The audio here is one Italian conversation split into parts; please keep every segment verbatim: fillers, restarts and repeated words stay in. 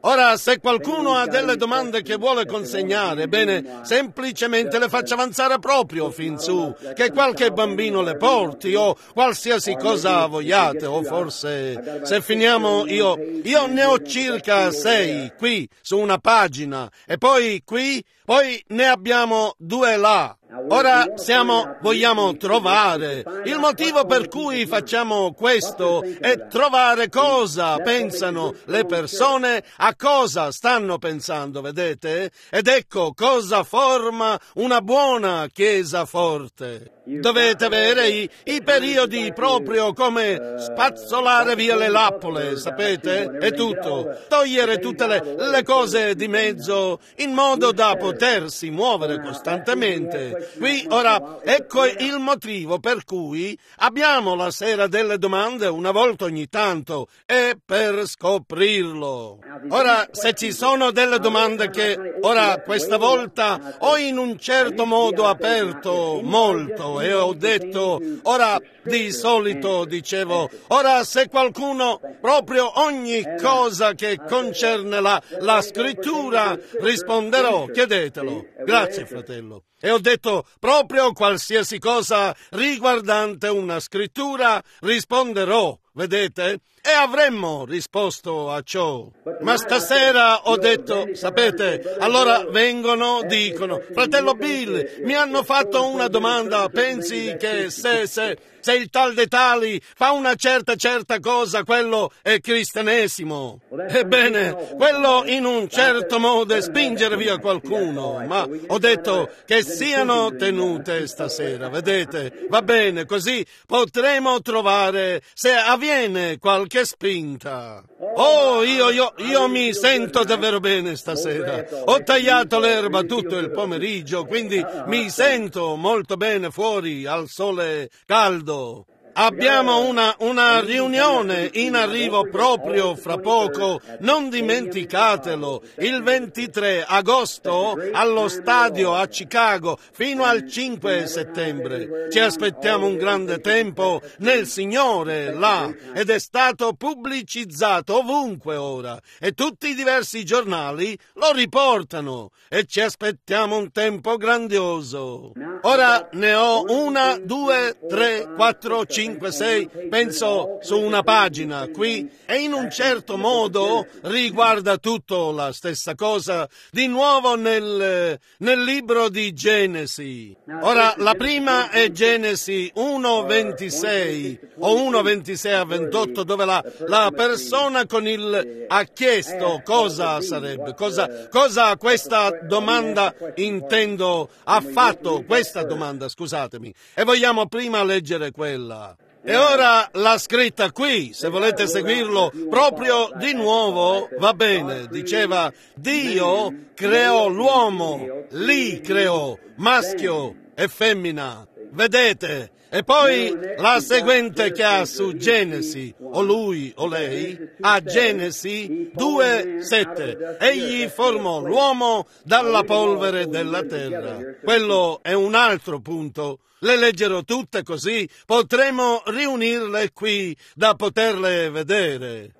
Ora, se qualcuno ha delle domande che vuole consegnare, bene, semplicemente le faccia avanzare proprio fin su, che qualche bambino le porti, o qualsiasi cosa vogliate, o forse, se finiamo, io, io ne ho circa sei qui, su una pagina, e poi qui, poi ne abbiamo due là. Ora siamo, vogliamo trovare. Il motivo per cui facciamo questo è trovare cosa pensano le persone, a cosa stanno pensando, vedete? Ed ecco cosa forma una buona chiesa forte. Dovete avere i, i periodi proprio come spazzolare via le lappole, sapete? È tutto. Togliere tutte le, le cose di mezzo in modo da potersi muovere costantemente. Qui, ora, ecco il motivo per cui abbiamo la sera delle domande una volta ogni tanto, è per scoprirlo. Ora, se ci sono delle domande che, ora, questa volta ho in un certo modo aperto molto, e ho detto, ora di solito dicevo, ora se qualcuno proprio ogni cosa che concerne la, la scrittura risponderò, chiedetelo. Grazie fratello. E ho detto proprio qualsiasi cosa riguardante una scrittura risponderò, vedete? E avremmo risposto a ciò. Ma stasera ho detto, sapete, allora vengono, dicono, fratello Bill, mi hanno fatto una domanda, pensi che se, se, se il tal dei tali fa una certa certa cosa, quello è cristianesimo. Ebbene, quello in un certo modo è spingere via qualcuno, ma ho detto che siano tenute stasera, vedete? Va bene, così potremo trovare se avviene qualche che spinta. Oh, io, io, io mi sento davvero bene stasera. Ho tagliato l'erba tutto il pomeriggio, quindi mi sento molto bene fuori al sole caldo. Abbiamo una, una riunione in arrivo proprio fra poco, non dimenticatelo, il ventitré agosto allo stadio a Chicago fino al cinque settembre. Ci aspettiamo un grande tempo nel Signore là ed è stato pubblicizzato ovunque ora e tutti i diversi giornali lo riportano e ci aspettiamo un tempo grandioso. Ora ne ho una, due, tre, quattro, cinque, sei, penso su una pagina qui, e in un certo modo riguarda tutto la stessa cosa, di nuovo nel, nel libro di Genesi. Ora, la prima è Genesi uno ventisei, o uno ventisei a ventotto, dove la, la persona con il ha chiesto cosa sarebbe, cosa, cosa questa domanda, intendo, ha fatto questa domanda, scusatemi, e vogliamo prima leggere quella. E ora l'ha scritta qui, se volete seguirlo proprio di nuovo, va bene. Diceva, Dio creò l'uomo, li creò, maschio e femmina. Vedete? E poi la seguente che ha su Genesi, o lui o lei, a Genesi due sette. Egli formò l'uomo dalla polvere della terra. Quello è un altro punto. Le leggerò tutte così potremo riunirle qui da poterle vedere.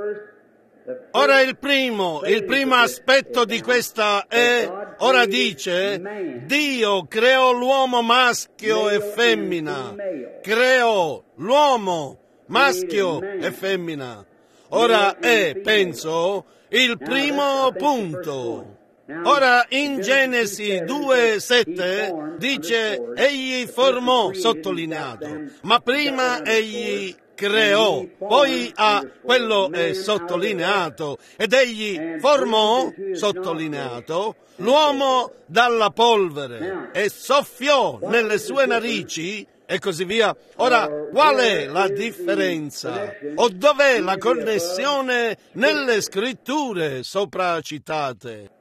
Ora il primo, il primo aspetto di questa è, ora dice, Dio creò l'uomo maschio e femmina, creò l'uomo maschio e femmina. Ora è, penso, il primo punto. Ora in Genesi due sette dice, egli formò, sottolineato, ma prima egli creò, poi a quello è sottolineato, ed egli formò, sottolineato, l'uomo dalla polvere e soffiò nelle sue narici e così via. Ora, qual è la differenza? O dov'è la connessione nelle scritture sopra citate?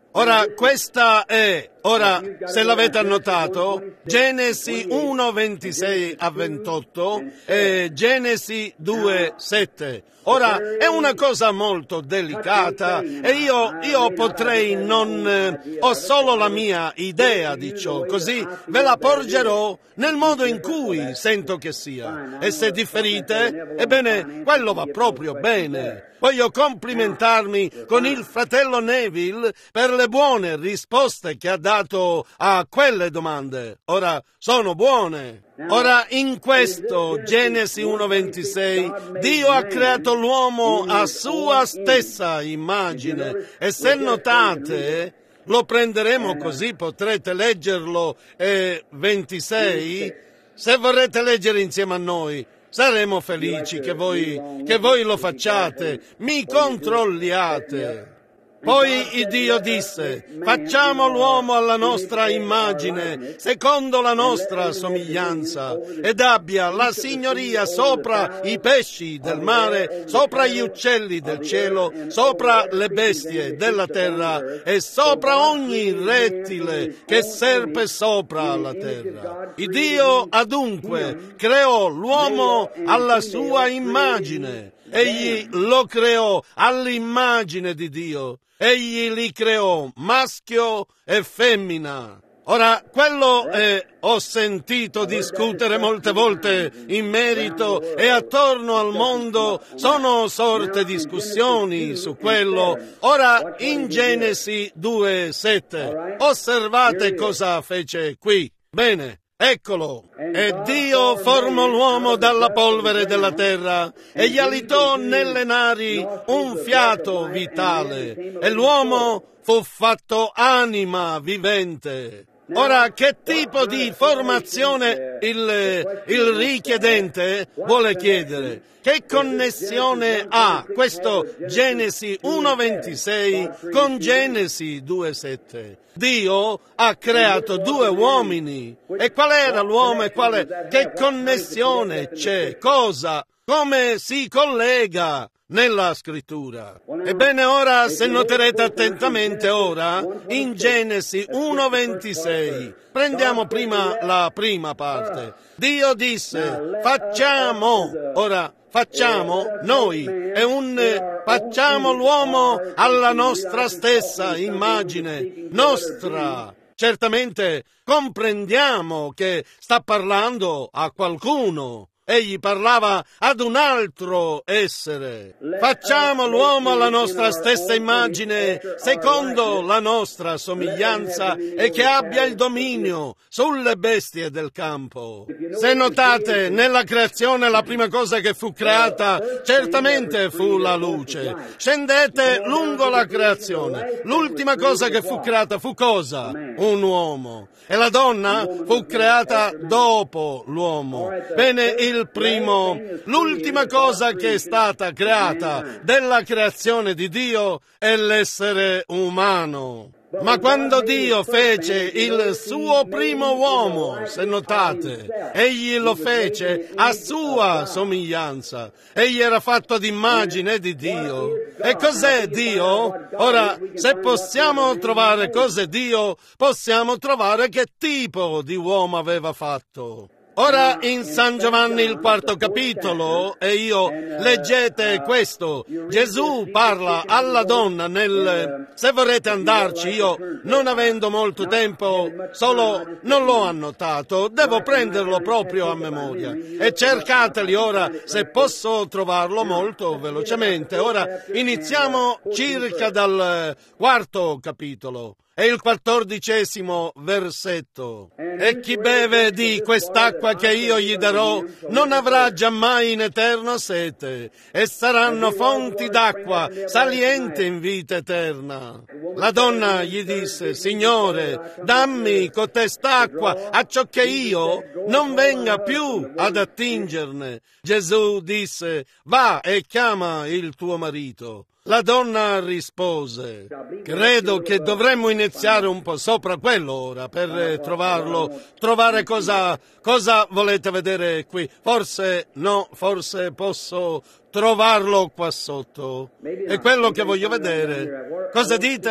Ora, questa è, ora, se l'avete annotato, Genesi uno, ventisei a ventotto e Genesi due, sette. Ora, è una cosa molto delicata e io, io potrei non... Eh, ho solo la mia idea di ciò, così ve la porgerò nel modo in cui sento che sia. E se differite, ebbene, quello va proprio bene. Voglio complimentarmi con il fratello Neville per le buone risposte che ha dato a quelle domande. Ora, sono buone. Ora, in questo Genesi uno ventisei, Dio ha creato l'uomo a sua stessa immagine. E se notate, lo prenderemo così, potrete leggerlo, eh, ventisei, se vorrete leggere insieme a noi. Saremo felici che voi, che voi lo facciate, mi controlliate. Poi il Dio disse, facciamo l'uomo alla nostra immagine, secondo la nostra somiglianza, ed abbia la signoria sopra i pesci del mare, sopra gli uccelli del cielo, sopra le bestie della terra e sopra ogni rettile che serpe sopra la terra. Il Dio adunque creò l'uomo alla sua immagine. Egli lo creò all'immagine di Dio. Egli li creò maschio e femmina. Ora, quello eh, ho sentito discutere molte volte in merito e attorno al mondo sono sorte discussioni su quello. Ora, in Genesi due sette, osservate cosa fece qui. Bene. Eccolo, e Dio formò l'uomo dalla polvere della terra e gli alitò nelle nari un fiato vitale e l'uomo fu fatto anima vivente. Ora, che tipo di formazione il, il richiedente vuole chiedere? Che connessione ha questo Genesi uno ventisei con Genesi due sette? Dio ha creato due uomini. E qual era l'uomo e quale? Che connessione c'è? Cosa? Come si collega nella scrittura? Ebbene, ora, se noterete attentamente ora, in Genesi uno ventisei, prendiamo prima la prima parte. Dio disse, facciamo, ora, facciamo, noi, è un facciamo l'uomo alla nostra stessa immagine, nostra. Certamente comprendiamo che sta parlando a qualcuno. Egli parlava ad un altro essere. Facciamo l'uomo alla nostra stessa immagine, secondo la nostra somiglianza, e che abbia il dominio sulle bestie del campo. Se notate, nella creazione la prima cosa che fu creata certamente fu la luce. Scendete lungo la creazione. L'ultima cosa che fu creata fu cosa? Un uomo. E la donna fu creata dopo l'uomo. Bene, il Il primo, l'ultima cosa che è stata creata della creazione di Dio è l'essere umano. Ma quando Dio fece il suo primo uomo, se notate, egli lo fece a sua somiglianza. Egli era fatto ad immagine di Dio. E cos'è Dio? Ora, se possiamo trovare cos'è Dio, possiamo trovare che tipo di uomo aveva fatto. Ora in San Giovanni il quarto capitolo, e io leggete questo, Gesù parla alla donna nel... Se vorrete andarci, io non avendo molto tempo, solo non l'ho annotato, devo prenderlo proprio a memoria. E cercateli ora, se posso trovarlo molto velocemente. Ora iniziamo circa dal quarto capitolo. È il quattordicesimo versetto. E chi beve di quest'acqua che io gli darò non avrà giammai in eterno sete, e saranno fonti d'acqua saliente in vita eterna. La donna gli disse, Signore, dammi cotest'acqua, acciò che io non venga più ad attingerne. Gesù disse, va e chiama il tuo marito. La donna rispose, credo che dovremmo iniziare un po' sopra quello ora per trovarlo, trovare cosa, cosa volete vedere qui. Forse, no, forse posso trovarlo qua sotto. È quello che voglio vedere. Cosa dite?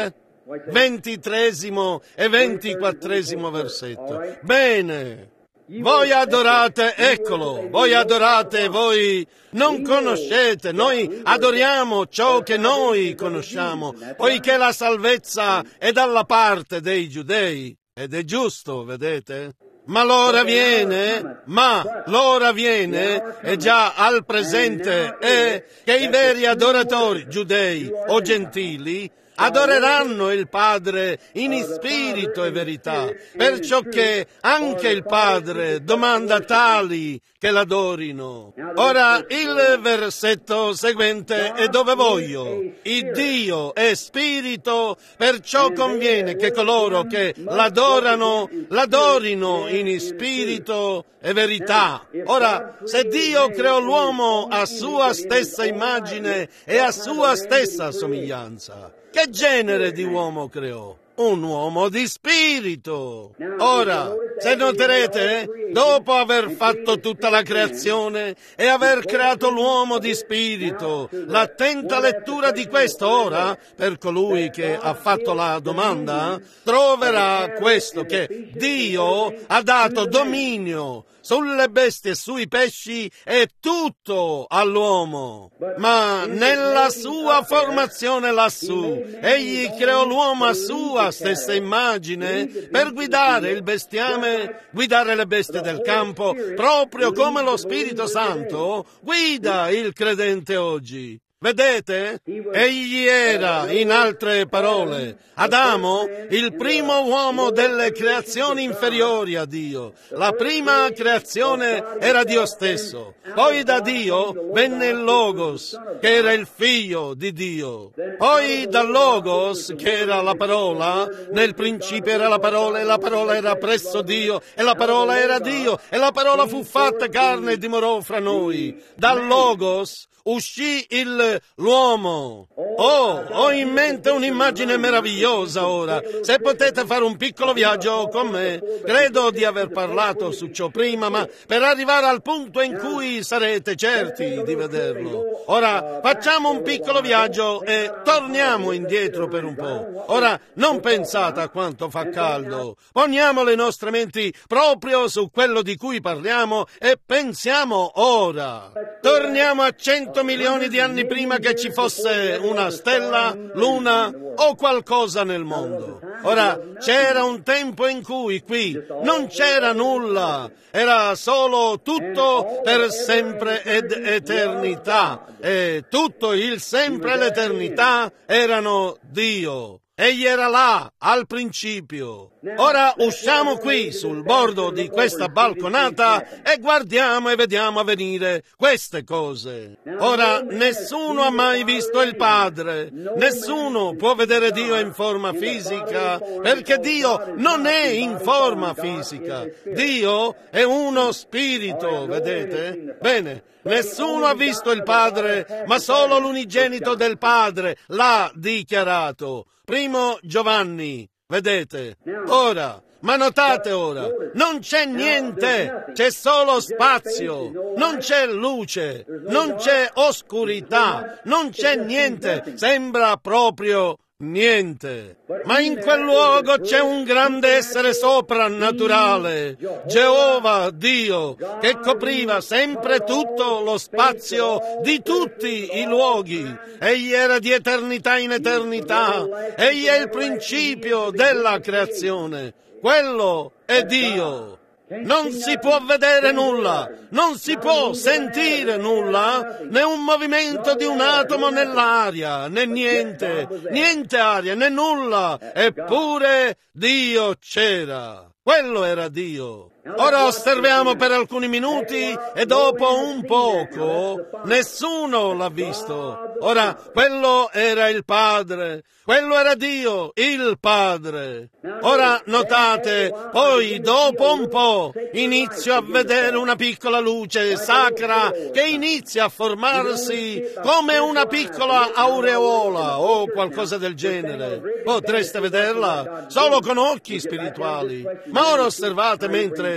ventitresimo e ventiquattresimo versetto. Bene. Voi adorate, eccolo, voi adorate, voi non conoscete, noi adoriamo ciò che noi conosciamo, poiché la salvezza è dalla parte dei giudei, ed è giusto, vedete? Ma l'ora viene, ma l'ora viene, e già al presente è che i veri adoratori, giudei o gentili, adoreranno il Padre in spirito e verità, perciò che anche il Padre domanda tali che l'adorino. Ora il versetto seguente è dove voglio. Il Dio è spirito, perciò conviene che coloro che l'adorano, l'adorino in spirito e verità. Ora, se Dio creò l'uomo a sua stessa immagine e a sua stessa somiglianza, che genere di uomo creò? Un uomo di spirito. Ora, se noterete, dopo aver fatto tutta la creazione e aver creato l'uomo di spirito, l'attenta lettura di questo ora, per colui che ha fatto la domanda, troverà questo, che Dio ha dato dominio sulle bestie e sui pesci e tutto all'uomo. Ma nella sua formazione lassù, egli creò l'uomo a sua stessa immagine per guidare il bestiame, guidare le bestie del campo, proprio come lo Spirito Santo guida il credente oggi. Vedete? Egli era, in altre parole, Adamo, il primo uomo delle creazioni inferiori a Dio. La prima creazione era Dio stesso. Poi da Dio venne il Logos, che era il figlio di Dio. Poi dal Logos, che era la parola, nel principio era la parola, e la parola era presso Dio, e la parola era Dio, e la parola fu fatta carne e dimorò fra noi. Dal Logos uscì il l'uomo. Oh, ho in mente un'immagine meravigliosa ora. Se potete fare un piccolo viaggio con me, credo di aver parlato su ciò prima, ma per arrivare al punto in cui sarete certi di vederlo. Ora, facciamo un piccolo viaggio e torniamo indietro per un po'. Ora, non pensate a quanto fa caldo. Poniamo le nostre menti proprio su quello di cui parliamo e pensiamo ora. Torniamo a cento milioni di anni prima che ci fosse una stella, luna o qualcosa nel mondo. Ora, c'era un tempo in cui qui non c'era nulla, era solo tutto per sempre ed eternità, e tutto il sempre e l'eternità erano Dio. Egli era là, al principio. Ora usciamo qui, sul bordo di questa balconata, e guardiamo e vediamo avvenire queste cose. Ora, nessuno ha mai visto il Padre. Nessuno può vedere Dio in forma fisica, perché Dio non è in forma fisica. Dio è uno spirito, vedete? Bene, nessuno ha visto il Padre, ma solo l'unigenito del Padre l'ha dichiarato. Primo Giovanni, vedete? Ora, ma notate ora, non c'è niente, c'è solo spazio, non c'è luce, non c'è oscurità, non c'è niente, sembra proprio niente. Ma in quel luogo c'è un grande essere soprannaturale, Geova Dio, che copriva sempre tutto lo spazio di tutti i luoghi. Egli era di eternità in eternità, egli è il principio della creazione. Quello è Dio. Non si può vedere nulla, non si può sentire nulla, né un movimento di un atomo nell'aria, né niente, niente aria, né nulla, eppure Dio c'era. Quello era Dio. Ora osserviamo per alcuni minuti e dopo un poco nessuno l'ha visto. Ora, quello era il Padre, quello era Dio, il Padre. Ora notate, poi dopo un po' inizio a vedere una piccola luce sacra che inizia a formarsi come una piccola aureola o qualcosa del genere. Potreste vederla solo con occhi spirituali. Ma ora osservate mentre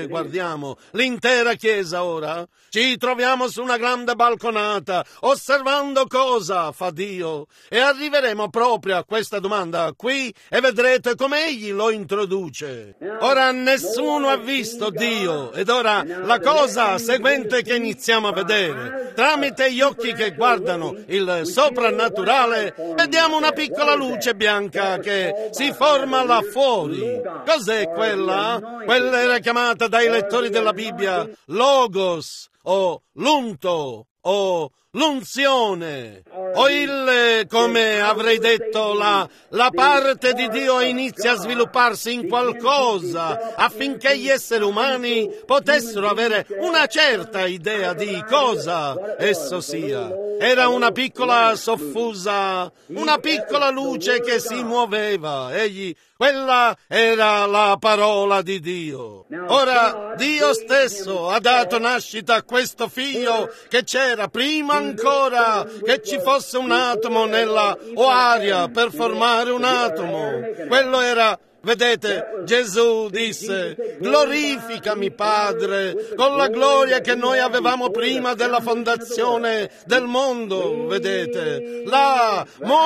che guardiamo? L'intera Chiesa ora? Ci troviamo su una grande balconata, osservando cosa fa Dio. E arriveremo proprio a questa domanda qui e vedrete come Egli lo introduce. Ora nessuno ha visto Dio, ed ora la cosa seguente che iniziamo a vedere, tramite gli occhi che guardano il soprannaturale, vediamo una piccola luce bianca che si forma là fuori. Cos'è quella? Quella era chiamata dai lettori della Bibbia Logos, o l'unto, o l'unzione, o il, come avrei detto, la, la parte di Dio inizia a svilupparsi in qualcosa affinché gli esseri umani potessero avere una certa idea di cosa esso sia. Era una piccola soffusa, una piccola luce che si muoveva. Egli, quella era la parola di Dio. Ora, Dio stesso ha dato nascita a questo figlio che c'era prima ancora che ci fosse un atomo nella o aria per formare un atomo. Quello era... Vedete, Gesù disse, glorificami Padre, con la gloria che noi avevamo prima della fondazione del mondo, vedete, là,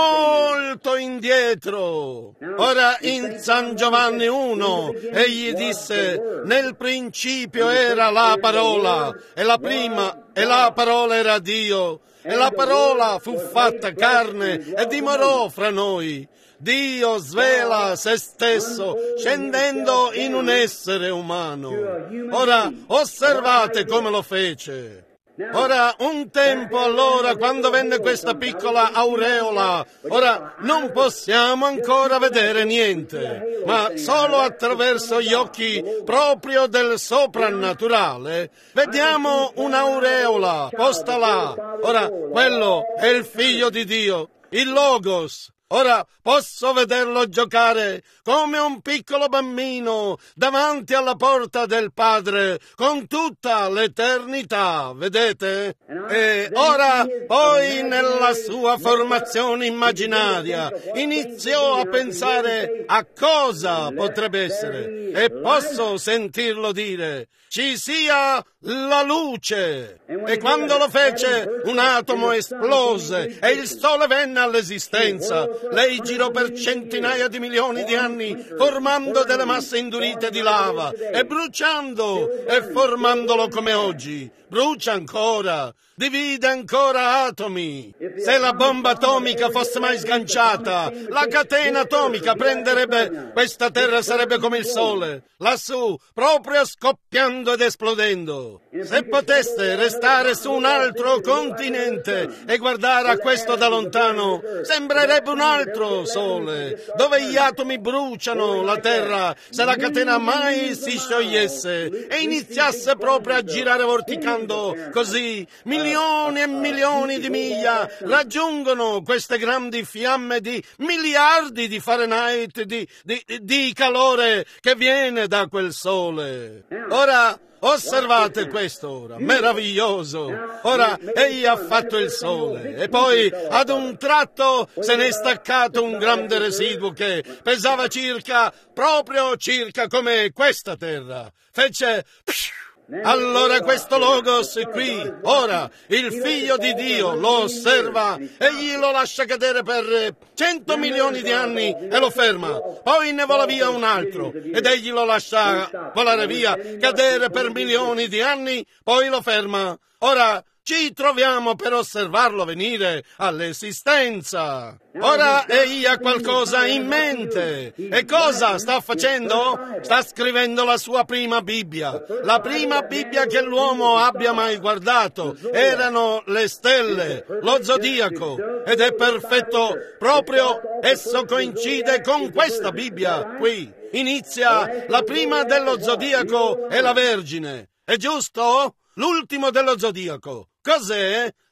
molto indietro. Ora in San Giovanni uno, egli disse, nel principio era la parola, e la prima, e la parola era Dio, e la parola fu fatta carne e dimorò fra noi. Dio svela se stesso scendendo in un essere umano. Ora osservate come lo fece. Ora, un tempo allora, quando venne questa piccola aureola, ora non possiamo ancora vedere niente, ma solo attraverso gli occhi proprio del soprannaturale vediamo un'aureola posta là. Ora, quello è il Figlio di Dio, il Logos. Ora posso vederlo giocare come un piccolo bambino davanti alla porta del Padre con tutta l'eternità, vedete? E ora, poi nella sua formazione immaginaria, iniziò a pensare a cosa potrebbe essere e posso sentirlo dire, ci sia la luce. E quando lo fece, un atomo esplose e il Sole venne all'esistenza. Lei girò per centinaia di milioni di anni, formando delle masse indurite di lava e bruciando e formandolo come oggi. Brucia ancora, divide ancora atomi. Se la bomba atomica fosse mai sganciata, la catena atomica prenderebbe, questa terra sarebbe come il Sole, lassù, proprio scoppiando ed esplodendo. Se poteste restare su un altro continente e guardare a questo da lontano, sembrerebbe un altro Sole, dove gli atomi bruciano la terra se la catena mai si sciogliesse e iniziasse proprio a girare vorticando. Così milioni e milioni di miglia raggiungono queste grandi fiamme di miliardi di Fahrenheit di, di, di calore che viene da quel Sole. Ora osservate questo ora, meraviglioso. Ora egli ha fatto il Sole e poi ad un tratto se n'è staccato un grande residuo che pesava circa, proprio circa come questa terra. Fece... Allora questo Logos qui, ora, il Figlio di Dio lo osserva e gli lo lascia cadere per cento milioni di anni e lo ferma. Poi ne vola via un altro ed egli lo lascia volare via, cadere per milioni di anni, poi lo ferma. Ora ci troviamo per osservarlo venire all'esistenza. Ora egli ha qualcosa in mente. E cosa sta facendo? Sta scrivendo la sua prima Bibbia. La prima Bibbia che l'uomo abbia mai guardato. Erano le stelle, lo zodiaco. Ed è perfetto, proprio esso coincide con questa Bibbia qui. Inizia la prima dello zodiaco e la Vergine. È giusto? L'ultimo dello zodiaco. Cos'è?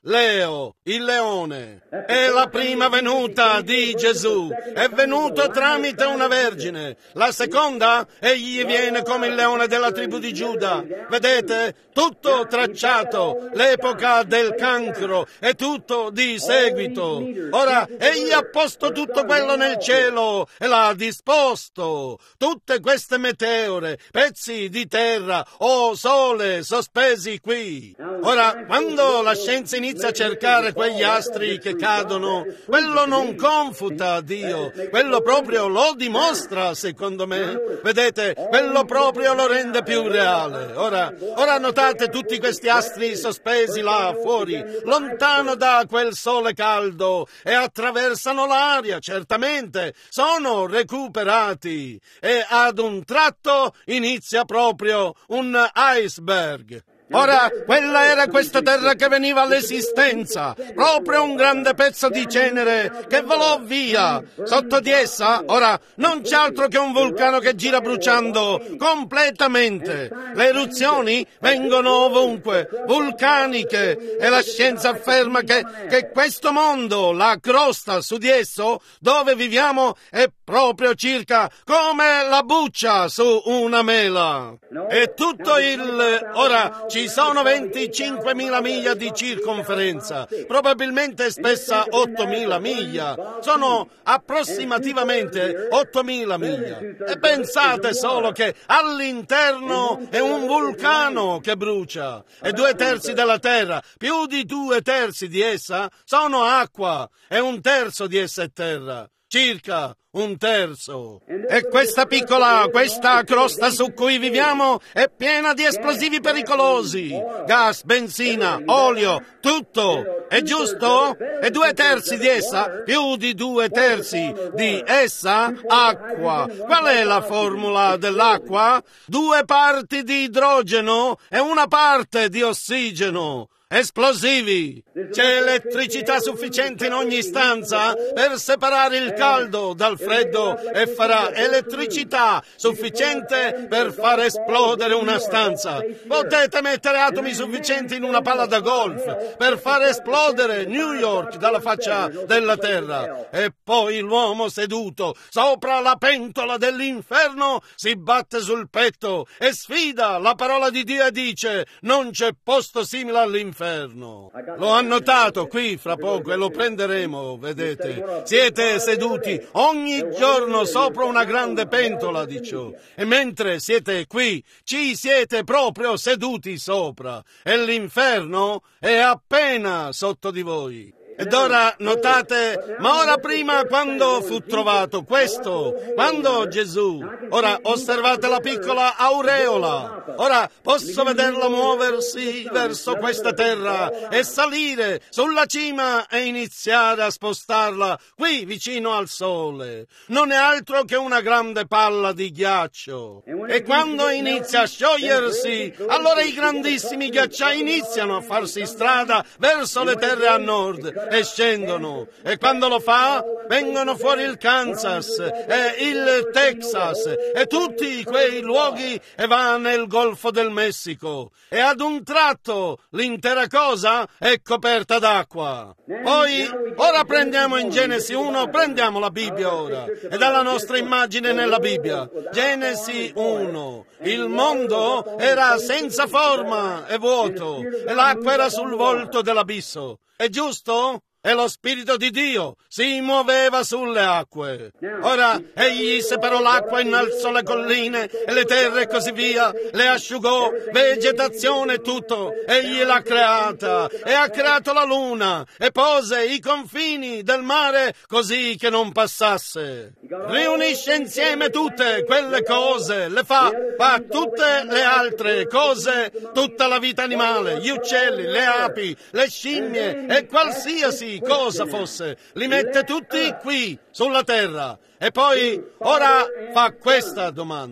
Leo, il leone. È la prima venuta di Gesù. È venuto tramite una vergine. La seconda, egli viene come il leone della tribù di Giuda. Vedete? Tutto tracciato. L'epoca del cancro è tutto di seguito. Ora, egli ha posto tutto quello nel cielo e l'ha disposto. Tutte queste meteore, pezzi di terra o sole sospesi qui. Ora, quando la scienza inizia a cercare quegli astri che cadono, quello non confuta Dio, quello proprio lo dimostra, secondo me. Vedete, quello proprio lo rende più reale. Ora, ora notate tutti questi astri sospesi là fuori, lontano da quel sole caldo, e attraversano l'aria, certamente, sono recuperati, e ad un tratto inizia proprio un iceberg. Ora, quella era questa terra che veniva all'esistenza, proprio un grande pezzo di cenere che volò via. Sotto di essa, ora, non c'è altro che un vulcano che gira bruciando completamente. Le eruzioni vengono ovunque, vulcaniche, e la scienza afferma che, che questo mondo, la crosta su di esso, dove viviamo, è proprio circa come la buccia su una mela. E tutto il... Ora, ci sono venticinquemila miglia di circonferenza, probabilmente spessa ottomila miglia. Sono approssimativamente ottomila miglia. E pensate solo che all'interno è un vulcano che brucia. E due terzi della terra, più di due terzi di essa, sono acqua. E un terzo di essa è terra. Circa un terzo. E questa piccola, questa crosta su cui viviamo è piena di esplosivi pericolosi. Gas, benzina, olio, tutto. È giusto? E due terzi di essa, più di due terzi di essa, acqua. Qual è la formula dell'acqua? Due parti di idrogeno e una parte di ossigeno. Esplosivi. C'è elettricità sufficiente in ogni stanza per separare il caldo dal freddo e farà elettricità sufficiente per far esplodere una stanza. Potete mettere atomi sufficienti in una palla da golf per far esplodere New York dalla faccia della terra. E poi l'uomo seduto sopra la pentola dell'inferno si batte sul petto e sfida la parola di Dio e dice: non c'è posto simile all'inferno. L'ho annotato qui fra poco e lo prenderemo, vedete. Siete seduti ogni giorno sopra una grande pentola di ciò, e mentre siete qui ci siete proprio seduti sopra, e l'inferno è appena sotto di voi. Ed ora notate, ma ora prima quando fu trovato questo, quando Gesù, ora osservate la piccola aureola, ora posso vederla muoversi verso questa terra e salire sulla cima e iniziare a spostarla qui vicino al sole. Non è altro che una grande palla di ghiaccio. E quando inizia a sciogliersi, allora i grandissimi ghiacciai iniziano a farsi strada verso le terre a nord e scendono, e quando lo fa vengono fuori il Kansas e il Texas e tutti quei luoghi, e va nel Golfo del Messico, e ad un tratto l'intera cosa è coperta d'acqua. Poi ora prendiamo in Genesi uno, prendiamo la Bibbia ora, e dalla nostra immagine nella Bibbia. Genesi uno. Il mondo era senza forma e vuoto, e l'acqua era sul volto dell'abisso. È giusto? E lo Spirito di Dio si muoveva sulle acque. Ora egli separò l'acqua, innalzò le colline e le terre e così via, le asciugò, vegetazione e tutto. Egli l'ha creata e ha creato la luna e pose i confini del mare così che non passasse. Riunisce insieme tutte quelle cose, le fa, fa tutte le altre cose, tutta la vita animale, gli uccelli, le api, le scimmie e qualsiasi cosa fosse, li mette tutti qui sulla terra. E poi ora fa questa domanda: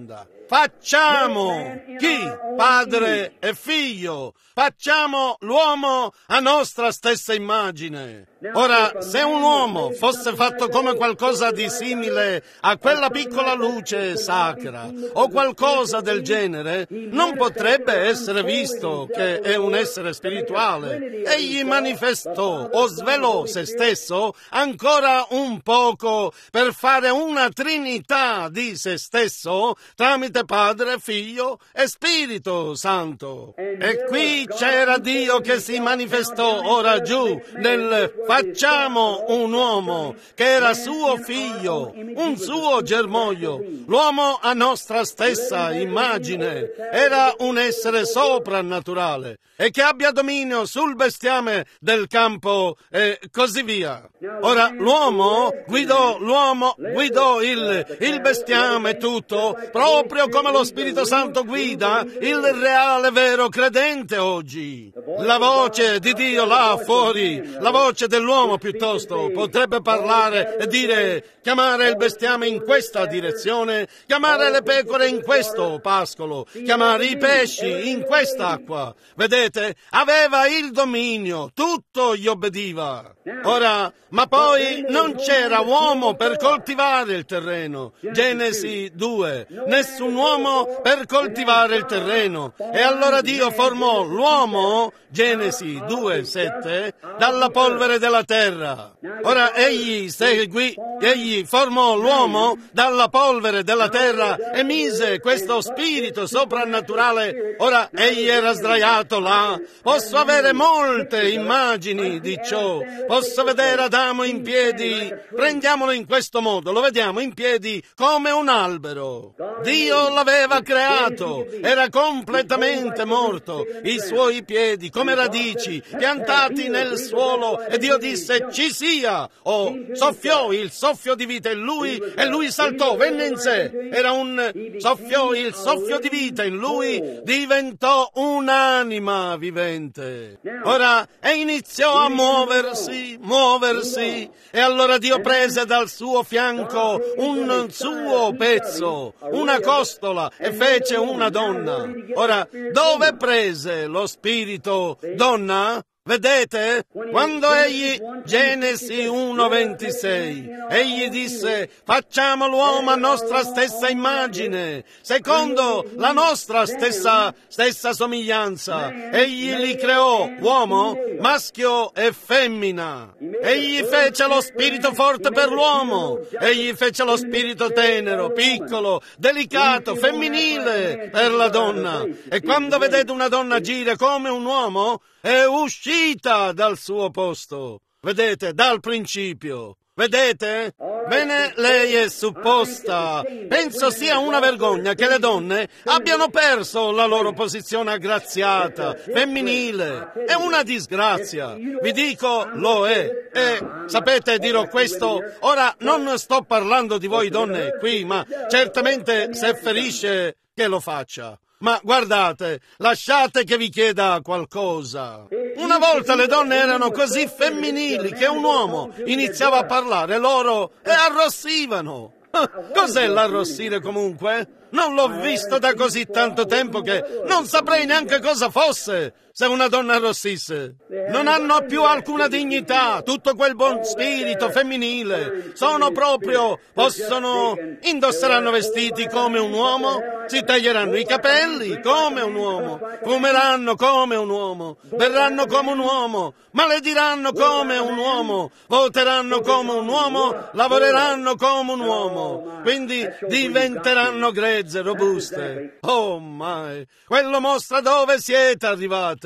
facciamo. Chi? Padre e figlio. Facciamo l'uomo a nostra stessa immagine. Ora, se un uomo fosse fatto come qualcosa di simile a quella piccola luce sacra o qualcosa del genere, non potrebbe essere visto che è un essere spirituale. Egli manifestò o svelò se stesso ancora un poco per fare una trinità di se stesso tramite Padre, Figlio e Spirito Santo. E qui c'era Dio che si manifestò ora giù nel facciamo un uomo che era suo figlio, un suo germoglio, l'uomo a nostra stessa immagine, era un essere soprannaturale e che abbia dominio sul bestiame del campo e così via. Ora l'uomo guidò l'uomo guidò il, il bestiame tutto proprio come lo Spirito Santo guida il reale vero credente oggi. La voce di Dio là fuori, la voce dell'uomo piuttosto potrebbe parlare e dire, chiamare il bestiame in questa direzione, chiamare le pecore in questo pascolo, chiamare i pesci in quest'acqua. Vedete, aveva il dominio, tutto gli obbediva. Ora, ma poi non c'era uomo per coltivare il terreno. Genesi due. Nessun uomo per coltivare il terreno. E allora Dio formò l'uomo, Genesi due sette, dalla polvere della terra. Ora egli seguì, egli formò l'uomo dalla polvere della terra e mise questo spirito soprannaturale. Ora egli era sdraiato là. Posso avere molte immagini di ciò. Posso vedere Adamo in piedi, prendiamolo in questo modo, lo vediamo in piedi come un albero. Dio l'aveva creato, era completamente morto, i suoi piedi come radici piantati nel suolo e Dio disse ci sia, o soffiò il soffio di vita in lui e lui saltò, venne in sé, era un soffiò il soffio di vita in lui, diventò un'anima vivente. Ora, e iniziò a muoversi, muoversi, e allora Dio prese dal suo fianco un suo pezzo, una costola, e fece una donna. Ora, dove prese lo spirito donna? Vedete? Quando egli, Genesi uno ventisei, egli disse, facciamo l'uomo a nostra stessa immagine, secondo la nostra stessa, stessa somiglianza. Egli li creò, uomo, maschio e femmina. Egli fece lo spirito forte per l'uomo, egli fece lo spirito tenero, piccolo, delicato, femminile per la donna. E quando vedete una donna agire come un uomo, è uscita dal suo posto. Vedete, dal principio. Vedete? Bene, lei è supposta. Penso sia una vergogna che le donne abbiano perso la loro posizione aggraziata, femminile. È una disgrazia. Vi dico, lo è. E sapete, dirò questo, ora non sto parlando di voi donne qui, ma certamente se ferisce che lo faccia. Ma guardate, lasciate che vi chieda qualcosa. Una volta le donne erano così femminili che un uomo iniziava a parlare loro e arrossivano. Cos'è l'arrossire comunque? Non l'ho visto da così tanto tempo che non saprei neanche cosa fosse se una donna arrossisse. Non hanno più alcuna dignità, tutto quel buon spirito femminile. Sono proprio, possono, indosseranno vestiti come un uomo, si taglieranno i capelli come un uomo, fumeranno come un uomo, berranno come un uomo, malediranno come un uomo, voteranno come un uomo, lavoreranno come un uomo. Quindi diventeranno grezze, robuste. Oh my! Quello mostra dove siete arrivate.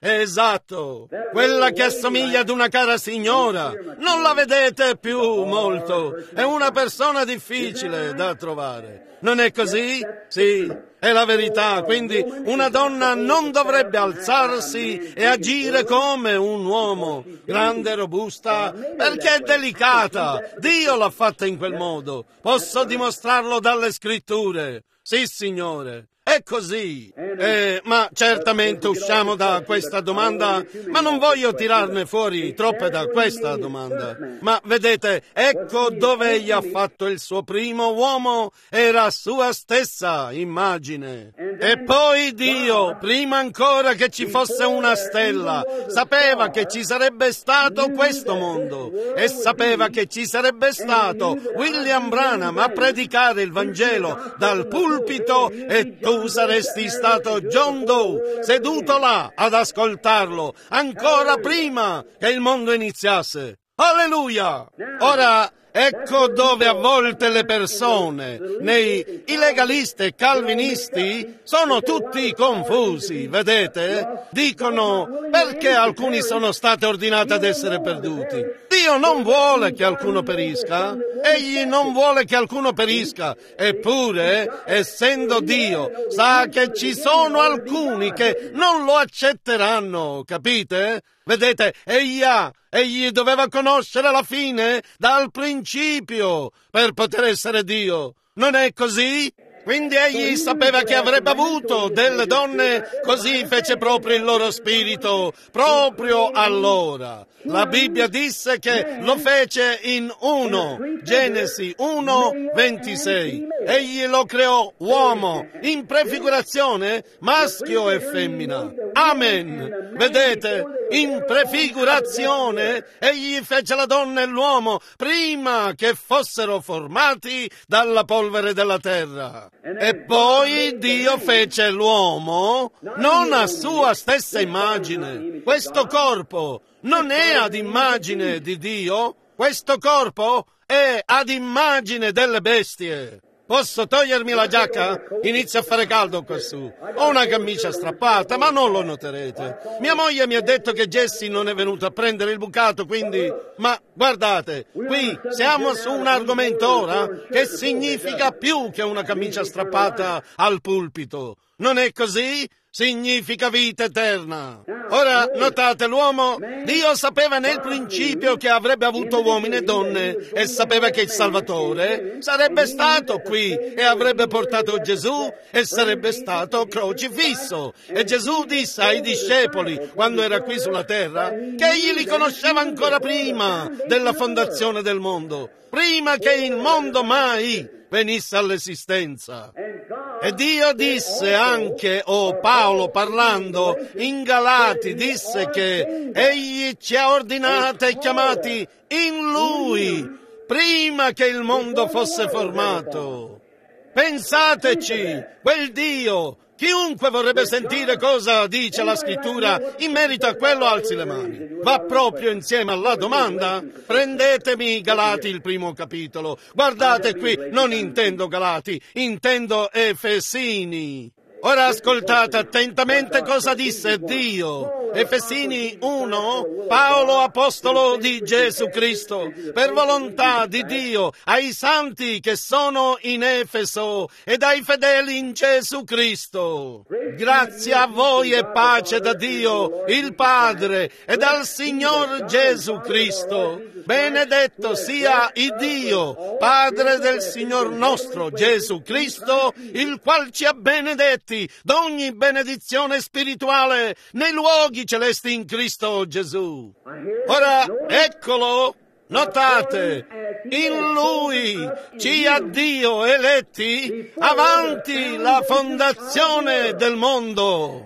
Esatto, quella che assomiglia ad una cara signora. Non la vedete più molto. È una persona difficile da trovare. Non è così? Sì, è la verità. Quindi una donna non dovrebbe alzarsi e agire come un uomo, grande e robusta, perché è delicata. Dio l'ha fatta in quel modo. Posso dimostrarlo dalle scritture. Sì, signore. È è così. Eh, ma certamente usciamo da questa domanda, ma non voglio tirarne fuori troppe da questa domanda. Ma vedete, ecco dove egli ha fatto il suo primo uomo, era sua stessa immagine. E poi Dio, prima ancora che ci fosse una stella, sapeva che ci sarebbe stato questo mondo e sapeva che ci sarebbe stato William Branham a predicare il Vangelo dal pulpito e tu saresti stato John Doe seduto là ad ascoltarlo ancora prima che il mondo iniziasse. Alleluia! Ora, ecco dove a volte le persone, nei i legalisti e calvinisti, sono tutti confusi, vedete? Dicono, perché alcuni sono stati ordinati ad essere perduti? Dio non vuole che alcuno perisca, egli non vuole che alcuno perisca, eppure, essendo Dio, sa che ci sono alcuni che non lo accetteranno, capite? Vedete, egli ha, egli doveva conoscere la fine dal principio per poter essere Dio. Non è così? Quindi egli sapeva che avrebbe avuto delle donne, così fece proprio il loro spirito, proprio allora. La Bibbia disse che lo fece in uno, Genesi uno ventisei. Egli lo creò uomo, in prefigurazione, maschio e femmina. Amen. Vedete, in prefigurazione, egli fece la donna e l'uomo prima che fossero formati dalla polvere della terra. E poi Dio fece l'uomo non a sua stessa immagine. Questo corpo non è ad immagine di Dio, questo corpo è ad immagine delle bestie. Posso togliermi la giacca? Inizia a fare caldo qua su. Ho una camicia strappata, ma non lo noterete. Mia moglie mi ha detto che Jessie non è venuto a prendere il bucato, quindi... Ma guardate, qui siamo su un argomento ora che significa più che una camicia strappata al pulpito. Non è così? Significa vita eterna. Ora, notate, l'uomo, Dio sapeva nel principio che avrebbe avuto uomini e donne e sapeva che il Salvatore sarebbe stato qui e avrebbe portato Gesù e sarebbe stato crocifisso. E Gesù disse ai discepoli, quando era qui sulla terra, che egli li conosceva ancora prima della fondazione del mondo, prima che il mondo mai venisse all'esistenza. E Dio disse anche, o oh, Paolo parlando in Galati, disse che egli ci ha ordinati e chiamati in Lui, prima che il mondo fosse formato. Pensateci, quel Dio, chiunque vorrebbe sentire cosa dice la Scrittura in merito a quello, alzi le mani. Va proprio insieme alla domanda. Prendetemi Galati, il primo capitolo. Guardate qui, non intendo Galati, intendo Efesini. Ora ascoltate attentamente cosa disse Dio. Efesini uno, Paolo apostolo di Gesù Cristo, per volontà di Dio, ai santi che sono in Efeso ed ai fedeli in Gesù Cristo. Grazie a voi e pace da Dio, il Padre, e dal Signor Gesù Cristo. Benedetto sia il Dio, Padre del Signor nostro Gesù Cristo, il qual ci ha benedetti d'ogni benedizione spirituale nei luoghi celesti in Cristo Gesù. Ora, eccolo, notate, in Lui ci ha Dio eletti avanti la fondazione del mondo.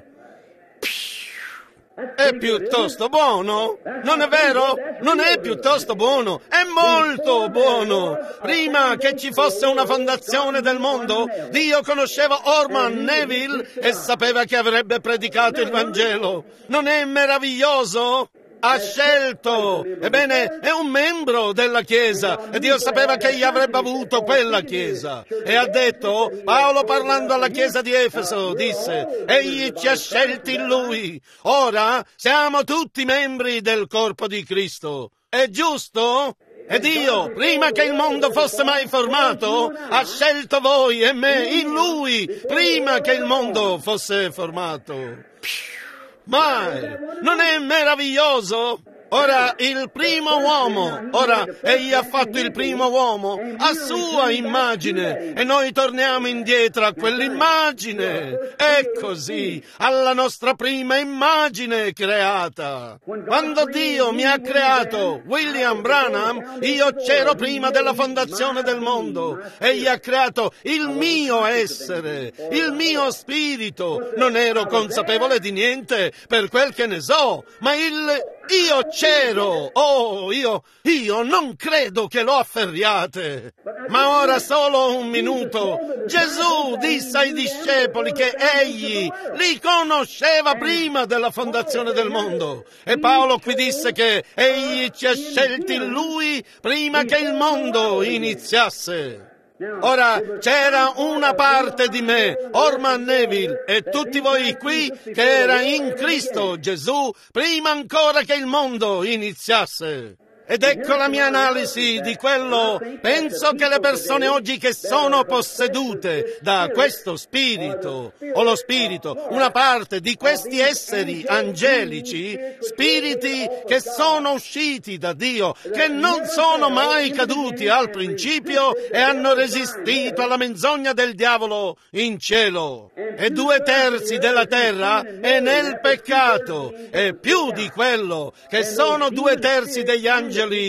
È piuttosto buono, non è vero? Non è piuttosto buono, è molto buono. Prima che ci fosse una fondazione del mondo, Dio conosceva Orman Neville e sapeva che avrebbe predicato il Vangelo. Non è meraviglioso? Ha scelto, ebbene, è un membro della Chiesa e Dio sapeva che egli avrebbe avuto quella Chiesa. E ha detto, Paolo parlando alla Chiesa di Efeso, disse, egli ci ha scelti in Lui. Ora siamo tutti membri del corpo di Cristo. È giusto? E Dio, prima che il mondo fosse mai formato, ha scelto voi e me in Lui, prima che il mondo fosse formato. Mai! Non è meraviglioso? Ora il primo uomo, ora egli ha fatto il primo uomo a sua immagine e noi torniamo indietro a quell'immagine. È così, alla nostra prima immagine creata. Quando Dio mi ha creato, William Branham, io c'ero prima della fondazione del mondo. Egli ha creato il mio essere, il mio spirito. Non ero consapevole di niente per quel che ne so, ma il io c'ero, oh, io, io non credo che lo afferriate. Ma ora solo un minuto. Gesù disse ai discepoli che egli li conosceva prima della fondazione del mondo. E Paolo qui disse che egli ci ha scelti in lui prima che il mondo iniziasse. Ora c'era una parte di me, Orman Neville, e tutti voi qui, che era in Cristo Gesù prima ancora che il mondo iniziasse. Ed ecco la mia analisi di quello. Penso che le persone oggi che sono possedute da questo spirito, o lo spirito, una parte di questi esseri angelici, spiriti che sono usciti da Dio, che non sono mai caduti al principio e hanno resistito alla menzogna del diavolo in cielo. E due terzi della terra è nel peccato, e più di quello, che sono due terzi degli angeli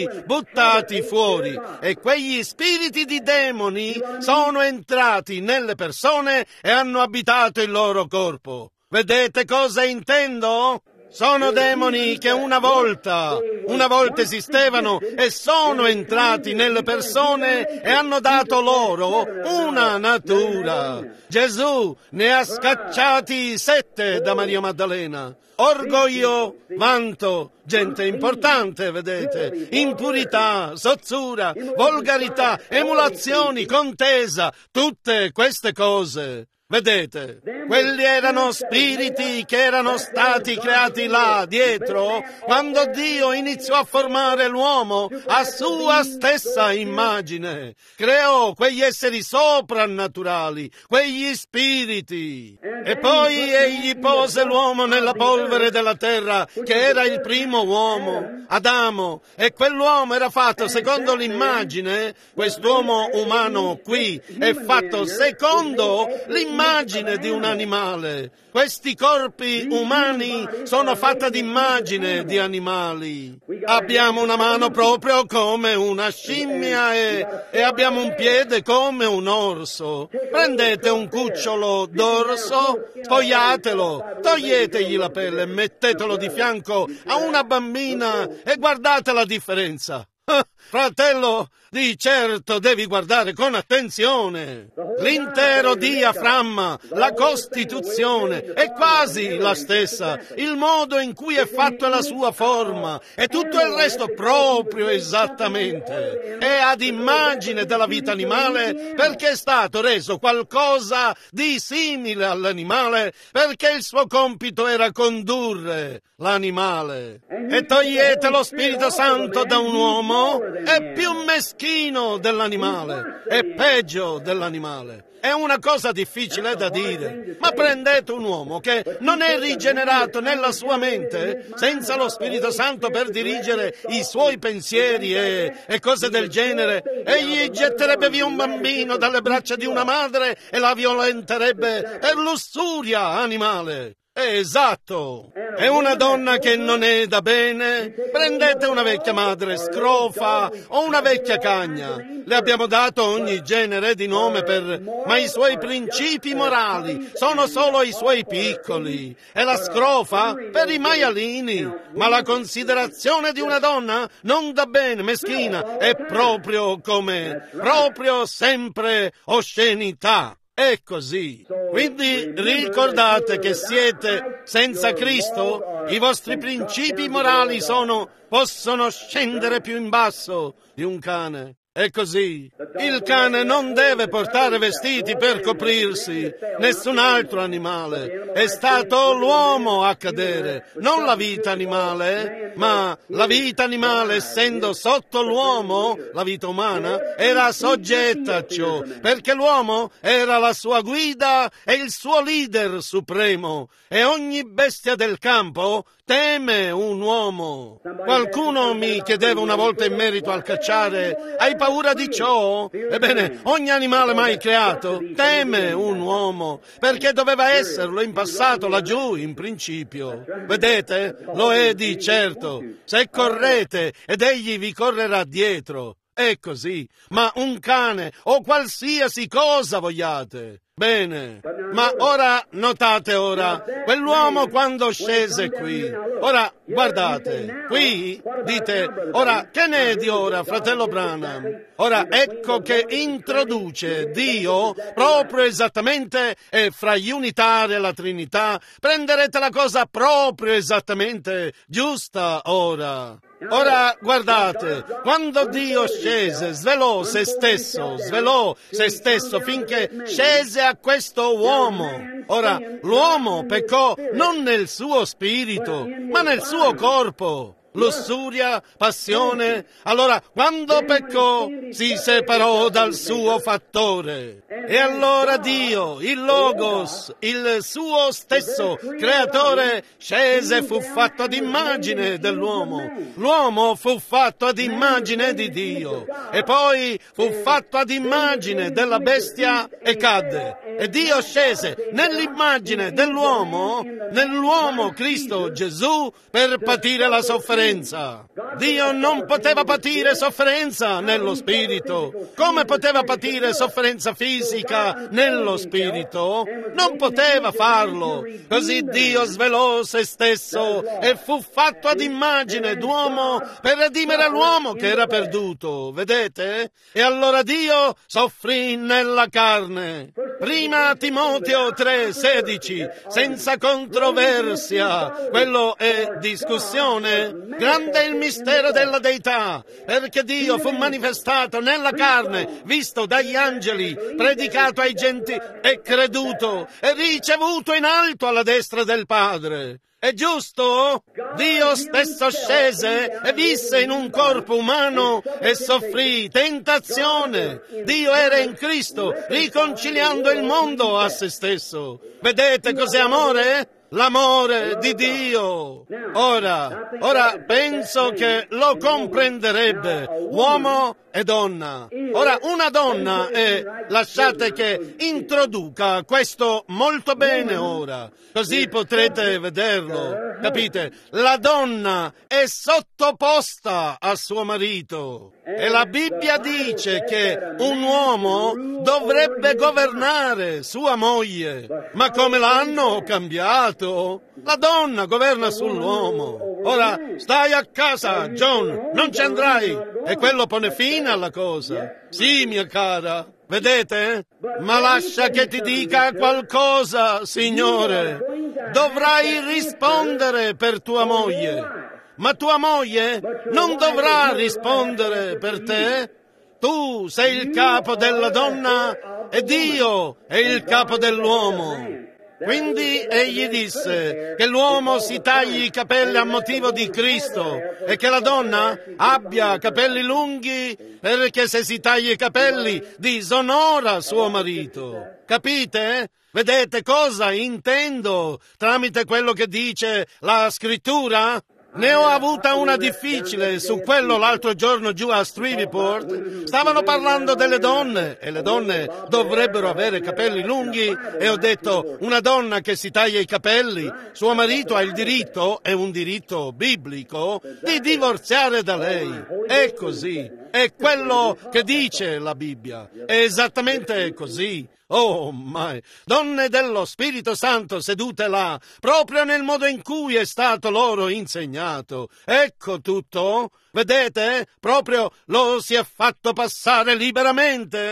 buttati fuori, e quegli spiriti di demoni sono entrati nelle persone e hanno abitato il loro corpo. Vedete cosa intendo? Sono demoni che una volta, una volta esistevano e sono entrati nelle persone e hanno dato loro una natura. Gesù ne ha scacciati sette da Maria Maddalena. Orgoglio, vanto, gente importante, vedete, impurità, sozzura, volgarità, emulazioni, contesa, tutte queste cose. Vedete, quelli erano spiriti che erano stati creati là dietro quando Dio iniziò a formare l'uomo a sua stessa immagine. Creò quegli esseri soprannaturali, quegli spiriti. E poi egli pose l'uomo nella polvere della terra, che era il primo uomo, Adamo, e quell'uomo era fatto secondo l'immagine. Quest'uomo umano qui è fatto secondo l'immagine Immagine di un animale. Questi corpi umani sono fatti d'immagine di animali. Abbiamo una mano proprio come una scimmia e, e abbiamo un piede come un orso. Prendete un cucciolo d'orso, spogliatelo, toglietegli la pelle e mettetelo di fianco a una bambina e guardate la differenza. Ah, fratello, di certo devi guardare con attenzione. L'intero diaframma, la costituzione è quasi la stessa, il modo in cui è fatta la sua forma e tutto il resto proprio esattamente. È ad immagine della vita animale perché è stato reso qualcosa di simile all'animale, perché il suo compito era condurre l'animale. E togliete lo Spirito Santo da un uomo, è più meschino dell'animale, è peggio dell'animale. È una cosa difficile da dire, ma prendete un uomo che non è rigenerato nella sua mente, senza lo Spirito Santo per dirigere i suoi pensieri e, e cose del genere, e gli getterebbe via un bambino dalle braccia di una madre e la violenterebbe per lussuria animale. Esatto! È una donna che non è da bene? Prendete una vecchia madre scrofa o una vecchia cagna. Le abbiamo dato ogni genere di nome per... ma i suoi principi morali sono solo i suoi piccoli. E la scrofa per i maialini. Ma la considerazione di una donna non da bene, meschina, è proprio come... proprio sempre oscenità. È così. Quindi ricordate che siete senza Cristo, i vostri principi morali sono, possono scendere più in basso di un cane. È così. Il cane non deve portare vestiti per coprirsi, nessun altro animale. È stato l'uomo a cadere, non la vita animale, ma la vita animale, essendo sotto l'uomo, la vita umana, era soggetta a ciò, perché l'uomo era la sua guida e il suo leader supremo, e ogni bestia del campo teme un uomo. Qualcuno mi chiedeva una volta in merito al cacciare: hai paura di ciò? Ebbene, ogni animale mai creato teme un uomo, perché doveva esserlo in passato laggiù, in principio. Vedete? Lo è di certo. Se correte ed egli vi correrà dietro. È così. Ma un cane o qualsiasi cosa vogliate. Bene, ma ora notate ora, quell'uomo quando scese qui, ora guardate, qui dite, ora che ne è di ora, fratello Branham? Ora ecco che introduce Dio proprio esattamente, e fra gli unitari e la Trinità prenderete la cosa proprio esattamente giusta ora. Ora guardate, quando Dio scese, svelò se stesso, svelò se stesso finché scese a questo uomo. Ora, l'uomo peccò non nel suo spirito, ma nel suo corpo. Lussuria, passione. Allora, quando peccò, si separò dal suo fattore. E allora Dio, il Logos, il suo stesso creatore, scese e fu fatto ad immagine dell'uomo. L'uomo fu fatto ad immagine di Dio. E poi fu fatto ad immagine della bestia e cadde. E Dio scese nell'immagine dell'uomo, nell'uomo Cristo Gesù, per patire la sofferenza. Dio non poteva patire sofferenza nello spirito. Come poteva patire sofferenza fisica nello spirito? Non poteva farlo. Così Dio svelò se stesso e fu fatto ad immagine d'uomo per redimere l'uomo che era perduto. Vedete? E allora Dio soffrì nella carne. Prima Timoteo tre sedici, senza controversia. Quello è discussione. Grande è il mistero della deità, perché Dio fu manifestato nella carne, visto dagli angeli, predicato ai gentili e creduto e ricevuto in alto alla destra del Padre. È giusto? Dio stesso scese e visse in un corpo umano e soffrì tentazione. Dio era in Cristo, riconciliando il mondo a se stesso. Vedete cos'è amore? L'amore di Dio. Ora, ora penso che lo comprenderebbe uomo e donna. Ora, una donna è, lasciate che introduca questo molto bene ora, così potrete vederlo. Capite? La donna è sottoposta a suo marito. E la Bibbia dice che un uomo dovrebbe governare sua moglie. Ma come l'hanno cambiato? La donna governa sull'uomo. Ora, stai a casa, John, non ci andrai. E quello pone fine alla cosa. Sì, mia cara. Vedete? Ma lascia che ti dica qualcosa, Signore. Dovrai rispondere per tua moglie. Ma tua moglie non dovrà rispondere per te. Tu sei il capo della donna e Dio è il capo dell'uomo. Quindi egli disse che l'uomo si tagli i capelli a motivo di Cristo e che la donna abbia capelli lunghi, perché se si taglia i capelli disonora suo marito. Capite? Vedete cosa intendo tramite quello che dice la Scrittura? Ne ho avuta una difficile su quello l'altro giorno giù a Shreveport. Stavano parlando delle donne e le donne dovrebbero avere capelli lunghi e ho detto, una donna che si taglia i capelli, suo marito ha il diritto, è un diritto biblico, di divorziare da lei. È così, è quello che dice la Bibbia, è esattamente così. Oh, mai, donne dello Spirito Santo sedute là, proprio nel modo in cui è stato loro insegnato. Ecco tutto, vedete? Proprio lo si è fatto passare liberamente.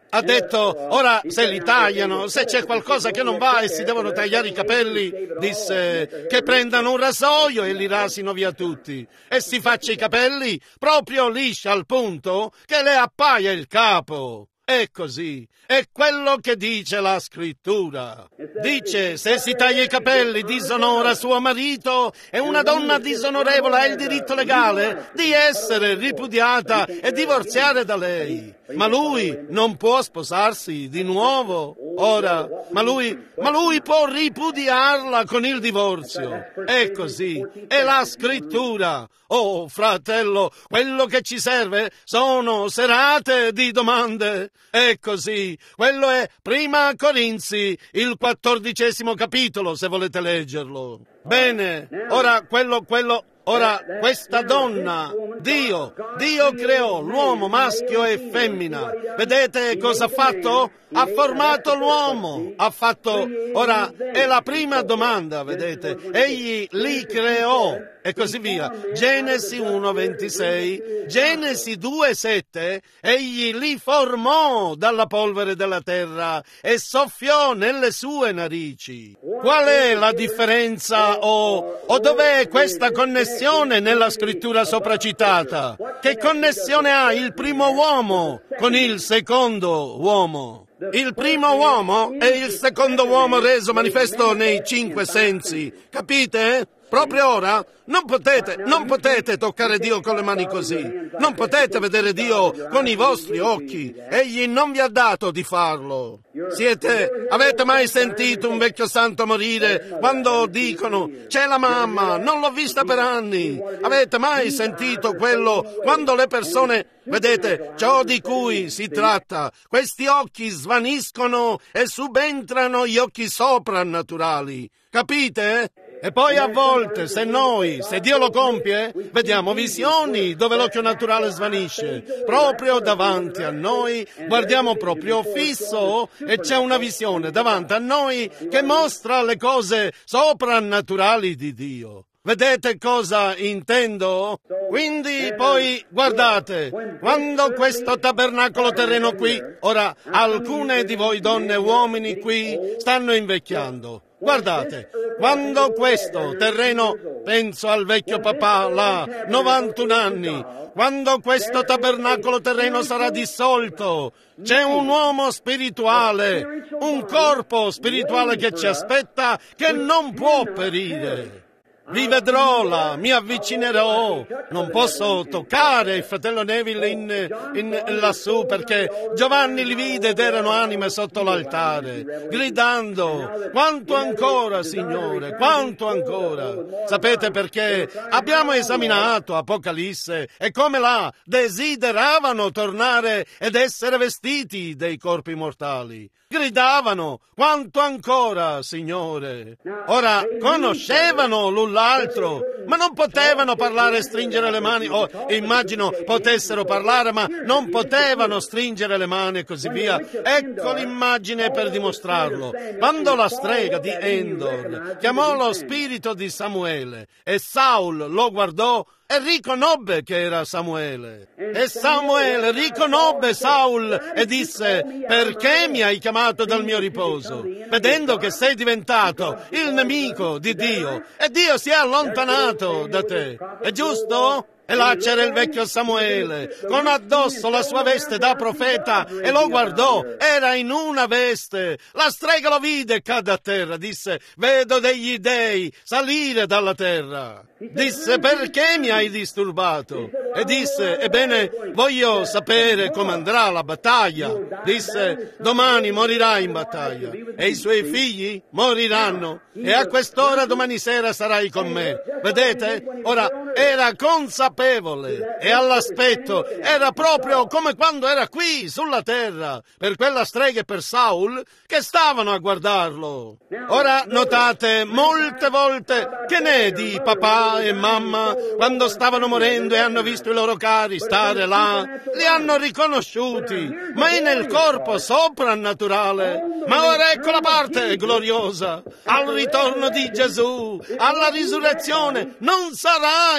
Ha detto, ora se li tagliano, se c'è qualcosa che non va e si devono tagliare i capelli, disse che prendano un rasoio e li rasino via tutti e si faccia i capelli proprio lisci al punto che le appaia il capo. È così, è quello che dice la scrittura. Dice, se si taglia i capelli disonora suo marito e una donna disonorevole ha il diritto legale di essere ripudiata e divorziare da lei. Ma lui non può sposarsi di nuovo. Ora, ma lui, ma lui può ripudiarla con il divorzio. È così, è la scrittura. Oh, fratello, quello che ci serve sono serate di domande. È così, quello è Prima Corinzi, il quattordicesimo capitolo, se volete leggerlo. Bene, ora quello, quello... Ora, questa donna, Dio, Dio creò l'uomo maschio e femmina. Vedete cosa ha fatto? Ha formato l'uomo, ha fatto... Ora, è la prima domanda, vedete? Egli li creò e così via. Genesi uno ventisei, Genesi due sette, egli li formò dalla polvere della terra e soffiò nelle sue narici. Qual è la differenza o, o dov'è questa connessione nella scrittura sopracitata? Che connessione ha il primo uomo con il secondo uomo? Il primo uomo è il secondo uomo reso manifesto nei cinque sensi, capite? Proprio ora non potete, non potete toccare Dio con le mani così, non potete vedere Dio con i vostri occhi, Egli non vi ha dato di farlo. Siete, avete mai sentito un vecchio santo morire quando dicono c'è la mamma, non l'ho vista per anni? Avete mai sentito quello quando le persone, vedete, ciò di cui si tratta, questi occhi svaniscono e subentrano gli occhi soprannaturali, capite? E poi a volte, se noi, se Dio lo compie, vediamo visioni dove l'occhio naturale svanisce. Proprio davanti a noi, guardiamo proprio fisso e c'è una visione davanti a noi che mostra le cose soprannaturali di Dio. Vedete cosa intendo? Quindi poi guardate, quando questo tabernacolo terreno qui, ora alcune di voi donne e uomini qui stanno invecchiando. Guardate, quando questo terreno, penso al vecchio papà là, novantuno anni, quando questo tabernacolo terreno sarà dissolto, c'è un uomo spirituale, un corpo spirituale che ci aspetta, che non può perire. Vi vedrò là, mi avvicinerò, non posso toccare il fratello Neville in, in, lassù perché Giovanni li vide ed erano anime sotto l'altare, gridando, quanto ancora Signore, quanto ancora. Sapete perché? Abbiamo esaminato Apocalisse e come là desideravano tornare ed essere vestiti dei corpi mortali. Gridavano, quanto ancora, Signore? Ora, conoscevano l'un l'altro, ma non potevano parlare e stringere le mani, o oh, immagino potessero parlare, ma non potevano stringere le mani e così via. Ecco l'immagine per dimostrarlo. Quando la strega di Endor chiamò lo spirito di Samuele e Saul lo guardò, e riconobbe che era Samuele. E Samuele riconobbe Saul e disse, perché mi hai chiamato dal mio riposo? Vedendo che sei diventato il nemico di Dio e Dio si è allontanato da te. È giusto? E là c'era il vecchio Samuele, con addosso la sua veste da profeta, e lo guardò, era in una veste. La strega lo vide e cadde a terra, disse, vedo degli dei salire dalla terra. Disse, perché mi hai disturbato? E disse, ebbene, voglio sapere come andrà la battaglia. Disse, domani morirai in battaglia, e i suoi figli moriranno, e a quest'ora domani sera sarai con me. Vedete? Ora, era consapevole, e all'aspetto era proprio come quando era qui sulla terra, per quella strega e per Saul, che stavano a guardarlo. Ora notate, molte volte, che ne di papà e mamma, quando stavano morendo e hanno visto i loro cari stare là, li hanno riconosciuti, ma è nel corpo soprannaturale. Ma ora ecco la parte gloriosa, al ritorno di Gesù, alla risurrezione, non sarà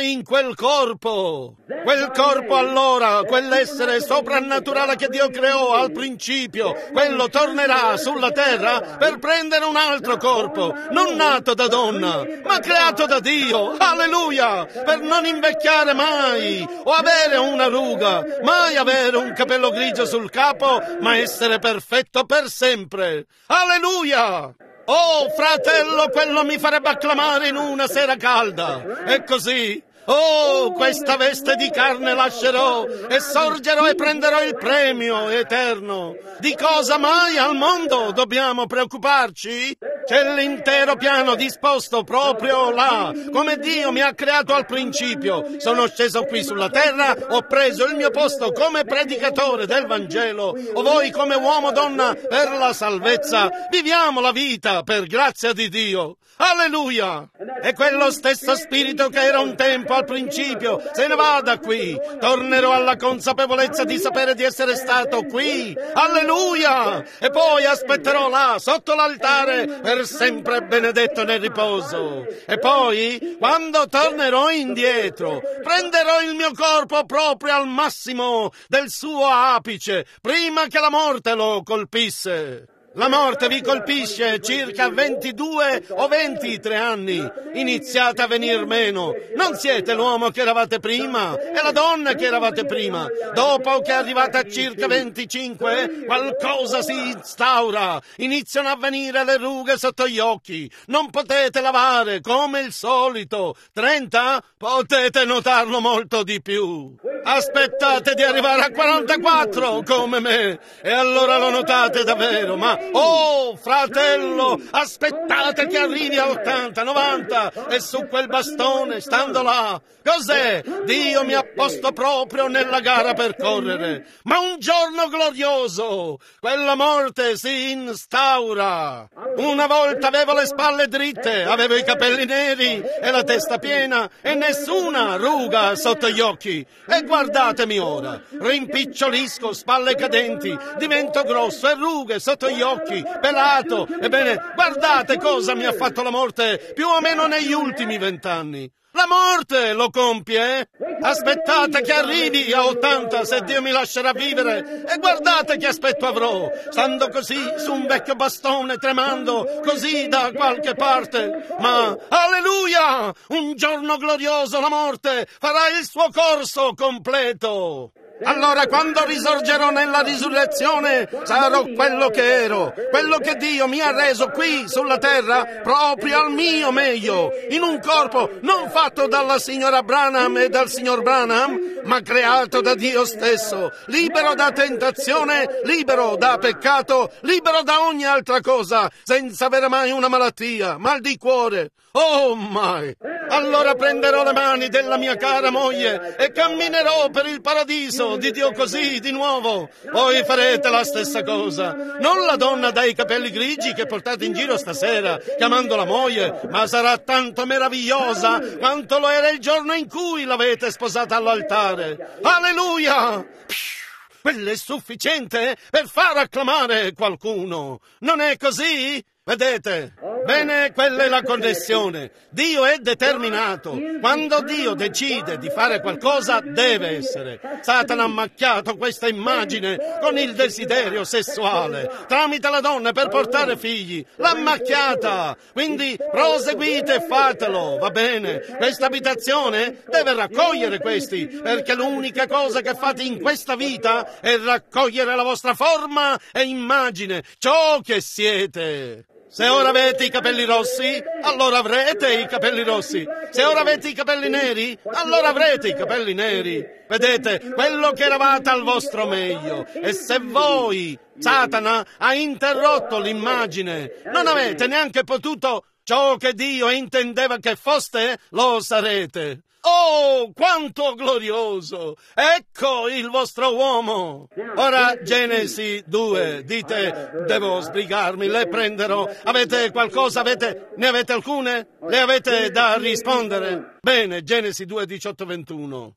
in quel corpo. Quel corpo allora, quell'essere soprannaturale che Dio creò al principio, quello tornerà sulla terra per prendere un altro corpo, non nato da donna, ma creato da Dio. Alleluia! Per non invecchiare mai, o avere una ruga, mai avere un capello grigio sul capo, ma essere perfetto per sempre. Alleluia! Oh, fratello, quello mi farebbe acclamare in una sera calda. E così, oh, questa veste di carne lascerò e sorgerò e prenderò il premio eterno. Di cosa mai al mondo dobbiamo preoccuparci? C'è l'intero piano disposto proprio là, come Dio mi ha creato al principio. Sono sceso qui sulla terra, ho preso il mio posto come predicatore del Vangelo, o voi come uomo donna per la salvezza. Viviamo la vita per grazia di Dio. Alleluia! E quello stesso spirito che era un tempo al principio se ne va da qui. Tornerò alla consapevolezza di sapere di essere stato qui. Alleluia! E poi aspetterò là, sotto l'altare, per sempre benedetto nel riposo. E poi, quando tornerò indietro, prenderò il mio corpo proprio al massimo del suo apice, prima che la morte lo colpisse. La morte vi colpisce circa ventidue o ventitré anni. Iniziate a venir meno. Non siete l'uomo che eravate prima e la donna che eravate prima. Dopo che arrivate a circa venticinque, qualcosa si instaura. Iniziano a venire le rughe sotto gli occhi. Non potete lavare come il solito. trenta? Potete notarlo molto di più. Aspettate di arrivare a quarantaquattro come me e allora lo notate davvero. Ma oh, fratello, aspettate che arrivi a ottanta, novanta e su quel bastone, stando là, cos'è? Dio mi ha posto proprio nella gara per correre. Ma un giorno glorioso, quella morte si instaura. Una volta avevo le spalle dritte, avevo i capelli neri e la testa piena e nessuna ruga sotto gli occhi. E guardatemi ora, rimpicciolisco, spalle cadenti, divento grosso e rughe sotto gli occhi, pelato. Ebbene, guardate cosa mi ha fatto la morte più o meno negli ultimi vent'anni. La morte lo compie, eh? Aspettate che arrivi a ottanta se Dio mi lascerà vivere e guardate che aspetto avrò, stando così su un vecchio bastone, tremando così da qualche parte. Ma, alleluia! Un giorno glorioso la morte farà il suo corso completo. Allora quando risorgerò nella risurrezione sarò quello che ero, quello che Dio mi ha reso qui sulla terra proprio al mio meglio, in un corpo non fatto dalla signora Branham e dal signor Branham, ma creato da Dio stesso, libero da tentazione, libero da peccato, libero da ogni altra cosa, senza avere mai una malattia, mal di cuore. Oh mai! Allora prenderò le mani della mia cara moglie e camminerò per il paradiso di Dio così di nuovo. Voi farete la stessa cosa. Non la donna dai capelli grigi che portate in giro stasera chiamando la moglie, ma sarà tanto meravigliosa quanto lo era il giorno in cui l'avete sposata all'altare. Alleluia! Quello è sufficiente per far acclamare qualcuno. Non è così? Vedete? Bene, quella è la connessione. Dio è determinato. Quando Dio decide di fare qualcosa, deve essere. Satana ha macchiato questa immagine con il desiderio sessuale tramite la donna per portare figli. L'ha macchiata. Quindi proseguite e fatelo, va bene? Questa abitazione deve raccogliere questi, perché l'unica cosa che fate in questa vita è raccogliere la vostra forma e immagine, ciò che siete. Se ora avete i capelli rossi, allora avrete i capelli rossi. Se ora avete i capelli neri, allora avrete i capelli neri. Vedete, quello che eravate al vostro meglio. E se voi, Satana, ha interrotto l'immagine, non avete neanche potuto ciò che Dio intendeva che foste, lo sarete. Oh, quanto glorioso! Ecco il vostro uomo! Ora, Genesi due, dite, devo sbrigarmi, le prenderò. Avete qualcosa? Avete, ne avete alcune? Le avete da rispondere? Bene, Genesi due, diciotto, ventuno.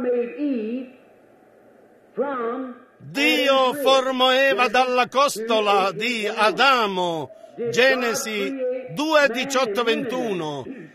Dio formò Eva dalla costola di Adamo. Genesi due, diciotto, ventuno.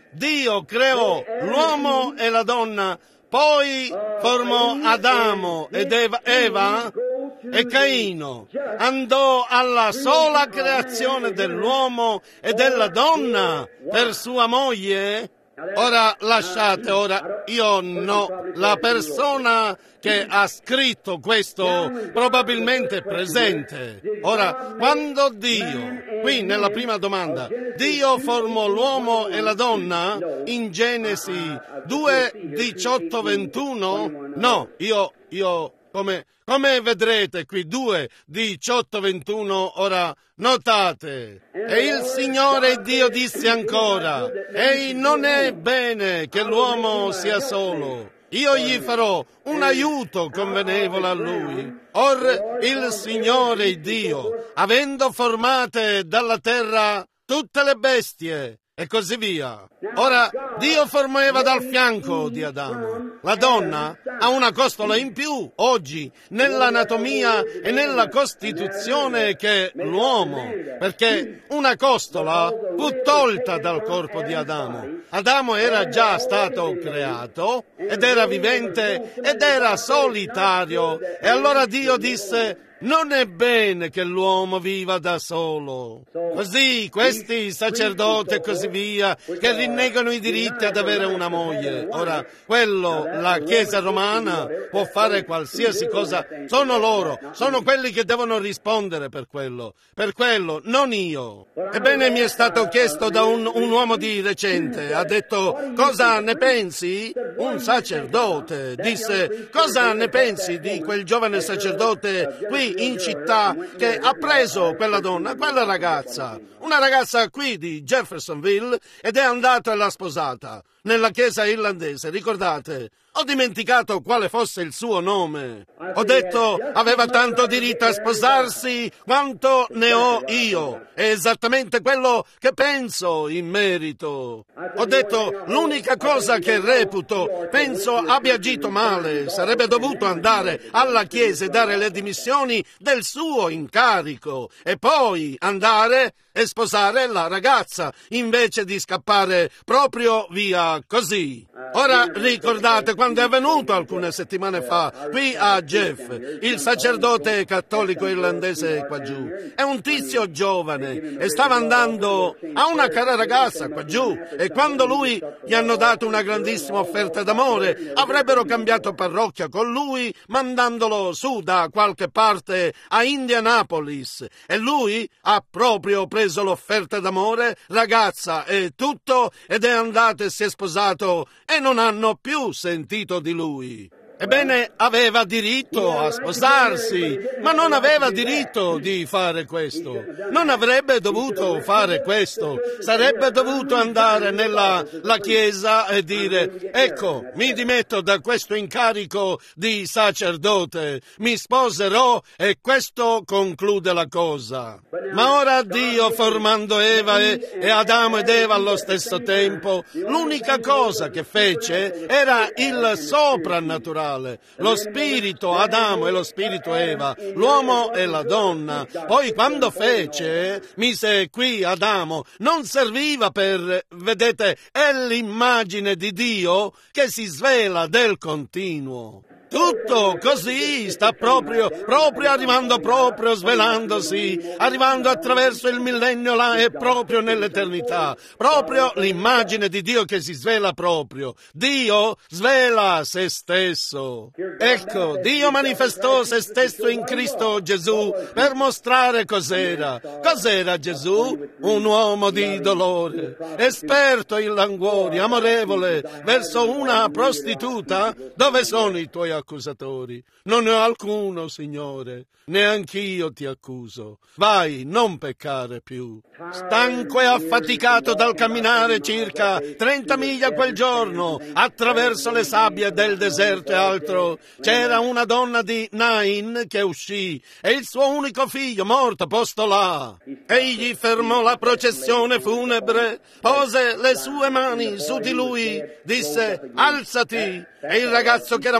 Dio creò l'uomo e la donna, poi formò Adamo ed Eva, Eva e Caino. Andò alla sola creazione dell'uomo e della donna per sua moglie. Ora lasciate, ora io no, la persona che ha scritto questo probabilmente è presente. Ora, quando Dio, qui nella prima domanda, Dio formò l'uomo e la donna in Genesi due, diciotto, ventuno? No, io, io, come, come vedrete qui, due, diciotto, ventuno, ora notate. E il Signore Dio disse ancora, ehi, non è bene che l'uomo sia solo. Io gli farò un aiuto convenevole a lui. Or il Signore Dio, avendo formate dalla terra tutte le bestie, e così via. Ora, Dio formò Eva dal fianco di Adamo. La donna ha una costola in più oggi nell'anatomia e nella costituzione che l'uomo, perché una costola fu tolta dal corpo di Adamo. Adamo era già stato creato ed era vivente ed era solitario, e allora Dio disse: non è bene che l'uomo viva da solo. Così questi sacerdoti e così via, che rinnegano i diritti ad avere una moglie. Ora, quello, la Chiesa romana può fare qualsiasi cosa. Sono loro, sono quelli che devono rispondere per quello. Per quello, non io. Ebbene, mi è stato chiesto da un, un uomo di recente, ha detto: cosa ne pensi? Un sacerdote disse: cosa ne pensi di quel giovane sacerdote qui in città che ha preso quella donna, quella ragazza, una ragazza qui di Jeffersonville, ed è andato e l'ha sposata nella chiesa irlandese. Ricordate? Ho dimenticato quale fosse il suo nome. Ho detto: aveva tanto diritto a sposarsi quanto ne ho io. È esattamente quello che penso in merito. Ho detto: l'unica cosa che reputo, penso abbia agito male, sarebbe dovuto andare alla chiesa e dare le dimissioni del suo incarico e poi andare e sposare la ragazza, invece di scappare proprio via così. Ora ricordate quando è venuto alcune settimane fa qui a Jeff, il sacerdote cattolico irlandese qua giù. È un tizio giovane e stava andando a una cara ragazza qua giù, e quando lui gli hanno dato una grandissima offerta d'amore, avrebbero cambiato parrocchia con lui mandandolo su da qualche parte a Indianapolis, e lui ha proprio preso l'offerta d'amore, ragazza e tutto, ed è andato e si è sposato, e non hanno più sentito di lui. Ebbene, aveva diritto a sposarsi, ma non aveva diritto di fare questo. Non avrebbe dovuto fare questo. Sarebbe dovuto andare nella la chiesa e dire: ecco, mi dimetto da questo incarico di sacerdote, mi sposerò e questo conclude la cosa. Ma ora Dio, formando Eva e, e Adamo ed Eva allo stesso tempo, l'unica cosa che fece era il soprannaturale. Lo spirito Adamo e lo spirito Eva, l'uomo e la donna. Poi quando fece, mise qui Adamo, non serviva per, vedete, è l'immagine di Dio che si svela del continuo. Tutto così sta proprio, proprio arrivando, proprio svelandosi, arrivando attraverso il millennio là e proprio nell'eternità. Proprio l'immagine di Dio che si svela proprio. Dio svela se stesso. Ecco, Dio manifestò se stesso in Cristo Gesù per mostrare cos'era. Cos'era Gesù? Un uomo di dolore, esperto in languori, amorevole verso una prostituta. Dove sono i tuoi accusatori? Non ne ho alcuno, Signore, neanch'io ti accuso. Vai, non peccare più. Stanco e affaticato dal camminare circa trenta miglia quel giorno attraverso le sabbie del deserto e altro, c'era una donna di Nain che uscì e il suo unico figlio morto posto là. Egli fermò la processione funebre, pose le sue mani su di lui, disse: alzati, e il ragazzo che era morto si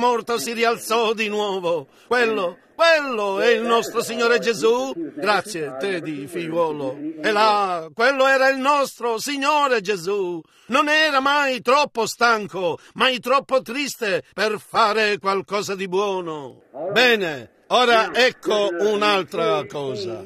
si rialzò di nuovo. Quello, quello è il nostro Signore Gesù. Grazie, Teddy, figliuolo. E là, quello era il nostro Signore Gesù. Non era mai troppo stanco, mai troppo triste per fare qualcosa di buono. Bene. Ora ecco un'altra cosa.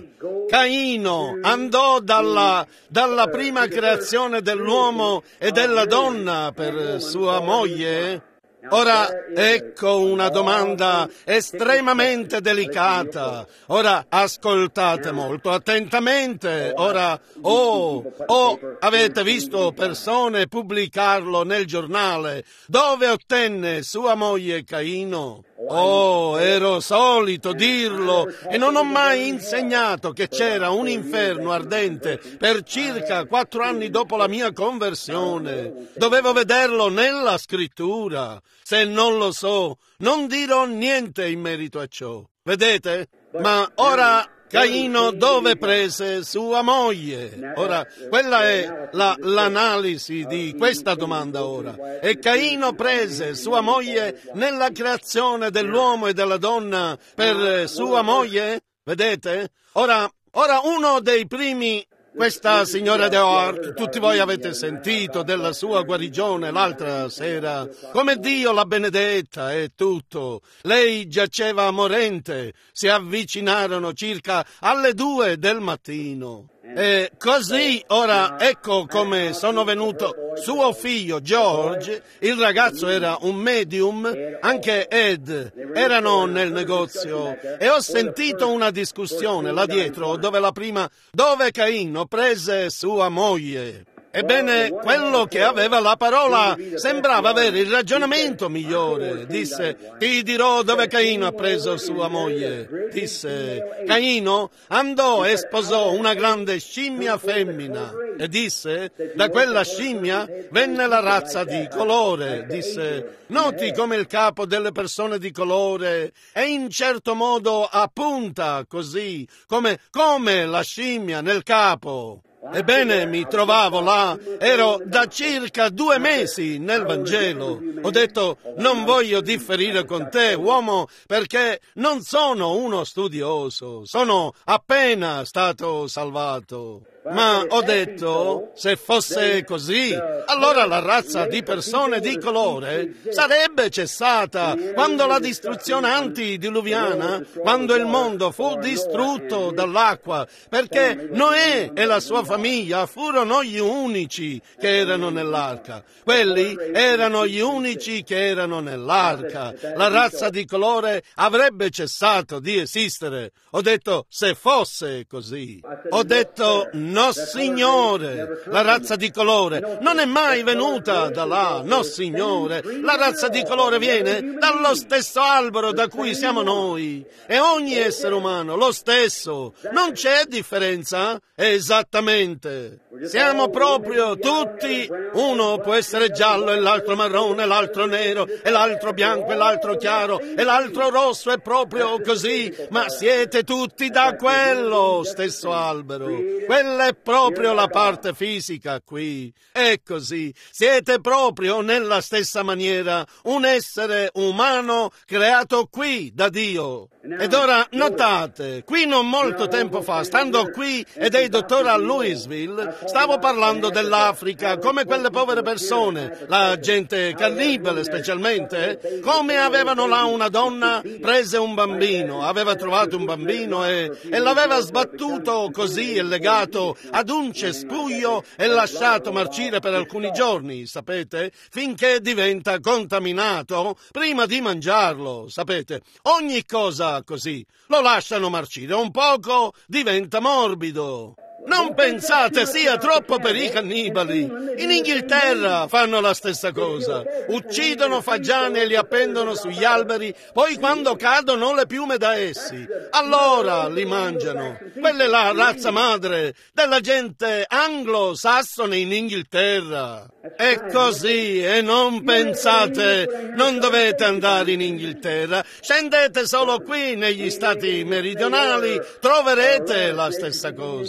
Caino andò dalla, dalla prima creazione dell'uomo e della donna per sua moglie. Ora ecco una domanda estremamente delicata. Ora ascoltate molto attentamente. Ora, oh, oh, avete visto persone pubblicarlo nel giornale dove ottenne sua moglie Caino? Oh, ero solito dirlo e non ho mai insegnato che c'era un inferno ardente per circa quattro anni dopo la mia conversione. Dovevo vederlo nella scrittura. Se non lo so, non dirò niente in merito a ciò. Vedete? Ma ora Caino dove prese sua moglie? Ora, quella è la, l'analisi di questa domanda ora. E Caino prese sua moglie nella creazione dell'uomo e della donna per sua moglie? Vedete? Ora, ora uno dei primi... Questa signora De Hart, tutti voi avete sentito della sua guarigione l'altra sera, come Dio l'ha benedetta e tutto. Lei giaceva morente, si avvicinarono circa alle due del mattino. E così ora ecco come sono venuto. Suo figlio George, il ragazzo era un medium, anche Ed erano nel negozio e ho sentito una discussione là dietro dove la prima, dove Caino prese sua moglie. Ebbene, quello che aveva la parola sembrava avere il ragionamento migliore. Disse, ti dirò dove Caino ha preso sua moglie. Disse, Caino andò e sposò una grande scimmia femmina. E disse, da quella scimmia venne la razza di colore. Disse, noti come il capo delle persone di colore è in certo modo a punta, così, come, come la scimmia nel capo. Ebbene, mi trovavo là, ero da circa due mesi nel Vangelo. Ho detto, non voglio differire con te, uomo, perché non sono uno studioso, sono appena stato salvato. Ma ho detto, se fosse così, allora la razza di persone di colore sarebbe cessata quando la distruzione antediluviana, quando il mondo fu distrutto dall'acqua, perché Noè e la sua famiglia furono gli unici che erano nell'arca. Quelli erano gli unici che erano nell'arca. La razza di colore avrebbe cessato di esistere. Ho detto, se fosse così. Ho detto, no signore, la razza di colore non è mai venuta da là, no signore, la razza di colore viene dallo stesso albero da cui siamo noi e ogni essere umano lo stesso, non c'è differenza? Esattamente, siamo proprio tutti, uno può essere giallo e l'altro marrone, l'altro nero e l'altro bianco e l'altro chiaro e l'altro rosso, è proprio così, ma siete tutti da quello stesso albero, quella è proprio la parte fisica qui, è così, siete proprio nella stessa maniera un essere umano creato qui da Dio. Ed ora notate, qui non molto tempo fa, stando qui e dei dottori a Louisville, stavo parlando dell'Africa, come quelle povere persone, la gente cannibale specialmente, come avevano là una donna, prese un bambino, aveva trovato un bambino e, e l'aveva sbattuto così e legato ad un cespuglio e lasciato marcire per alcuni giorni, sapete, finché diventa contaminato prima di mangiarlo, sapete. Ogni cosa così, lo lasciano marcire un poco, diventa morbido. Non pensate sia troppo per i cannibali. In Inghilterra fanno la stessa cosa. Uccidono fagiani e li appendono sugli alberi, poi quando cadono le piume da essi, allora li mangiano. Quella è la razza madre della gente anglo-sassone in Inghilterra. È così, e non pensate, non dovete andare in Inghilterra. Scendete solo qui negli stati meridionali, troverete la stessa cosa. C'è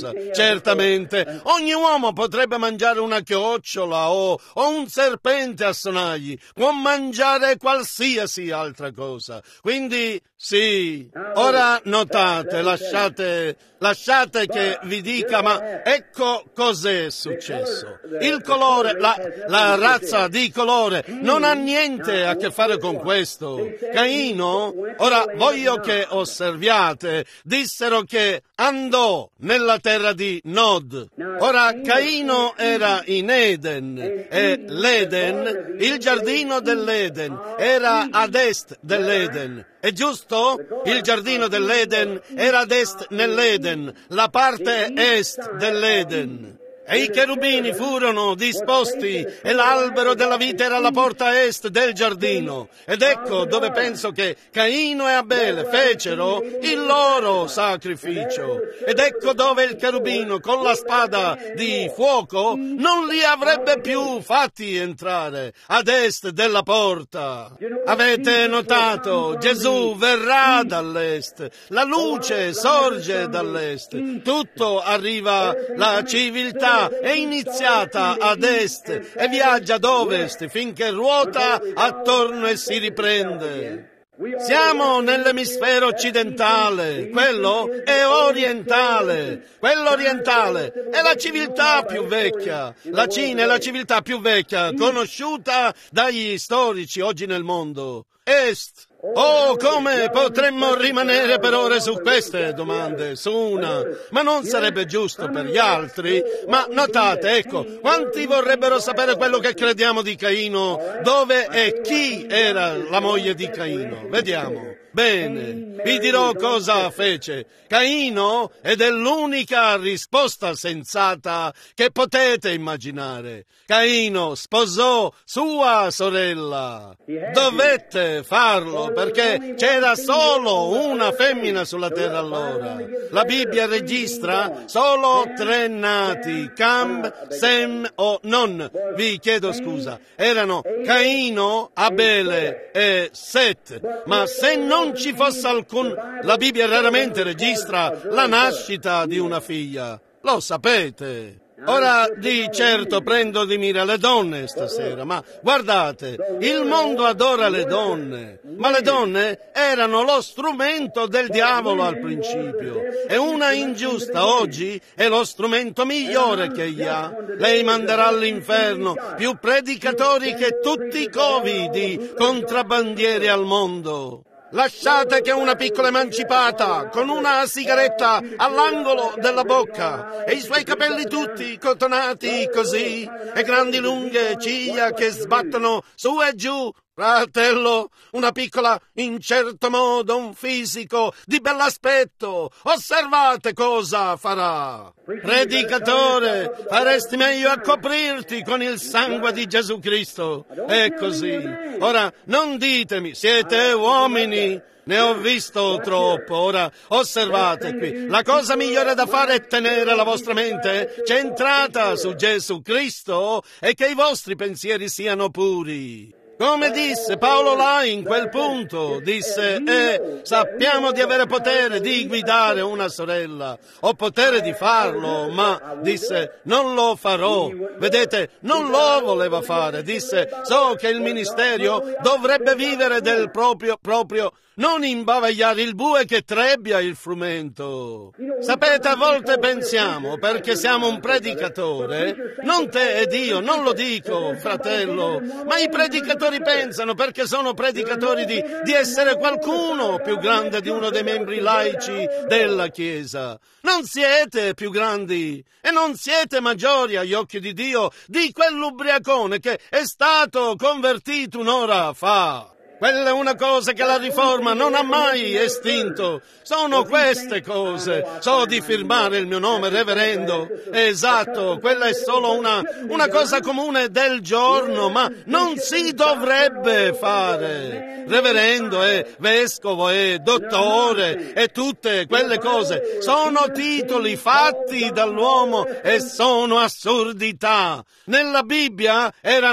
Certamente, ogni uomo potrebbe mangiare una chiocciola o, o un serpente a sonagli, può mangiare qualsiasi altra cosa. Quindi, sì, ora notate, lasciate, lasciate che vi dica, ma ecco cos'è successo. Il colore, la, la razza di colore non ha niente a che fare con questo. Caino, ora voglio che osserviate, dissero che andò nella terra di Nod. Ora Caino era in Eden e l'Eden, il giardino dell'Eden, era ad est dell'Eden. È giusto? Il giardino dell'Eden era ad est nell'Eden, la parte est dell'Eden. E i cherubini furono disposti e l'albero della vita era alla porta est del giardino. Ed ecco dove penso che Caino e Abele fecero il loro sacrificio. Ed ecco dove il cherubino con la spada di fuoco non li avrebbe più fatti entrare ad est della porta. Avete notato? Gesù verrà dall'est, la luce sorge dall'est, tutto arriva, la civiltà è iniziata ad est e viaggia ad ovest finché ruota attorno e si riprende. Siamo nell'emisfero occidentale, quello è orientale, quello orientale è la civiltà più vecchia, la Cina è la civiltà più vecchia conosciuta dagli storici oggi nel mondo. Est. Oh, come potremmo rimanere per ore su queste domande, su una, ma non sarebbe giusto per gli altri. Ma notate, ecco, quanti vorrebbero sapere quello che crediamo di Caino, dove e chi era la moglie di Caino? Vediamo. Bene, vi dirò cosa fece Caino ed è l'unica risposta sensata che potete immaginare. Caino sposò sua sorella. Dovette farlo perché c'era solo una femmina sulla terra allora. La Bibbia registra solo tre nati, Cam, Sem o Non, vi chiedo scusa, erano Caino, Abele e Set, ma se non non ci fosse alcun... La Bibbia raramente registra la nascita di una figlia. Lo sapete. Ora di certo prendo di mira le donne stasera, ma guardate, il mondo adora le donne, ma le donne erano lo strumento del diavolo al principio e una ingiusta oggi è lo strumento migliore che egli ha. Lei manderà all'inferno più predicatori che tutti i covi di contrabbandieri al mondo. Lasciate che una piccola emancipata, con una sigaretta all'angolo della bocca e i suoi capelli tutti cotonati così e grandi lunghe ciglia che sbattono su e giù, fratello, una piccola, in certo modo, un fisico di bell'aspetto, osservate cosa farà. Predicatore, faresti meglio a coprirti con il sangue di Gesù Cristo. È così. Ora, non ditemi, siete uomini. Ne ho visto troppo. Ora, osservate qui. La cosa migliore da fare è tenere la vostra mente centrata su Gesù Cristo e che i vostri pensieri siano puri. Come disse Paolo là in quel punto, disse, eh, sappiamo di avere potere di guidare una sorella, ho potere di farlo, ma, disse, non lo farò. Vedete, non lo voleva fare, disse, so che il ministero dovrebbe vivere del proprio, proprio, non imbavagliare il bue che trebbia il frumento. Sapete, a volte pensiamo, perché siamo un predicatore, non te ed io, non lo dico, fratello, ma i predicatori pensano, perché sono predicatori, di, di essere qualcuno più grande di uno dei membri laici della Chiesa. Non siete più grandi e non siete maggiori agli occhi di Dio di quell'ubriacone che è stato convertito un'ora fa. Quella è una cosa che la riforma non ha mai estinto. Sono queste cose. So di firmare il mio nome, reverendo. Esatto, quella è solo una, una cosa comune del giorno, ma non si dovrebbe fare. Reverendo e vescovo e dottore e tutte quelle cose sono titoli fatti dall'uomo e sono assurdità. Nella Bibbia erano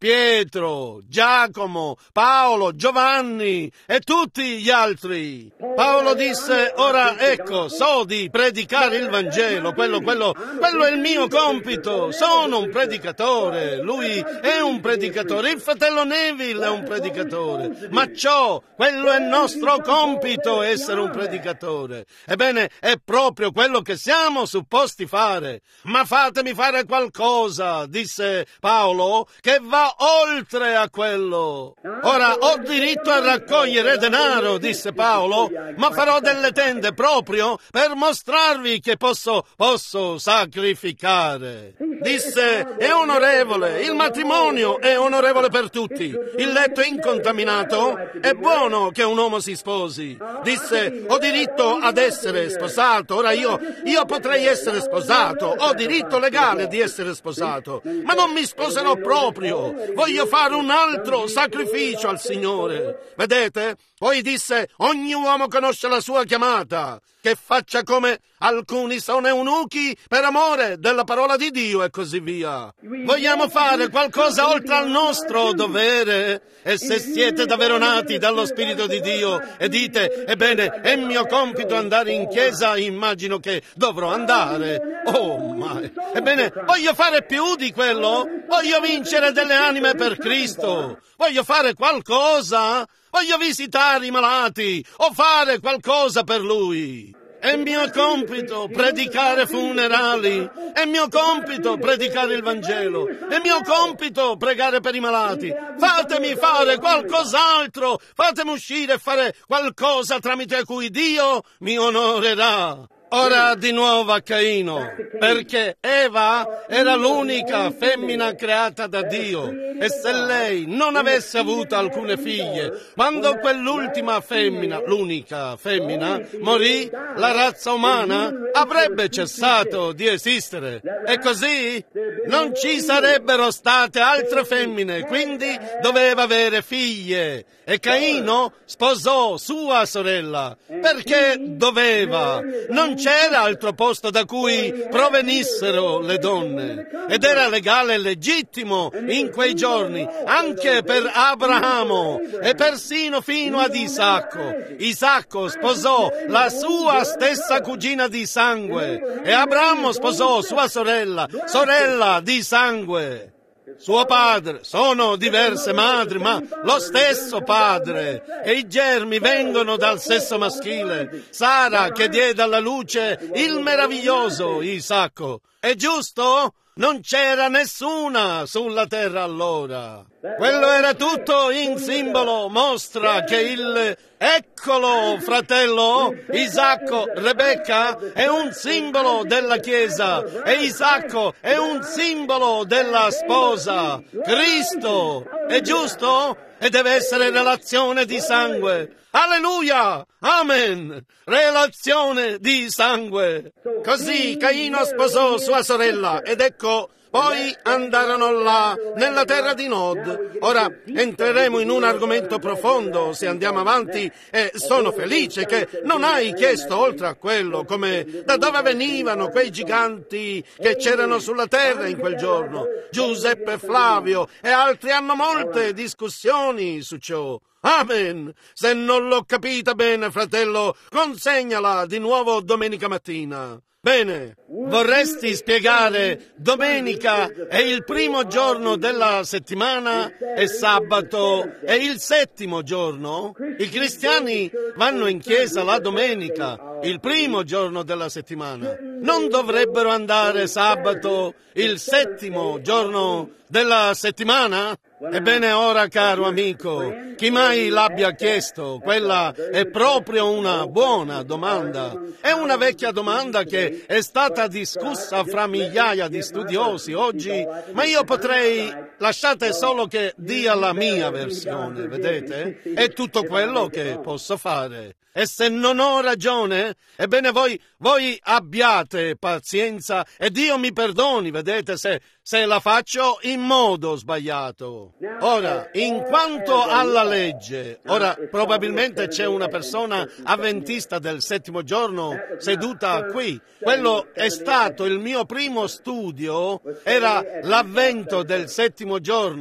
Pietro, Giacomo, Paolo, Giovanni e tutti gli altri. Paolo disse, ora ecco, so di predicare il Vangelo, quello, quello, quello è il mio compito, sono un predicatore, lui è un predicatore, il fratello Neville è un predicatore, ma ciò, quello è il nostro compito, essere un predicatore. Ebbene, è proprio quello che siamo supposti fare. Ma fatemi fare qualcosa, disse Paolo, che va oltre a quello. Ora, ho diritto a raccogliere denaro, disse Paolo, ma farò delle tende proprio per mostrarvi che posso, posso sacrificare. Disse, è onorevole, il matrimonio è onorevole per tutti, il letto è incontaminato, è buono che un uomo si sposi. Disse, ho diritto ad essere sposato, ora io, io potrei essere sposato, ho diritto legale di essere sposato, ma non mi sposerò proprio, voglio fare un altro sacrificio al Signore. Vedete? Poi disse, ogni uomo conosce la sua chiamata, che faccia come alcuni sono eunuchi per amore della parola di Dio e così via. Vogliamo fare qualcosa oltre al nostro dovere? E se siete davvero nati dallo Spirito di Dio e dite, ebbene, è mio compito andare in chiesa, immagino che dovrò andare. Oh, mai. Ebbene, voglio fare più di quello. Voglio vincere delle anime per Cristo. Voglio fare qualcosa. Voglio visitare i malati o fare qualcosa per Lui. È mio compito predicare funerali, è mio compito predicare il Vangelo, è mio compito pregare per i malati. Fatemi fare qualcos'altro, fatemi uscire e fare qualcosa tramite cui Dio mi onorerà. Ora di nuovo a Caino, perché Eva era l'unica femmina creata da Dio e se lei non avesse avuto alcune figlie, quando quell'ultima femmina, l'unica femmina, morì, la razza umana avrebbe cessato di esistere. E così non ci sarebbero state altre femmine, quindi doveva avere figlie. E Caino sposò sua sorella, perché doveva. Non c'era altro posto da cui provenissero le donne. Ed era legale e legittimo in quei giorni, anche per Abramo e persino fino ad Isacco. Isacco sposò la sua stessa cugina di sangue e Abramo sposò sua sorella, sorella di sangue. Suo padre, sono diverse madri, ma lo stesso padre, e i germi vengono dal sesso maschile. Sara che diede alla luce il meraviglioso Isacco. È giusto? Non c'era nessuna sulla terra allora. Quello era tutto in simbolo, mostra che il... Eccolo, fratello, Isacco, Rebecca è un simbolo della Chiesa e Isacco è un simbolo della sposa, Cristo. È giusto? E deve essere relazione di sangue. Alleluia! Amen! Relazione di sangue. Così Caino sposò sua sorella ed ecco... Poi andarono là, nella terra di Nod. Ora entreremo in un argomento profondo se andiamo avanti e sono felice che non hai chiesto oltre a quello, come da dove venivano quei giganti che c'erano sulla terra in quel giorno. Giuseppe Flavio e altri hanno molte discussioni su ciò. Amen! Se non l'ho capita bene, fratello, consegnala di nuovo domenica mattina. Bene, vorresti spiegare domenica è il primo giorno della settimana e sabato è il settimo giorno? I cristiani vanno in chiesa la domenica, il primo giorno della settimana. Non dovrebbero andare sabato, il settimo giorno della settimana? Ebbene ora, caro amico, chi mai l'abbia chiesto, quella è proprio una buona domanda. È una vecchia domanda che è stata discussa fra migliaia di studiosi oggi, ma io potrei, lasciate solo che dia la mia versione, vedete? È tutto quello che posso fare. E se non ho ragione, ebbene voi, voi abbiate pazienza e Dio mi perdoni, vedete, se, se la faccio in modo sbagliato. Ora, in quanto alla legge, ora probabilmente c'è una persona avventista del settimo giorno seduta qui. Quello è stato il mio primo studio, era l'avvento del settimo giorno.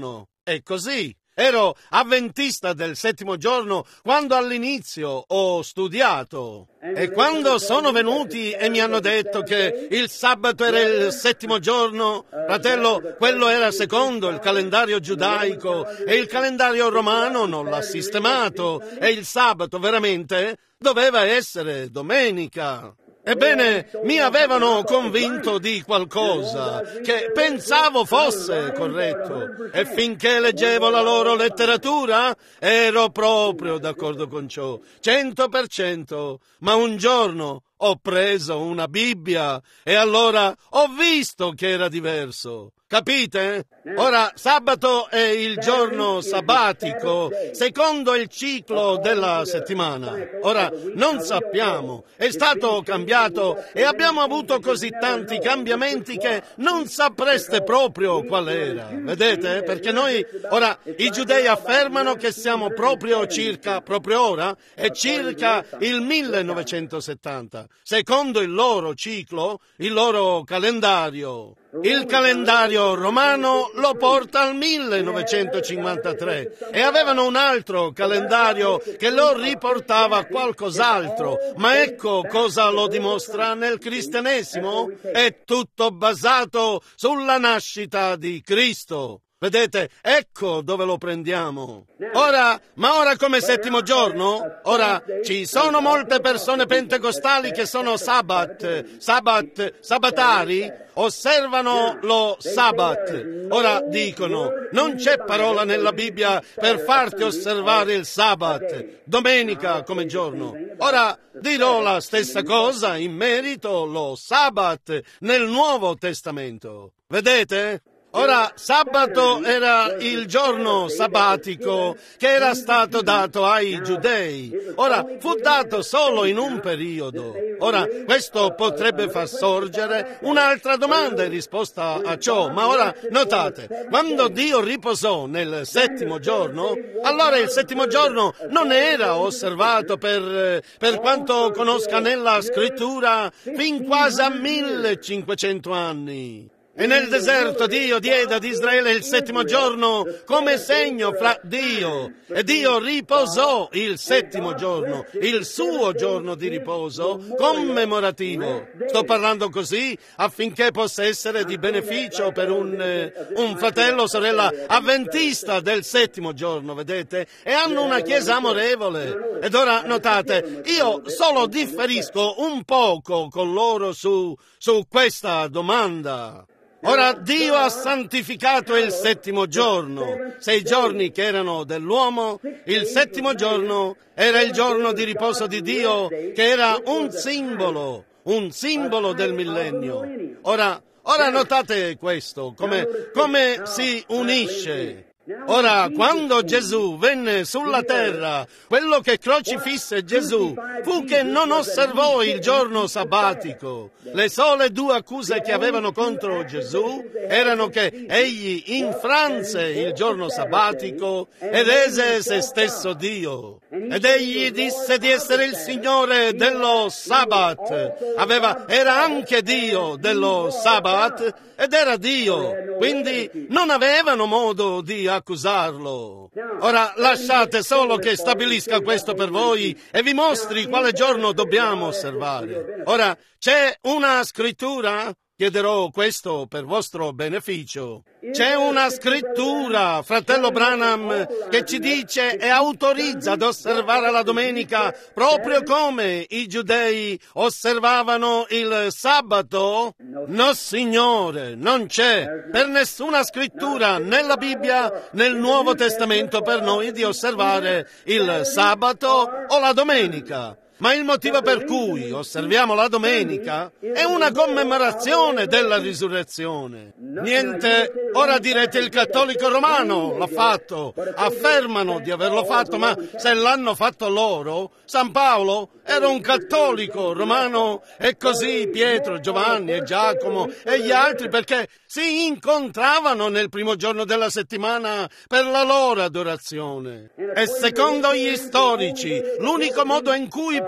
è così. Ero avventista del settimo giorno quando all'inizio ho studiato. E quando sono venuti e mi hanno detto che il sabato era il settimo giorno, fratello, quello era secondo il calendario giudaico e il calendario romano non l'ha sistemato e il sabato veramente doveva essere domenica. Ebbene, mi avevano convinto di qualcosa che pensavo fosse corretto e finché leggevo la loro letteratura ero proprio d'accordo con ciò, cento per cento, ma un giorno ho preso una Bibbia e allora ho visto che era diverso. Capite? Ora, sabato è il giorno sabbatico, secondo il ciclo della settimana. Ora, non sappiamo, è stato cambiato e abbiamo avuto così tanti cambiamenti che non sapreste proprio qual era. Vedete? Perché noi, ora, i giudei affermano che siamo proprio circa, proprio ora, è circa il millenovecentosettanta, secondo il loro ciclo, il loro calendario. Il calendario romano lo porta al millenovecentocinquantatré e avevano un altro calendario che lo riportava a qualcos'altro. Ma ecco cosa lo dimostra nel cristianesimo? È tutto basato sulla nascita di Cristo. Vedete, ecco dove lo prendiamo. Ora, ma ora come settimo giorno? Ora, ci sono molte persone pentecostali che sono sabat, sabat, sabatari, osservano lo sabat. Ora dicono, non c'è parola nella Bibbia per farti osservare il sabat, domenica come giorno. Ora, dirò la stessa cosa in merito allo sabat nel Nuovo Testamento. Vedete? Ora, sabato era il giorno sabbatico che era stato dato ai giudei. Ora, fu dato solo in un periodo. Ora, questo potrebbe far sorgere un'altra domanda in risposta a ciò. Ma ora, notate, quando Dio riposò nel settimo giorno, allora il settimo giorno non era osservato per, per quanto conosca nella scrittura, fin quasi a millecinquecento anni. E nel deserto Dio diede ad Israele il settimo giorno come segno fra Dio. E Dio riposò il settimo giorno, il suo giorno di riposo commemorativo. Sto parlando così affinché possa essere di beneficio per un, eh, un fratello o sorella avventista del settimo giorno, vedete? E hanno una chiesa amorevole. Ed ora notate, io solo differisco un poco con loro su, su questa domanda. Ora Dio ha santificato il settimo giorno. Sei giorni che erano dell'uomo, il settimo giorno era il giorno di riposo di Dio, che era un simbolo, un simbolo del millennio. Ora, ora notate questo, come, come si unisce. Ora, quando Gesù venne sulla terra, quello che crocifisse Gesù fu che non osservò il giorno sabbatico. Le sole due accuse che avevano contro Gesù erano che egli infranse il giorno sabbatico e rese se stesso Dio. Ed egli disse di essere il Signore dello Sabbat. Aveva, era anche Dio dello Sabbat ed era Dio. Quindi non avevano modo di accusarlo. Ora lasciate solo che stabilisca questo per voi e vi mostri quale giorno dobbiamo osservare. Ora, c'è una scrittura? Chiederò questo per vostro beneficio. C'è una scrittura, fratello Branham, che ci dice e autorizza ad osservare la domenica proprio come i giudei osservavano il sabato? No, signore, non c'è per nessuna scrittura nella Bibbia, nel Nuovo Testamento per noi di osservare il sabato o la domenica. Ma il motivo per cui osserviamo la domenica è una commemorazione della risurrezione. Niente, ora direte il cattolico romano l'ha fatto, affermano di averlo fatto, ma se l'hanno fatto loro, San Paolo era un cattolico romano e così Pietro, Giovanni e Giacomo e gli altri, perché si incontravano nel primo giorno della settimana per la loro adorazione. E secondo gli storici, l'unico modo in cui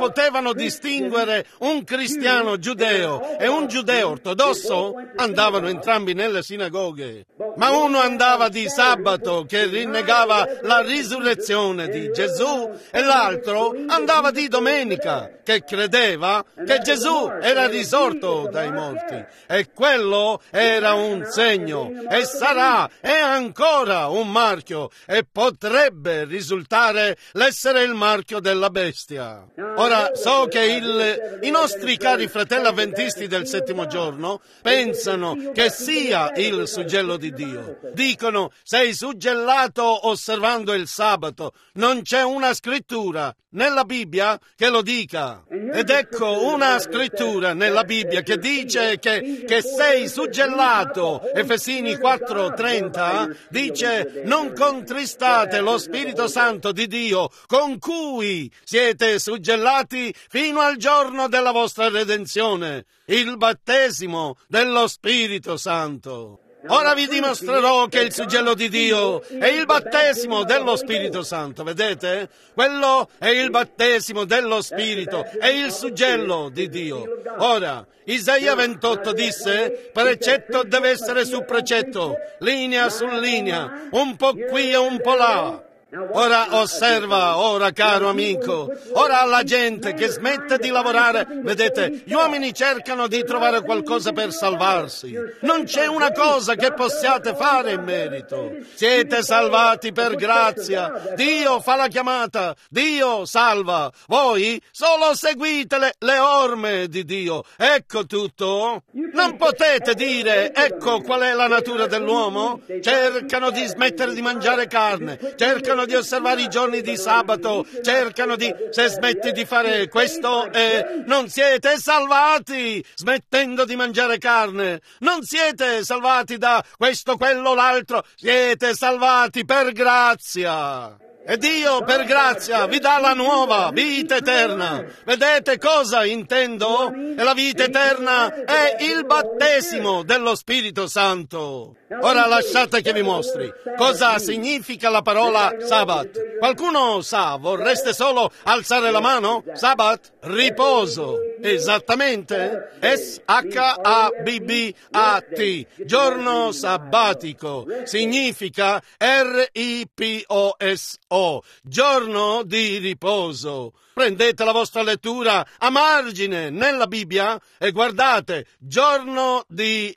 potevano distinguere un cristiano giudeo e un giudeo ortodosso, andavano entrambi nelle sinagoghe. Ma uno andava di sabato, che rinnegava la risurrezione di Gesù, e l'altro andava di domenica, che credeva che Gesù era risorto dai morti. E quello era un segno, e sarà, e ancora un marchio, e potrebbe risultare l'essere il marchio della bestia. Ora, so che il, i nostri cari fratelli avventisti del settimo giorno pensano che sia il suggello di Dio. Dicono: sei suggellato osservando il sabato. Non c'è una scrittura nella Bibbia che lo dica. Ed ecco una scrittura nella Bibbia che dice che, che sei suggellato. Efesini quattro trenta dice: non contristate lo Spirito Santo di Dio, con cui siete suggellati fino al giorno della vostra redenzione, il battesimo dello Spirito Santo. Ora vi dimostrerò che il suggello di Dio è il battesimo dello Spirito Santo, vedete? Quello è il battesimo dello Spirito, è il suggello di Dio. Ora, Isaia ventotto disse: precetto deve essere su precetto, linea su linea, un po' qui e un po' là. Ora osserva, ora caro amico, ora alla gente che smette di lavorare. Vedete, gli uomini cercano di trovare qualcosa per salvarsi. Non c'è una cosa che possiate fare in merito. Siete salvati per grazia. Dio fa la chiamata, Dio salva. Voi solo seguite le, le orme di Dio. Ecco tutto. Non potete dire: ecco qual è la natura dell'uomo. Cercano di smettere di mangiare carne, cercano di osservare i giorni di sabato, cercano di... Se smetti di fare questo, eh, non siete salvati smettendo di mangiare carne. Non siete salvati da questo, quello, l'altro. Siete salvati per grazia. E Dio per grazia vi dà la nuova vita eterna. Vedete cosa intendo? E la vita eterna è il battesimo dello Spirito Santo. Ora lasciate che vi mostri cosa significa la parola Sabbat. Qualcuno sa? Vorreste solo alzare la mano? Sabbat? Riposo. Esattamente. S H A B B A T. Giorno sabbatico. Significa R I P O S O. Giorno di riposo. Prendete la vostra lettura a margine nella Bibbia e guardate: giorno di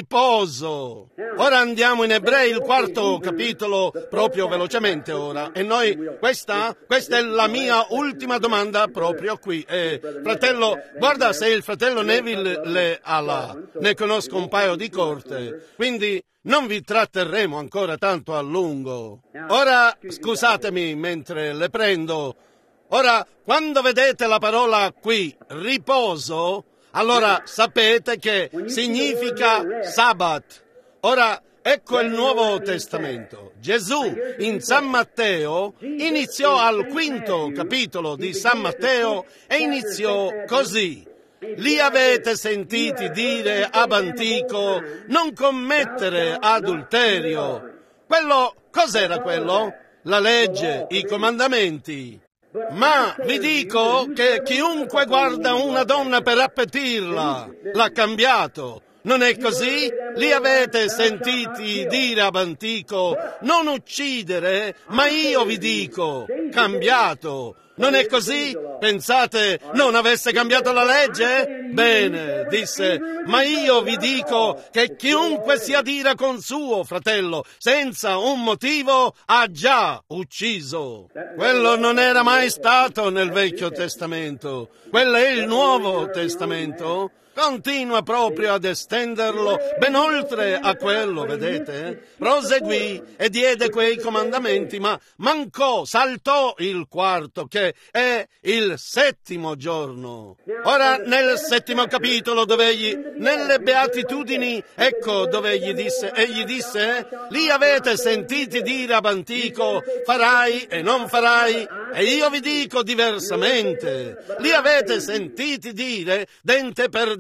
riposo. Ora andiamo in Ebrei, il quarto capitolo, proprio velocemente ora. E noi, questa, questa è la mia ultima domanda proprio qui. Eh, fratello, guarda se il fratello Neville le ha là. Ne conosco un paio di corte, quindi non vi tratterremo ancora tanto a lungo. Ora, scusatemi mentre le prendo. Ora, quando vedete la parola qui, riposo, allora sapete che significa Sabbat. Ora, ecco il Nuovo Testamento. Gesù in San Matteo iniziò al quinto capitolo di San Matteo e iniziò così: li avete sentiti dire ab antico, non commettere adulterio. Quello, cos'era quello? La legge, i comandamenti. Ma vi dico che chiunque guarda una donna per appetirla l'ha cambiato. Non è così? Li avete sentiti dire ab antico: non uccidere, ma io vi dico, cambiato. Non è così? Pensate non avesse cambiato la legge? Bene, disse, ma io vi dico che chiunque si adira con suo fratello senza un motivo ha già ucciso. Quello non era mai stato nel Vecchio Testamento. Quello è il Nuovo Testamento. Continua proprio ad estenderlo ben oltre a quello, vedete? Proseguì e diede quei comandamenti, ma mancò, saltò il quarto, che è il settimo giorno. Ora, nel settimo capitolo, dove egli, nelle beatitudini, ecco dove egli disse, egli disse, li avete sentiti dire ab antico, farai e non farai, e io vi dico diversamente. Li avete sentiti dire, dente per dente,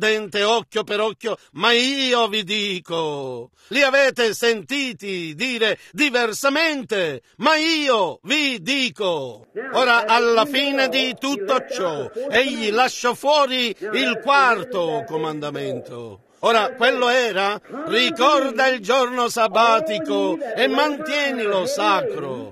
dente, occhio per occhio, ma io vi dico, li avete sentiti dire diversamente, ma io vi dico. Ora, alla fine di tutto ciò, egli lasciò fuori il quarto comandamento. Ora, quello era: ricorda il giorno sabbatico e mantienilo sacro.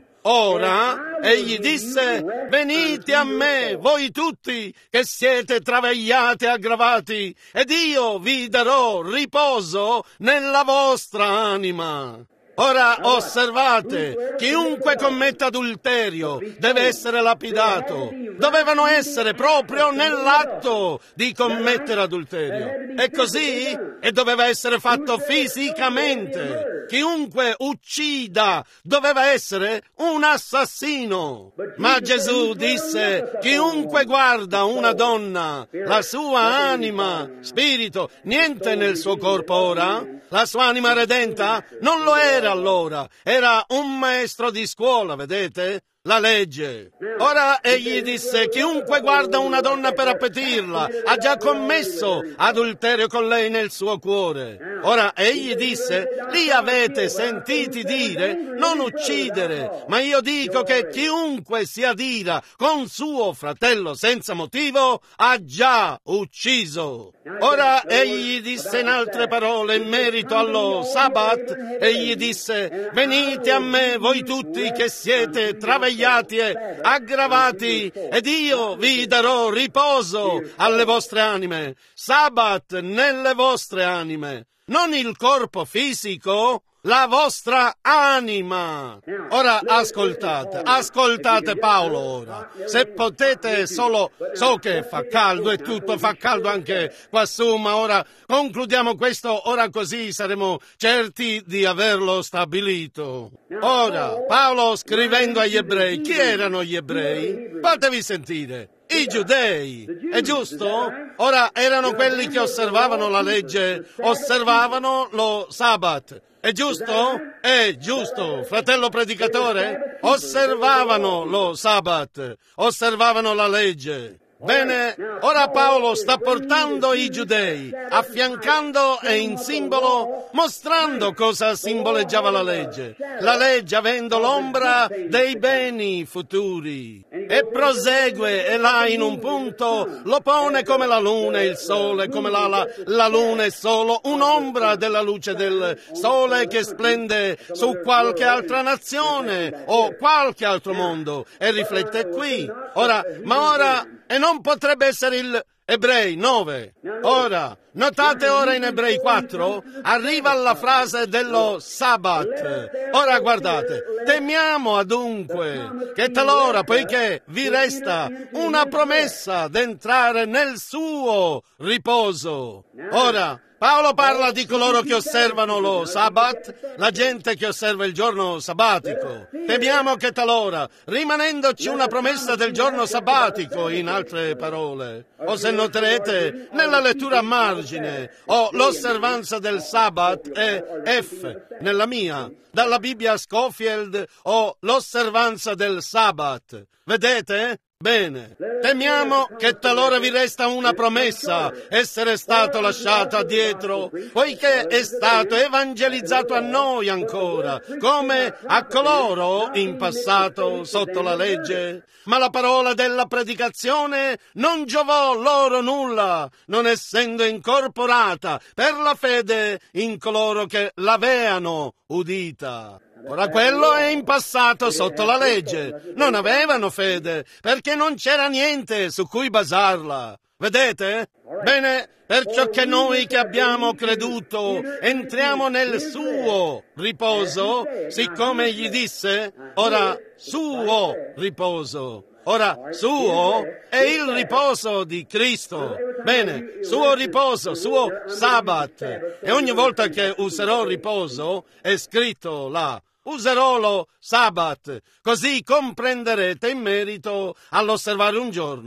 Ora, egli disse: venite a me, voi tutti che siete travagliati e aggravati, ed io vi darò riposo nella vostra anima. Ora osservate, chiunque commetta adulterio deve essere lapidato. Dovevano essere proprio nell'atto di commettere adulterio. E così? E doveva essere fatto fisicamente. Chiunque uccida doveva essere un assassino. Ma Gesù disse: chiunque guarda una donna, la sua anima, spirito, niente nel suo corpo ora, la sua anima redenta, non lo era allora, era un maestro di scuola, vedete? La legge. Ora egli disse: chiunque guarda una donna per appetirla ha già commesso adulterio con lei nel suo cuore. Ora egli disse: li avete sentiti dire non uccidere, ma io dico che chiunque si adira con suo fratello senza motivo ha già ucciso. Ora egli disse in altre parole in merito allo Sabbat, egli disse: venite a me voi tutti che siete travagliati e aggravati, ed io vi darò riposo alle vostre anime. Sabbat nelle vostre anime, non il corpo fisico, la vostra anima. Ora ascoltate, ascoltate Paolo ora. Se potete solo, so che fa caldo e tutto, fa caldo anche quassù, ma ora concludiamo questo, ora così saremo certi di averlo stabilito. Ora, Paolo scrivendo agli ebrei, chi erano gli ebrei? Fatevi sentire. I giudei, è giusto? Ora erano quelli che osservavano la legge, osservavano lo Sabbat. È giusto? È giusto, fratello predicatore? Osservavano lo Sabbat, osservavano la legge. Bene, ora Paolo sta portando i giudei, affiancando e in simbolo, mostrando cosa simboleggiava la legge. La legge avendo l'ombra dei beni futuri. E prosegue, e là in un punto lo pone come la luna e il sole, come la, la, la luna è solo un'ombra della luce del sole che splende su qualche altra nazione o qualche altro mondo e riflette qui. Ora, ma ora... E non potrebbe essere il Ebrei nove. Ora, notate ora in Ebrei quattro, arriva alla frase dello Sabbat. Ora guardate, temiamo adunque che talora, poiché vi resta una promessa d'entrare nel suo riposo. Ora, Paolo parla di coloro che osservano lo Sabbat, la gente che osserva il giorno sabbatico. Temiamo che talora, rimanendoci una promessa del giorno sabbatico, in altre parole, o se noterete nella lettura a margine, o l'osservanza del Sabbat è F, nella mia, dalla Bibbia Scofield, o l'osservanza del Sabbat. Vedete? Bene, temiamo che talora vi resta una promessa, essere stato lasciato dietro, poiché è stato evangelizzato a noi ancora, come a coloro in passato sotto la legge. Ma la parola della predicazione non giovò loro nulla, non essendo incorporata per la fede in coloro che l'avevano udita. Ora quello è in passato sotto la legge. Non avevano fede, perché non c'era niente su cui basarla. Vedete? Bene, perciò che noi che abbiamo creduto entriamo nel suo riposo, siccome gli disse, ora suo riposo. Ora, suo è il riposo di Cristo. Bene, suo riposo, suo Sabbat. E ogni volta che userò riposo, è scritto là, userò lo Sabbat, così comprenderete in merito all'osservare un giorno.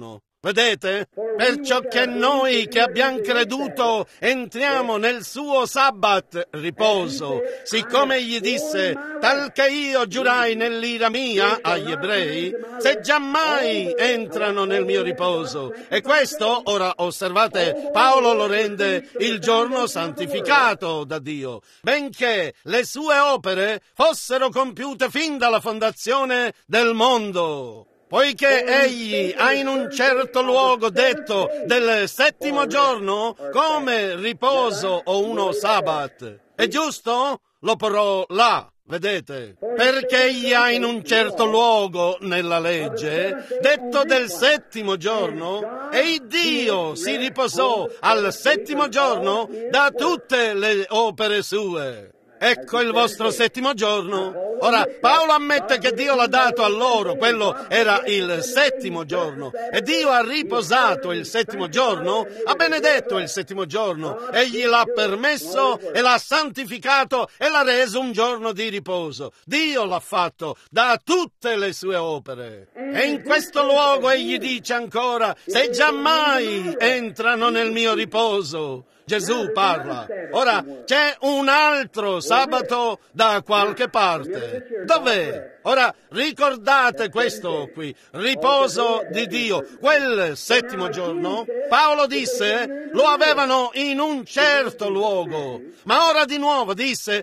Vedete? Perciò che noi che abbiamo creduto entriamo nel suo sabbat, riposo, siccome egli disse, tal che io giurai nell'ira mia agli ebrei, se giammai entrano nel mio riposo. E questo, ora osservate, Paolo lo rende il giorno santificato da Dio, benché le sue opere fossero compiute fin dalla fondazione del mondo. Poiché egli ha in un certo luogo detto del settimo giorno come riposo o uno sabbat. È giusto? Lo porrò là, vedete? Perché egli ha in un certo luogo nella legge detto del settimo giorno e il Dio si riposò al settimo giorno da tutte le opere sue. Ecco il vostro settimo giorno. Ora, Paolo ammette che Dio l'ha dato a loro, quello era il settimo giorno, e Dio ha riposato il settimo giorno, ha benedetto il settimo giorno, egli l'ha permesso e l'ha santificato e l'ha reso un giorno di riposo. Dio l'ha fatto da tutte le sue opere. E in questo luogo egli dice ancora, se giammai entrano nel mio riposo. Gesù parla. Ora, c'è un altro sabato da qualche parte. Dov'è? Ora, ricordate questo qui, riposo di Dio. Quel settimo giorno, Paolo disse, lo avevano in un certo luogo. Ma ora di nuovo disse,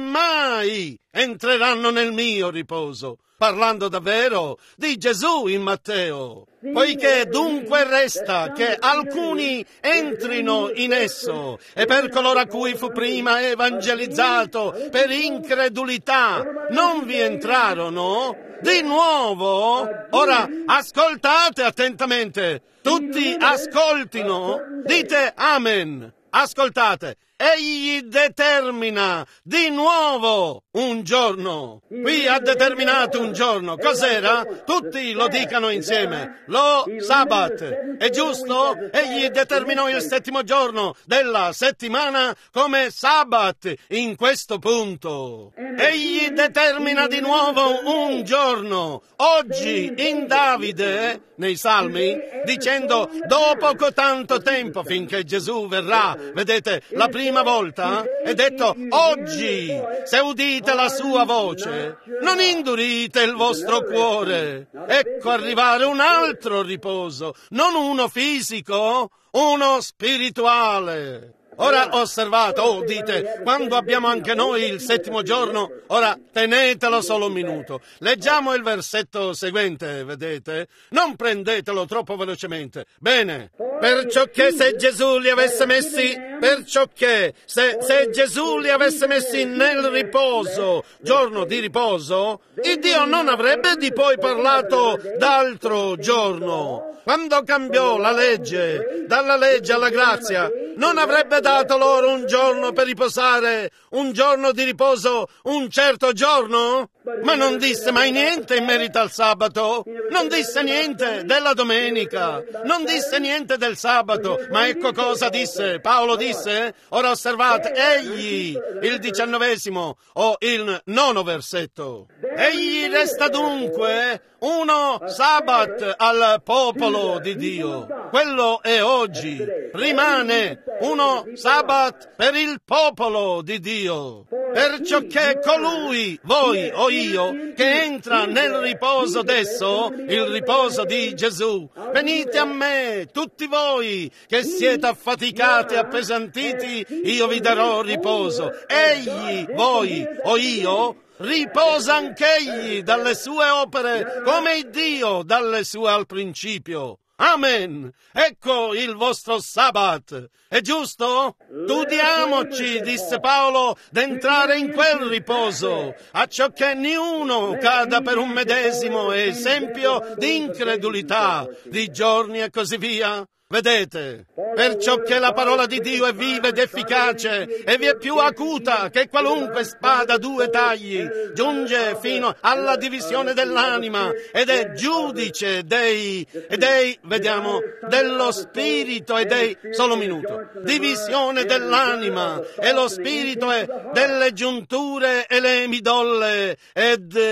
semmai entreranno nel mio riposo. Parlando davvero di Gesù in Matteo. Poiché dunque resta che alcuni entrino in esso, e per coloro a cui fu prima evangelizzato per incredulità non vi entrarono, di nuovo, ora ascoltate attentamente, tutti ascoltino, dite amen, ascoltate. Egli determina di nuovo un giorno. Qui ha determinato un giorno. Cos'era? Tutti lo dicano insieme. Lo Sabbat. È giusto? Egli determinò il settimo giorno della settimana come Sabbat in questo punto. Egli determina di nuovo un giorno. Oggi in Davide, nei Salmi, dicendo dopo tanto tempo finché Gesù verrà, vedete, la prima prima volta è detto oggi, se udite la sua voce, non indurite il vostro cuore. Ecco arrivare un altro riposo, non uno fisico, uno spirituale. Ora osservate, oh dite, quando abbiamo anche noi il settimo giorno, ora tenetelo solo un minuto. Leggiamo il versetto seguente, vedete? Non prendetelo troppo velocemente. Bene, perciò che se Gesù li avesse messi, perciò che se, se Gesù li avesse messi nel riposo, giorno di riposo, il Dio non avrebbe di poi parlato d'altro giorno. Quando cambiò la legge, dalla legge alla grazia, non avrebbe dato loro un giorno per riposare, un giorno di riposo, un certo giorno? Ma non disse mai niente in merito al sabato, non disse niente della domenica, non disse niente del sabato, ma ecco cosa disse, Paolo disse, ora osservate, egli, il diciannovesimo o il nono versetto, egli resta dunque uno Sabbat al popolo di Dio, quello è oggi, rimane uno Sabbat per il popolo di Dio, perciò che colui, voi o io, che entra nel riposo d'esso, il riposo di Gesù, venite a me, tutti voi che siete affaticati e appesantiti, io vi darò riposo. Egli, voi o io, riposa anch'egli dalle sue opere come il Dio dalle sue al principio. Amen! Ecco il vostro Sabbat. È giusto? Studiamoci, disse Paolo, d'entrare in quel riposo, acciò che niuno cada per un medesimo esempio di incredulità, di giorni e così via. Vedete, perciò che la parola di Dio è viva ed efficace e vi è più acuta che qualunque spada a due tagli, giunge fino alla divisione dell'anima ed è giudice dei, e dei, vediamo, dello spirito e dei, solo un minuto, divisione dell'anima e lo spirito è delle giunture e le midolle ed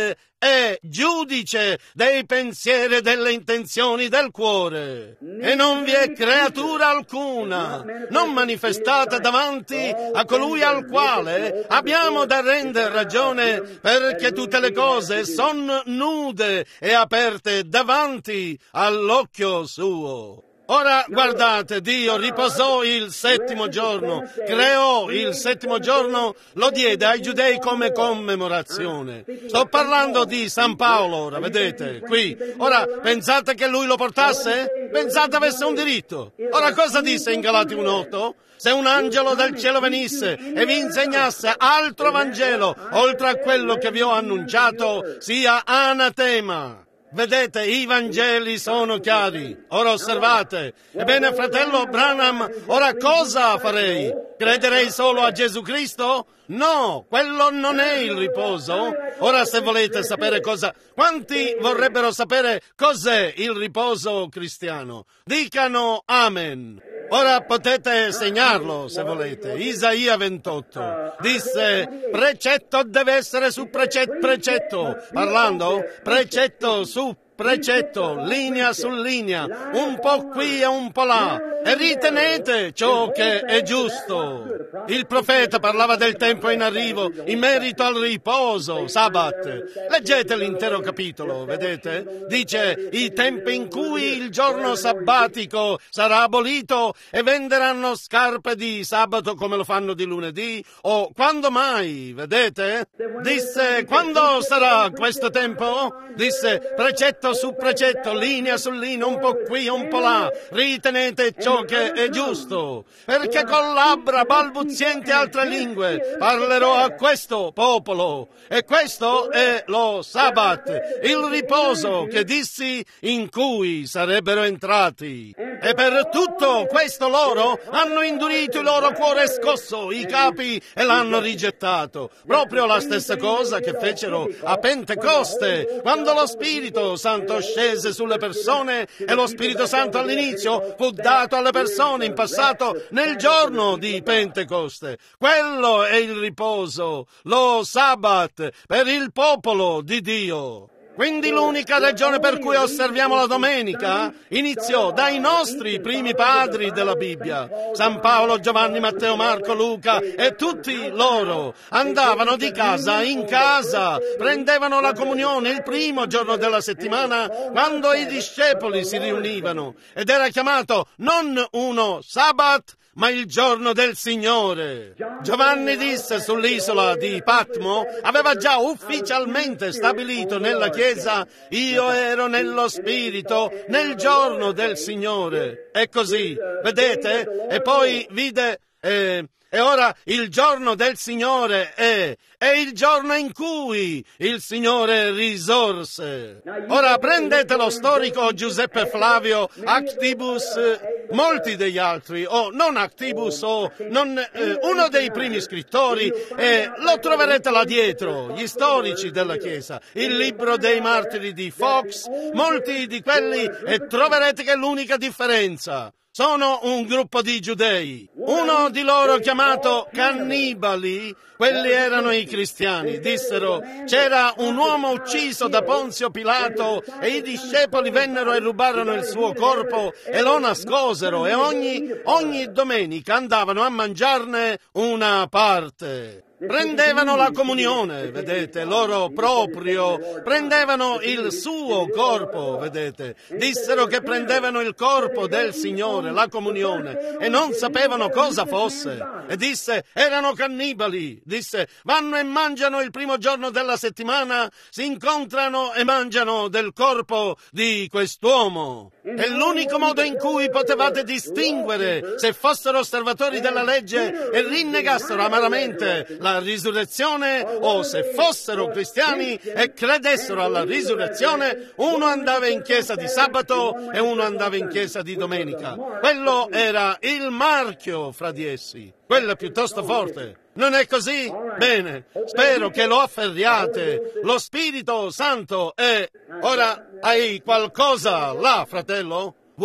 è giudice dei pensieri e delle intenzioni del cuore. E non vi è creatura alcuna non manifestata davanti a colui al quale abbiamo da rendere ragione, perché tutte le cose sono nude e aperte davanti all'occhio suo. Ora guardate, Dio riposò il settimo giorno, creò il settimo giorno, lo diede ai giudei come commemorazione. Sto parlando di San Paolo ora, vedete, qui. Ora, pensate che lui lo portasse? Pensate avesse un diritto. Ora cosa disse in Galati uno otto? Se un angelo dal cielo venisse e vi insegnasse altro Vangelo, oltre a quello che vi ho annunciato, sia anatema. Vedete, i Vangeli sono chiari. Ora osservate. Ebbene, fratello Branham, ora cosa farei? Crederei solo a Gesù Cristo? No, quello non è il riposo. Ora, se volete sapere cosa... Quanti vorrebbero sapere cos'è il riposo cristiano? Dicano amen. Ora potete segnarlo, se volete. Isaia ventotto disse, precetto deve essere su precetto, precetto, parlando, precetto su precetto, linea su linea, un po' qui e un po' là, e ritenete ciò che è giusto. Il profeta parlava del tempo in arrivo in merito al riposo, Sabbat. Leggete l'intero capitolo, vedete? Dice, i tempi in cui il giorno sabbatico sarà abolito e venderanno scarpe di sabato come lo fanno di lunedì, o quando mai, vedete? Disse, quando sarà questo tempo? Disse, precetto su precetto, linea su linea, un po' qui, un po' là, ritenete ciò che è giusto, perché con labbra balbuzienti altre lingue parlerò a questo popolo, e questo è lo Sabbat, il riposo che dissi in cui sarebbero entrati. E per tutto questo loro hanno indurito il loro cuore scosso, i capi, e l'hanno rigettato. Proprio la stessa cosa che fecero a Pentecoste, quando lo Spirito Santo scese sulle persone, e lo Spirito Santo all'inizio fu dato alle persone in passato nel giorno di Pentecoste. Quello è il riposo, lo Sabbat per il popolo di Dio. Quindi l'unica ragione per cui osserviamo la domenica iniziò dai nostri primi padri della Bibbia. San Paolo, Giovanni, Matteo, Marco, Luca e tutti loro andavano di casa in casa, prendevano la comunione il primo giorno della settimana quando i discepoli si riunivano, ed era chiamato non uno Sabbat, ma il giorno del Signore. Giovanni disse sull'isola di Patmo, aveva già ufficialmente stabilito nella Chiesa, io ero nello Spirito nel giorno del Signore. E così, vedete? E poi vide... Eh, E ora il giorno del Signore è, è il giorno in cui il Signore risorse. Ora prendete lo storico Giuseppe Flavio Actibus, molti degli altri, o non Actibus, o non, eh, uno dei primi scrittori, e lo troverete là dietro, gli storici della Chiesa, il libro dei martiri di Fox, molti di quelli, e troverete che è l'unica differenza. Sono un gruppo di giudei. Uno di loro, chiamato cannibali, quelli erano i cristiani, dissero c'era un uomo ucciso da Ponzio Pilato e i discepoli vennero e rubarono il suo corpo e lo nascosero, e ogni, ogni domenica andavano a mangiarne una parte. Prendevano la comunione, vedete, loro proprio, prendevano il suo corpo, vedete, dissero che prendevano il corpo del Signore, la comunione, e non sapevano cosa fosse, e disse, erano cannibali, disse, vanno e mangiano il primo giorno della settimana, si incontrano e mangiano del corpo di quest'uomo. È l'unico modo in cui potevate distinguere se fossero osservatori della legge e rinnegassero amaramente la risurrezione, o se fossero cristiani e credessero alla risurrezione, uno andava in chiesa di sabato e uno andava in chiesa di domenica. Quello era il marchio fra di essi. Quello è piuttosto forte. Non è così? Bene, spero che lo afferriate. Lo Spirito Santo è... Ora, hai qualcosa là, fratello? Vuoi...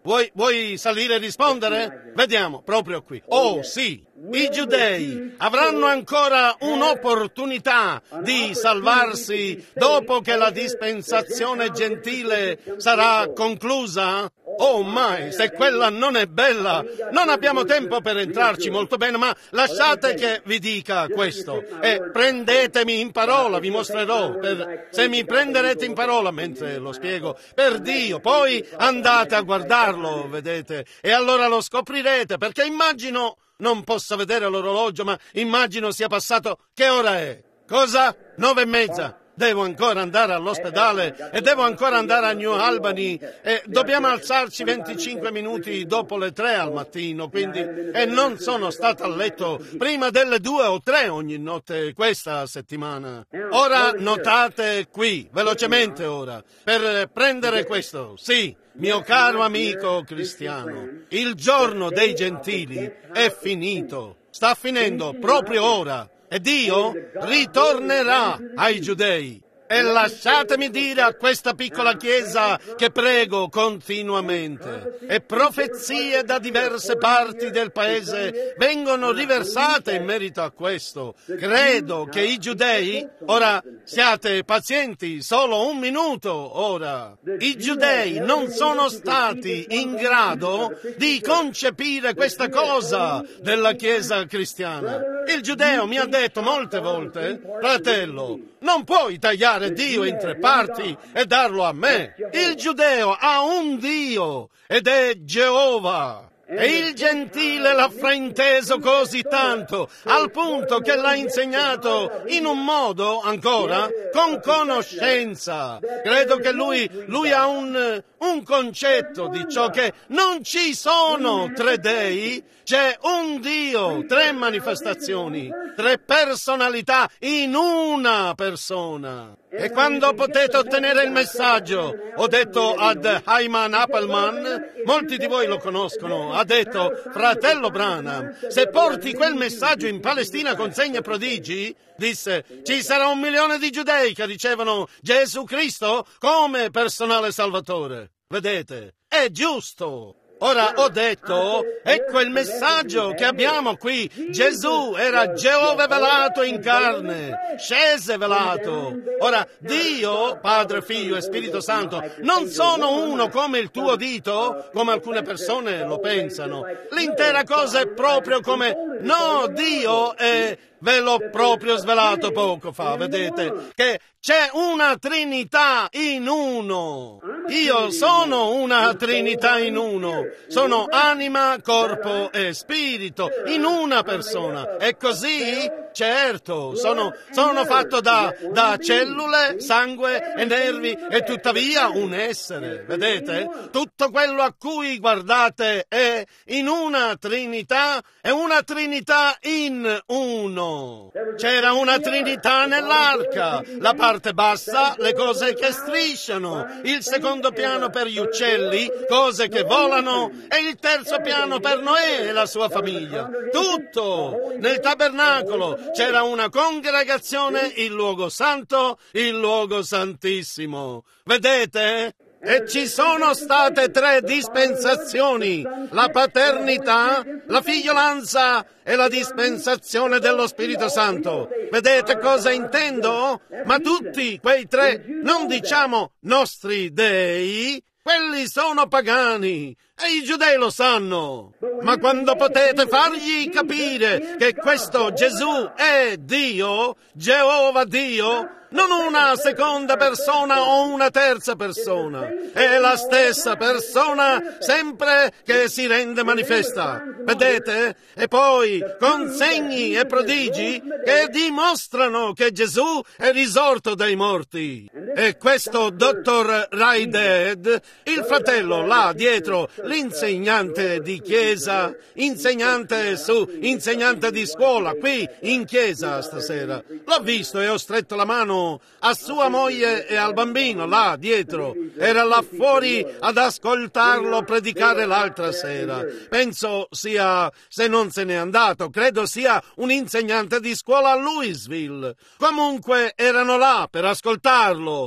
Vuoi, vuoi salire e rispondere? Vediamo, proprio qui. Oh sì, i giudei avranno ancora un'opportunità di salvarsi dopo che la dispensazione gentile sarà conclusa? Oh mai, se quella non è bella, non abbiamo tempo per entrarci molto bene, ma lasciate che vi dica questo e prendetemi in parola, vi mostrerò, per, se mi prenderete in parola mentre lo spiego, per Dio, poi andate a guardarlo, vedete, e allora lo scoprirete, perché immagino, non posso vedere l'orologio, ma immagino sia passato, che ora è? Cosa? Nove e mezza. Devo ancora andare all'ospedale e devo ancora andare a New Albany e dobbiamo alzarci venticinque minuti dopo le tre al mattino, quindi e non sono stato a letto prima delle due o tre ogni notte questa settimana. Ora notate qui, velocemente ora, per prendere questo, sì, mio caro amico cristiano, il giorno dei gentili è finito, sta finendo proprio ora. E Dio ritornerà ai giudei. E lasciatemi dire a questa piccola chiesa che prego continuamente, e profezie da diverse parti del paese vengono riversate in merito a questo. Credo che i giudei, ora siate pazienti, solo un minuto ora, i giudei non sono stati in grado di concepire questa cosa della chiesa cristiana. Il giudeo mi ha detto molte volte, fratello, non puoi tagliare Dio in tre parti e darlo a me. Il giudeo ha un Dio ed è Geova. E il gentile l'ha frainteso così tanto, al punto che l'ha insegnato in un modo, ancora, con conoscenza. Credo che lui, lui ha un, un concetto di ciò che non ci sono tre dei, c'è un Dio, tre manifestazioni, tre personalità in una persona. E quando potete ottenere il messaggio, ho detto ad Hyman Appleman, molti di voi lo conoscono, ha detto, fratello Branham, se porti quel messaggio in Palestina con segni e prodigi, disse, ci sarà un milione di giudei che ricevono Gesù Cristo come personale salvatore. Vedete, è giusto. Ora ho detto, ecco il messaggio che abbiamo qui. Gesù era Geova velato in carne, scese velato. Ora, Dio, Padre, Figlio e Spirito Santo, non sono uno come il tuo dito, come alcune persone lo pensano. L'intera cosa è proprio come, no, Dio è... Ve l'ho proprio svelato poco fa, vedete, che c'è una Trinità in uno. Io sono una Trinità in uno. Sono anima, corpo e spirito in una persona. È così? Certo, sono, sono fatto da, da cellule, sangue e nervi e tuttavia un essere, vedete? Tutto quello a cui guardate è in una Trinità, è una Trinità in uno. C'era una Trinità nell'arca, la parte bassa, le cose che strisciano, il secondo piano per gli uccelli, cose che volano, e il terzo piano per Noè e la sua famiglia. Tutto! Nel tabernacolo c'era una congregazione, il luogo santo, il luogo santissimo. Vedete? E ci sono state tre dispensazioni, la paternità, la figliolanza e la dispensazione dello Spirito Santo. Vedete cosa intendo? Ma tutti quei tre, non diciamo nostri dei, quelli sono pagani e i giudei lo sanno. Ma quando potete fargli capire che questo Gesù è Dio, Geova Dio, non una seconda persona o una terza persona, è la stessa persona sempre che si rende manifesta. Vedete? E poi con segni e prodigi che dimostrano che Gesù è risorto dai morti. E questo dottor Raided, il fratello là dietro, l'insegnante di chiesa, insegnante su, insegnante di scuola, qui in chiesa stasera, l'ho visto e ho stretto la mano a sua moglie e al bambino là dietro. Era là fuori ad ascoltarlo predicare l'altra sera. Penso sia, se non se n'è andato, credo sia un insegnante di scuola a Louisville. Comunque erano là per ascoltarlo.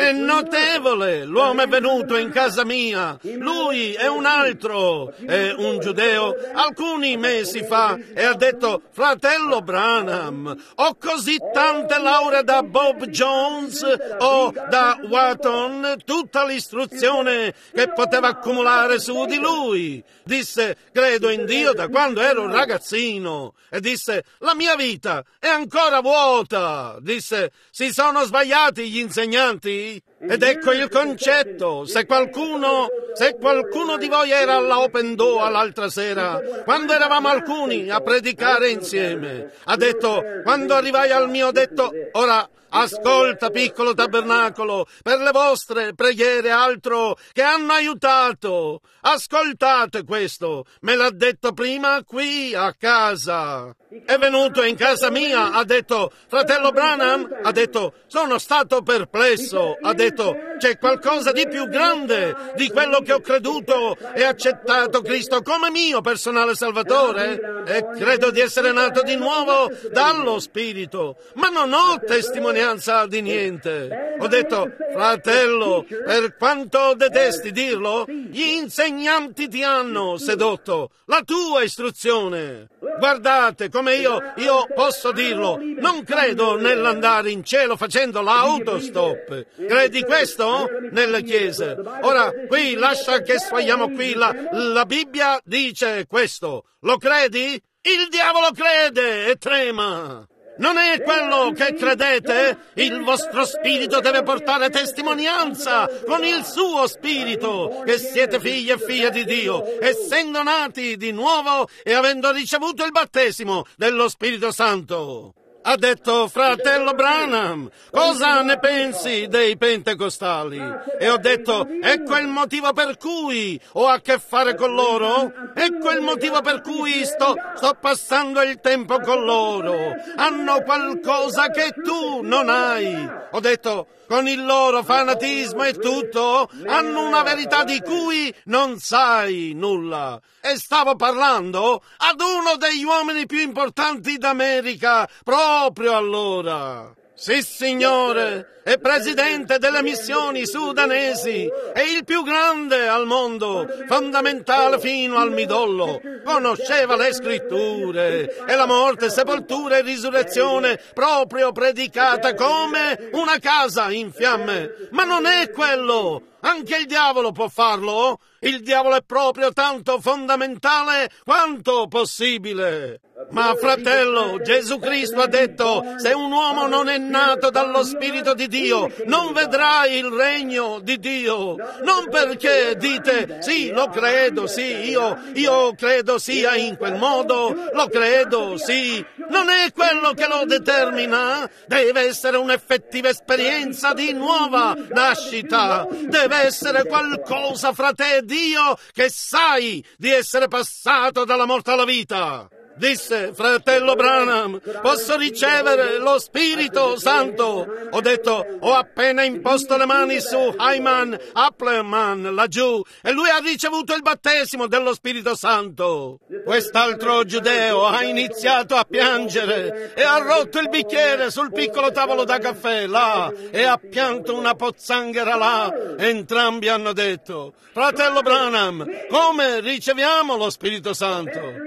È notevole, l'uomo è venuto in casa mia, lui è un altro, è un giudeo, alcuni mesi fa, e ha detto: fratello Branham, ho così tante lauree da Bob Jones o da Watton, tutta l'istruzione che poteva accumulare su di lui. Disse: credo in Dio da quando ero un ragazzino. E disse: la mia vita è ancora vuota. Disse: si sono sbagliati gli insegnanti? Ed ecco il concetto. Se qualcuno, se qualcuno di voi era alla Open Door l'altra sera, quando eravamo alcuni a predicare insieme, ha detto, quando arrivai al mio, ho detto: ora ascolta, piccolo tabernacolo, per le vostre preghiere altro che hanno aiutato. Ascoltate questo, me l'ha detto prima qui a casa. È venuto in casa mia, ha detto: fratello Branham, ha detto, sono stato perplesso, ha detto, c'è qualcosa di più grande di quello che ho creduto e accettato Cristo come mio personale salvatore, e credo di essere nato di nuovo dallo Spirito, ma non ho testimonianza di niente. Ho detto: fratello, per quanto detesti dirlo, gli insegnanti ti hanno sedotto, la tua istruzione. Guardate come io, io posso dirlo, non credo nell'andare in cielo facendo l'autostop. Credi questo? Nelle chiese. Ora, qui, lascia che sfogliamo qui, la, la Bibbia dice questo. Lo credi? Il diavolo crede e trema. Non è quello che credete? Il vostro spirito deve portare testimonianza con il suo spirito che siete figli e figlie di Dio, essendo nati di nuovo e avendo ricevuto il battesimo dello Spirito Santo. Ha detto: fratello Branham, cosa ne pensi dei pentecostali? E ho detto: ecco il motivo per cui ho a che fare con loro, ecco il motivo per cui sto, sto passando il tempo con loro. Hanno qualcosa che tu non hai. Ho detto: con il loro fanatismo e tutto, hanno una verità di cui non sai nulla. E stavo parlando ad uno degli uomini più importanti d'America proprio allora. Sì, signore, è presidente delle missioni sudanesi, è il più grande al mondo, fondamentale fino al midollo. Conosceva le scritture e la morte, sepoltura e risurrezione proprio predicata come una casa in fiamme. Ma non è quello. Anche il diavolo può farlo. Il diavolo è proprio tanto fondamentale quanto possibile. Ma fratello, Gesù Cristo ha detto: se un uomo non è nato dallo Spirito di Dio, non vedrà il regno di Dio. Non perché dite: sì, lo credo, sì, io, io credo sia in quel modo, lo credo, sì. Non è quello che lo determina. Deve essere un'effettiva esperienza di nuova nascita. Deve essere qualcosa fra te e Dio che sai di essere passato dalla morte alla vita. Disse: fratello Branham, posso ricevere lo Spirito Santo? Ho detto: ho appena imposto le mani su Hyman Appleman laggiù e lui ha ricevuto il battesimo dello Spirito Santo. Quest'altro giudeo ha iniziato a piangere e ha rotto il bicchiere sul piccolo tavolo da caffè là e ha pianto una pozzanghera là. Entrambi hanno detto: fratello Branham, come riceviamo lo Spirito Santo?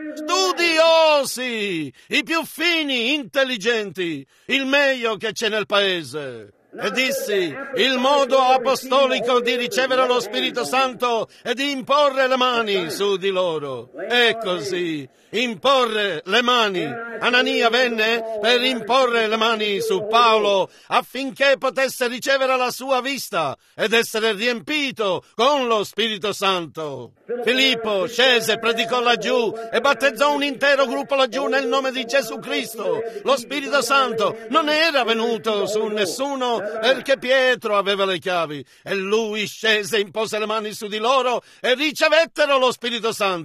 Studiosi, i più fini, intelligenti, il meglio che c'è nel paese. E dissi: il modo apostolico di ricevere lo Spirito Santo è di imporre le mani su di loro. È così, imporre le mani. Anania venne per imporre le mani su Paolo affinché potesse ricevere la sua vista ed essere riempito con lo Spirito Santo. Filippo scese, predicò laggiù e battezzò un intero gruppo laggiù nel nome di Gesù Cristo. Lo Spirito Santo non era venuto su nessuno perché Pietro aveva le chiavi e lui scese, impose le mani su di loro e ricevettero lo Spirito Santo.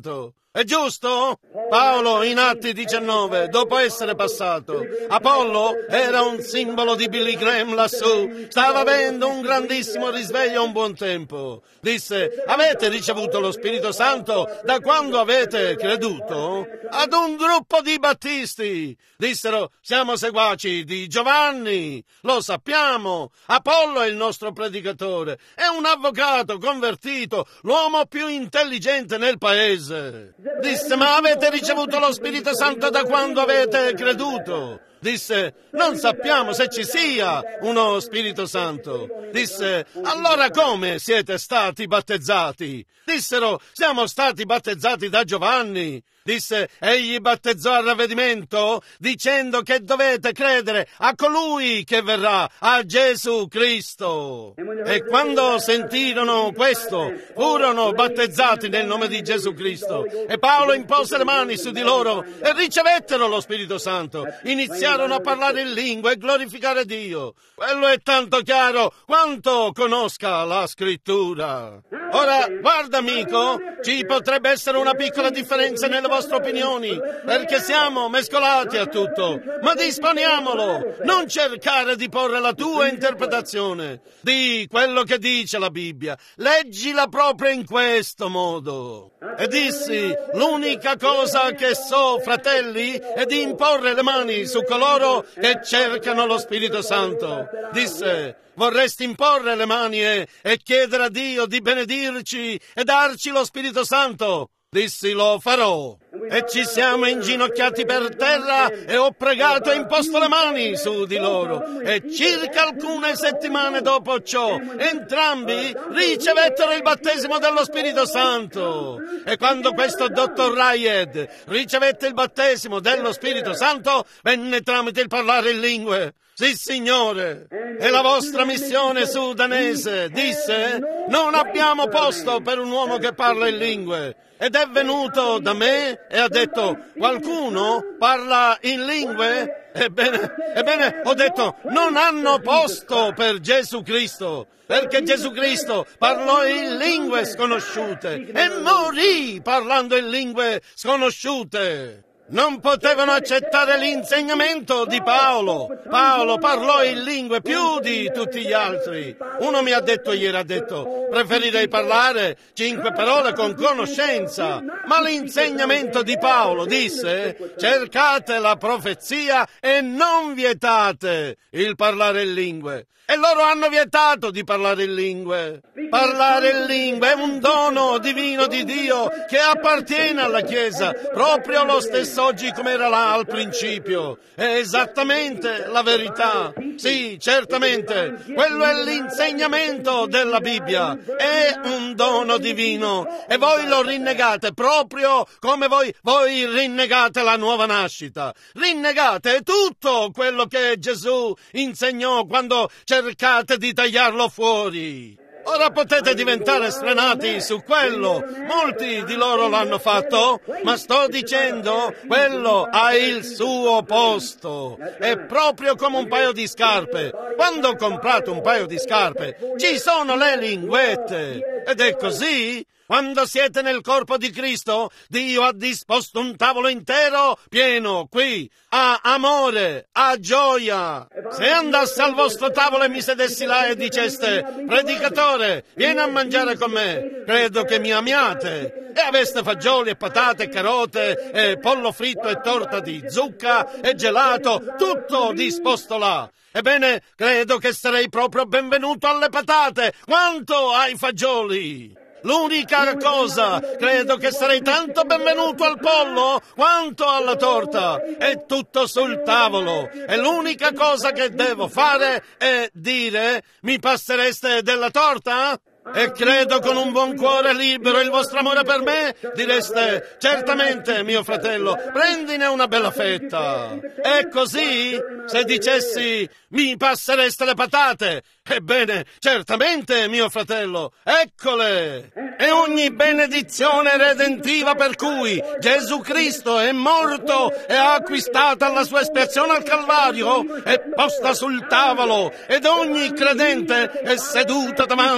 È giusto? Paolo in Atti diciannove, dopo essere passato, Apollo era un simbolo di Billy Graham lassù, stava avendo un grandissimo risveglio a un buon tempo. Disse, avete ricevuto lo Spirito Santo da quando avete creduto? Ad un gruppo di battisti. Dissero, siamo seguaci di Giovanni, lo sappiamo, Apollo è il nostro predicatore, è un avvocato convertito, l'uomo più intelligente nel paese. Disse, ma avete ricevuto lo Spirito Santo da quando avete creduto? Disse, non sappiamo se ci sia uno Spirito Santo. Disse, allora come siete stati battezzati? Dissero, siamo stati battezzati da Giovanni. Disse, egli battezzò al ravvedimento dicendo che dovete credere a colui che verrà, a Gesù Cristo. E quando sentirono questo, furono battezzati nel nome di Gesù Cristo. E Paolo impose le mani su di loro e ricevettero lo Spirito Santo. Iniziarono a parlare in lingua e glorificare Dio. Quello è tanto chiaro quanto conosca la Scrittura. Ora, guarda amico, ci potrebbe essere una piccola differenza nelle vostre opinioni, perché siamo mescolati a tutto, ma disponiamolo, non cercare di porre la tua interpretazione di quello che dice la Bibbia, leggila proprio in questo modo. E dissi, l'unica cosa che so, fratelli, è di imporre le mani su coloro che cercano lo Spirito Santo. Disse, vorresti imporre le mani e, e chiedere a Dio di benedirci e darci lo Spirito Santo? Dissi, lo farò. E ci siamo inginocchiati per terra e ho pregato e imposto le mani su di loro. E circa alcune settimane dopo ciò, entrambi ricevettero il battesimo dello Spirito Santo. E quando questo dottor Rayed ricevette il battesimo dello Spirito Santo, venne tramite il parlare in lingue. Sì, signore. E la vostra missione sudanese disse, non abbiamo posto per un uomo che parla in lingue. Ed è venuto da me e ha detto, qualcuno parla in lingue? Ebbene, ebbene, ho detto, non hanno posto per Gesù Cristo, perché Gesù Cristo parlò in lingue sconosciute e morì parlando in lingue sconosciute. Non potevano accettare l'insegnamento di Paolo. Paolo parlò in lingue più di tutti gli altri. Uno mi ha detto ieri, ha detto, preferirei parlare cinque parole con conoscenza. Ma l'insegnamento di Paolo disse, cercate la profezia e non vietate il parlare in lingue. E loro hanno vietato di parlare in lingue. Parlare in lingue è un dono divino di Dio che appartiene alla Chiesa, proprio lo stesso oggi come era là al principio. È esattamente la verità. Sì, certamente, quello è l'insegnamento della Bibbia. È un dono divino e voi lo rinnegate proprio come voi, voi rinnegate la nuova nascita. Rinnegate tutto quello che Gesù insegnò quando cercate di tagliarlo fuori. Ora potete diventare sfrenati su quello, molti di loro l'hanno fatto, ma sto dicendo, quello ha il suo posto. È proprio come un paio di scarpe. Quando ho comprato un paio di scarpe, ci sono le linguette. Ed è così. Quando siete nel corpo di Cristo, Dio ha disposto un tavolo intero pieno qui, a amore, a gioia. Se andassi al vostro tavolo e mi sedessi là e diceste, predicatore, vieni a mangiare con me, credo che mi amiate. E aveste fagioli e patate e carote e pollo fritto e torta di zucca e gelato, tutto disposto là. Ebbene, credo che sarei proprio benvenuto alle patate, quanto ai fagioli. L'unica cosa, credo che sarei tanto benvenuto al pollo quanto alla torta. È tutto sul tavolo. E l'unica cosa che devo fare è dire, mi passereste della torta? E credo con un buon cuore libero il vostro amore per me direste, certamente mio fratello, prendine una bella fetta. È così? Se dicessi, mi passereste le patate? Ebbene, certamente mio fratello, eccole! E ogni benedizione redentiva per cui Gesù Cristo è morto e ha acquistata la sua espiazione al Calvario è posta sul tavolo ed ogni credente è seduto davanti ad essa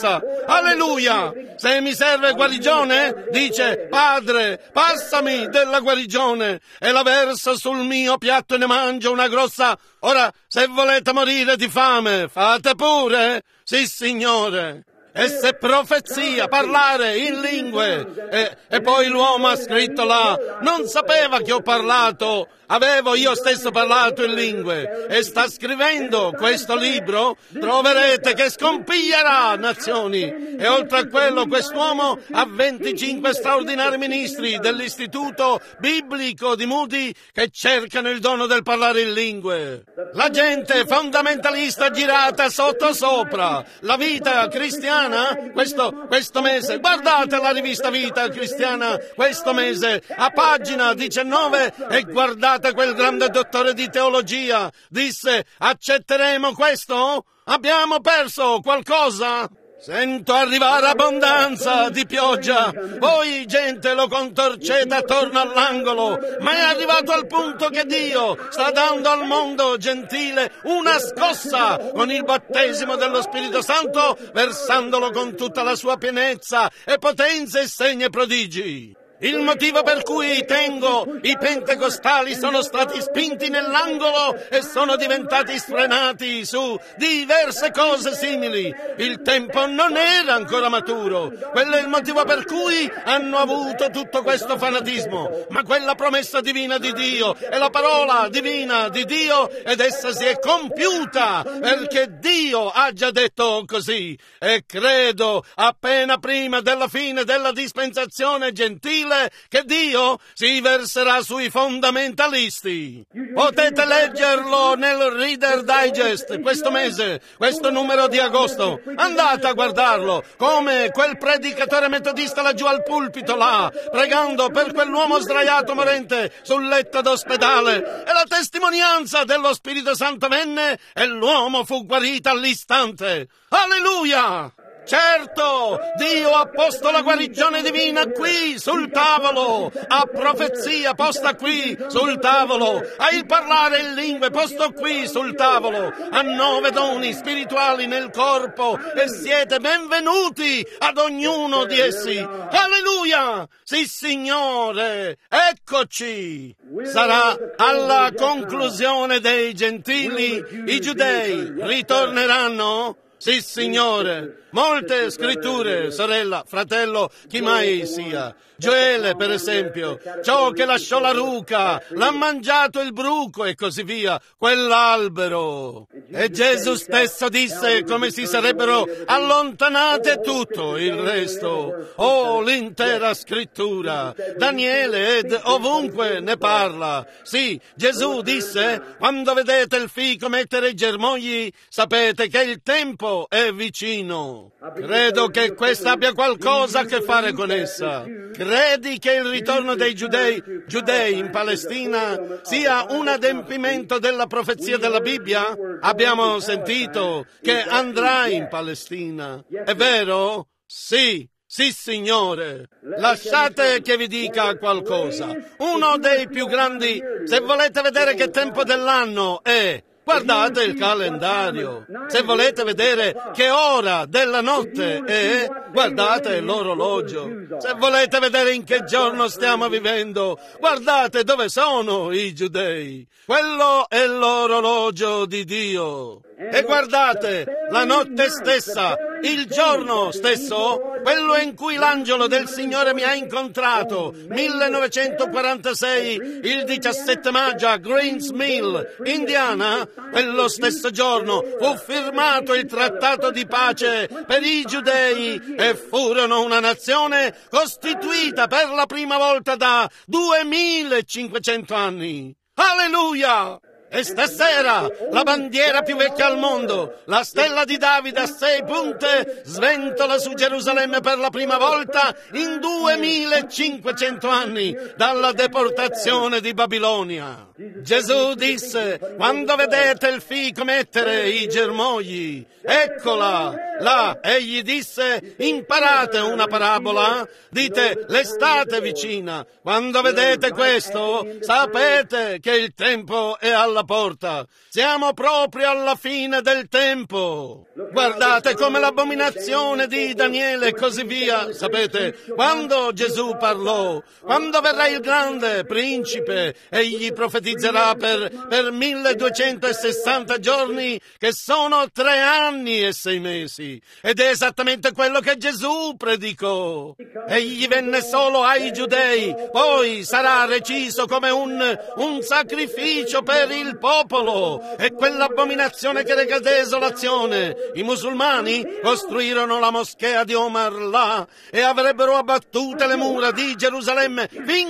stessa. Alleluia! Se mi serve guarigione, dice: Padre, passami della guarigione, e la versa sul mio piatto e ne mangio una grossa. Ora, se volete morire di fame, fate pure. Sì, Signore. E se profezia, parlare in lingue. E, e poi l'uomo ha scritto là: non sapeva che ho parlato, avevo io stesso parlato in lingue. E sta scrivendo questo libro, troverete che scompiglierà nazioni. E oltre a quello, quest'uomo ha venticinque straordinari ministri dell'istituto biblico di Moody che cercano il dono del parlare in lingue. La gente fondamentalista girata sotto sopra. La vita cristiana Questo, questo mese, guardate la rivista Vita Cristiana questo mese, a pagina diciannove, e guardate quel grande dottore di teologia. Disse: accetteremo questo? Abbiamo perso qualcosa? Sento arrivare abbondanza di pioggia. Voi, gente, lo contorcete attorno all'angolo, ma è arrivato al punto che Dio sta dando al mondo gentile una scossa con il battesimo dello Spirito Santo, versandolo con tutta la sua pienezza e potenze e segni e prodigi. Il motivo per cui tengo i pentecostali sono stati spinti nell'angolo e sono diventati sfrenati su diverse cose simili. Il tempo non era ancora maturo. Quello è il motivo per cui hanno avuto tutto questo fanatismo. Ma quella promessa divina di Dio è la parola divina di Dio, ed essa si è compiuta perché Dio ha già detto così. E credo, appena prima della fine della dispensazione gentile, che Dio si verserà sui fondamentalisti. Potete leggerlo nel Reader Digest questo mese, questo numero di agosto. Andate a guardarlo, come quel predicatore metodista laggiù al pulpito là, pregando per quell'uomo sdraiato morente sul letto d'ospedale, e la testimonianza dello Spirito Santo venne e l'uomo fu guarito all'istante. Alleluia! Certo, Dio ha posto la guarigione divina qui, sul tavolo, ha profezia posta qui, sul tavolo, ha il parlare in lingue posto qui, sul tavolo, ha nove doni spirituali nel corpo, e siete benvenuti ad ognuno di essi. Alleluia! Sì, Signore, eccoci! Sarà alla conclusione dei gentili, i giudei ritorneranno? Sì, Signore. Molte scritture, sorella, fratello, chi mai sia. Gioele, per esempio, ciò che lasciò la ruca, l'ha mangiato il bruco e così via, quell'albero. E Gesù stesso disse come si sarebbero allontanate tutto il resto. Oh, l'intera scrittura. Daniele ed ovunque ne parla. Sì, Gesù disse: quando vedete il fico mettere i germogli, sapete che il tempo è vicino. Credo che questa abbia qualcosa a che fare con essa. Credi che il ritorno dei giudei, giudei in Palestina sia un adempimento della profezia della Bibbia? Abbiamo sentito che andrà in Palestina. È vero? Sì. Sì, Signore. Lasciate che vi dica qualcosa. Uno dei più grandi, se volete vedere che tempo dell'anno è, guardate il calendario. Se volete vedere che ora della notte è, guardate l'orologio. Se volete vedere in che giorno stiamo vivendo, guardate dove sono i giudei. Quello è l'orologio di Dio. E guardate, la notte stessa, il giorno stesso, quello in cui l'angelo del Signore mi ha incontrato, millenovecentoquarantasei, il diciassette maggio a Greens Mill, Indiana, quello stesso giorno fu firmato il trattato di pace per i giudei e furono una nazione costituita per la prima volta da duemilacinquecento anni. Alleluia! E stasera la bandiera più vecchia al mondo, la stella di Davide a sei punte, sventola su Gerusalemme per la prima volta in duemilacinquecento anni dalla deportazione di Babilonia. Gesù disse: quando vedete il fico mettere i germogli, eccola, Là egli disse: imparate una parabola, dite l'estate è vicina. Quando vedete questo, sapete che il tempo è alla porta. Siamo proprio alla fine del tempo. Guardate come l'abominazione di Daniele e così via. Sapete, quando Gesù parlò, quando verrà il grande principe, egli profetizzerà per, per milleduecentosessanta giorni, che sono tre anni e sei mesi. Ed è esattamente quello che Gesù predicò. Egli venne solo ai giudei, poi sarà reciso come un, un sacrificio per il popolo. E quell'abominazione che reca desolazione, i musulmani costruirono la moschea di Omar là e avrebbero abbattute le mura di Gerusalemme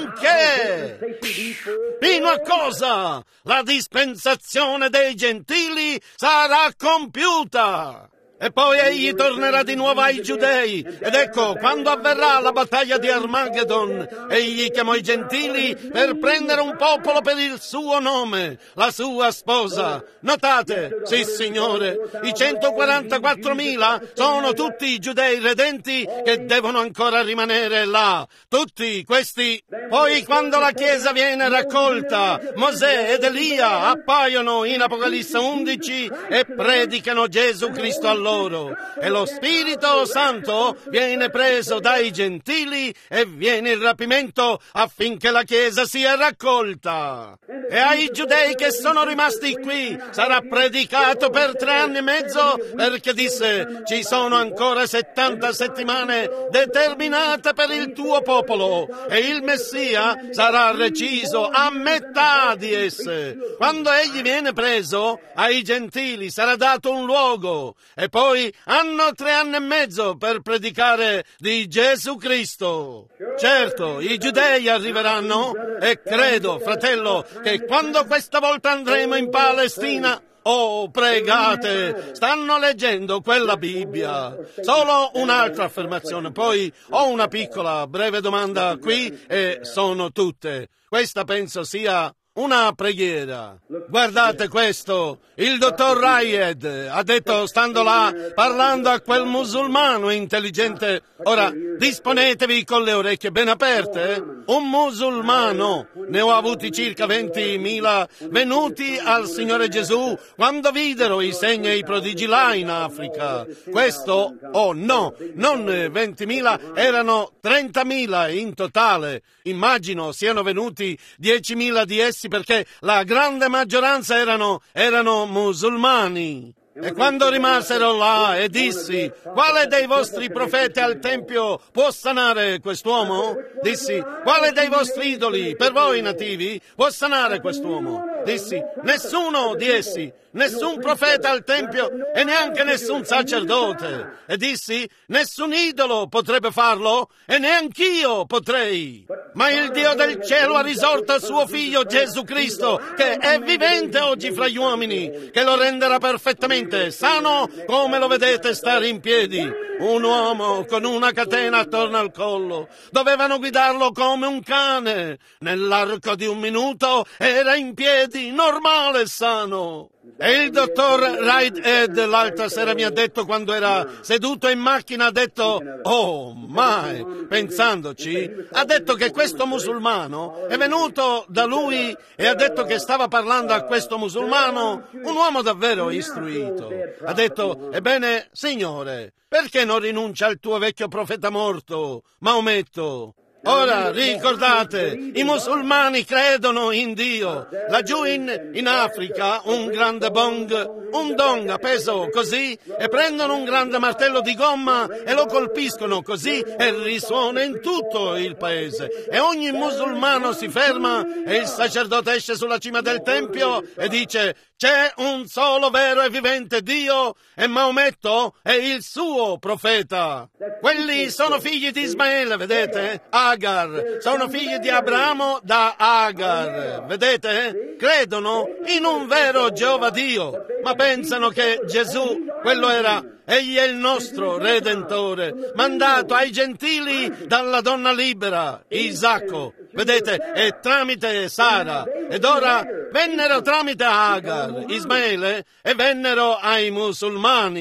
finché... Fino a cosa? La dispensazione dei gentili sarà compiuta. E poi egli tornerà di nuovo ai giudei. Ed ecco, quando avverrà la battaglia di Armageddon, egli chiamò i gentili per prendere un popolo per il suo nome, la sua sposa. Notate, sì signore, i centoquarantaquattromila sono tutti i giudei redenti che devono ancora rimanere là. Tutti questi. Poi quando la Chiesa viene raccolta, Mosè ed Elia appaiono in Apocalisse undici e predicano Gesù Cristo a loro. E lo Spirito Santo viene preso dai gentili e viene il rapimento affinché la Chiesa sia raccolta. E ai giudei che sono rimasti qui sarà predicato per tre anni e mezzo, perché disse: ci sono ancora settanta settimane determinate per il tuo popolo e il Messia sarà reciso a metà di esse. Quando egli viene preso, ai gentili sarà dato un luogo e poi Poi hanno tre anni e mezzo per predicare di Gesù Cristo. Certo, i giudei arriveranno e credo, fratello, che quando questa volta andremo in Palestina... Oh, pregate, stanno leggendo quella Bibbia. Solo un'altra affermazione, poi ho una piccola, breve domanda qui e sono tutte. Questa penso sia... una preghiera. Guardate questo, il dottor Rayed ha detto, stando là, parlando a quel musulmano intelligente, ora disponetevi con le orecchie ben aperte, un musulmano, ne ho avuti circa ventimila venuti al Signore Gesù quando videro i segni e i prodigi là in Africa. Questo, oh no, non ventimila, erano trentamila in totale. Immagino siano venuti diecimila di essi perché la grande maggioranza erano, erano musulmani. E quando rimasero là e dissi: quale dei vostri profeti al Tempio può sanare quest'uomo? Dissi: quale dei vostri idoli per voi nativi può sanare quest'uomo? Dissi: nessuno di essi, nessun profeta al Tempio e neanche nessun sacerdote. E dissi: nessun idolo potrebbe farlo e neanch'io potrei. Ma il Dio del cielo ha risorto suo figlio Gesù Cristo, che è vivente oggi fra gli uomini, che lo renderà perfettamente sano come lo vedete stare in piedi. Un uomo con una catena attorno al collo. Dovevano guidarlo come un cane. Nell'arco di un minuto era in piedi, normale e sano. E il dottor Rayed l'altra sera mi ha detto, quando era seduto in macchina, ha detto: oh mai, pensandoci, ha detto che questo musulmano è venuto da lui e ha detto che stava parlando a questo musulmano, un uomo davvero istruito. Ha detto: ebbene, signore, perché non rinuncia al tuo vecchio profeta morto, Maometto? Ora, ricordate, i musulmani credono in Dio. Laggiù in, in Africa, un grande bong, un dong appeso così, e prendono un grande martello di gomma e lo colpiscono così e risuona in tutto il paese. E ogni musulmano si ferma e il sacerdote esce sulla cima del tempio e dice: c'è un solo vero e vivente Dio e Maometto è il suo profeta. Quelli sono figli di Ismaele, vedete? Agar. Sono figli di Abramo da Agar. Vedete? Credono in un vero Geova Dio, ma pensano che Gesù, quello era, egli è il nostro Redentore, mandato ai gentili dalla donna libera, Isacco. Vedete? E tramite Sara. Ed ora vennero tramite Agar, Ismaele, e vennero ai musulmani.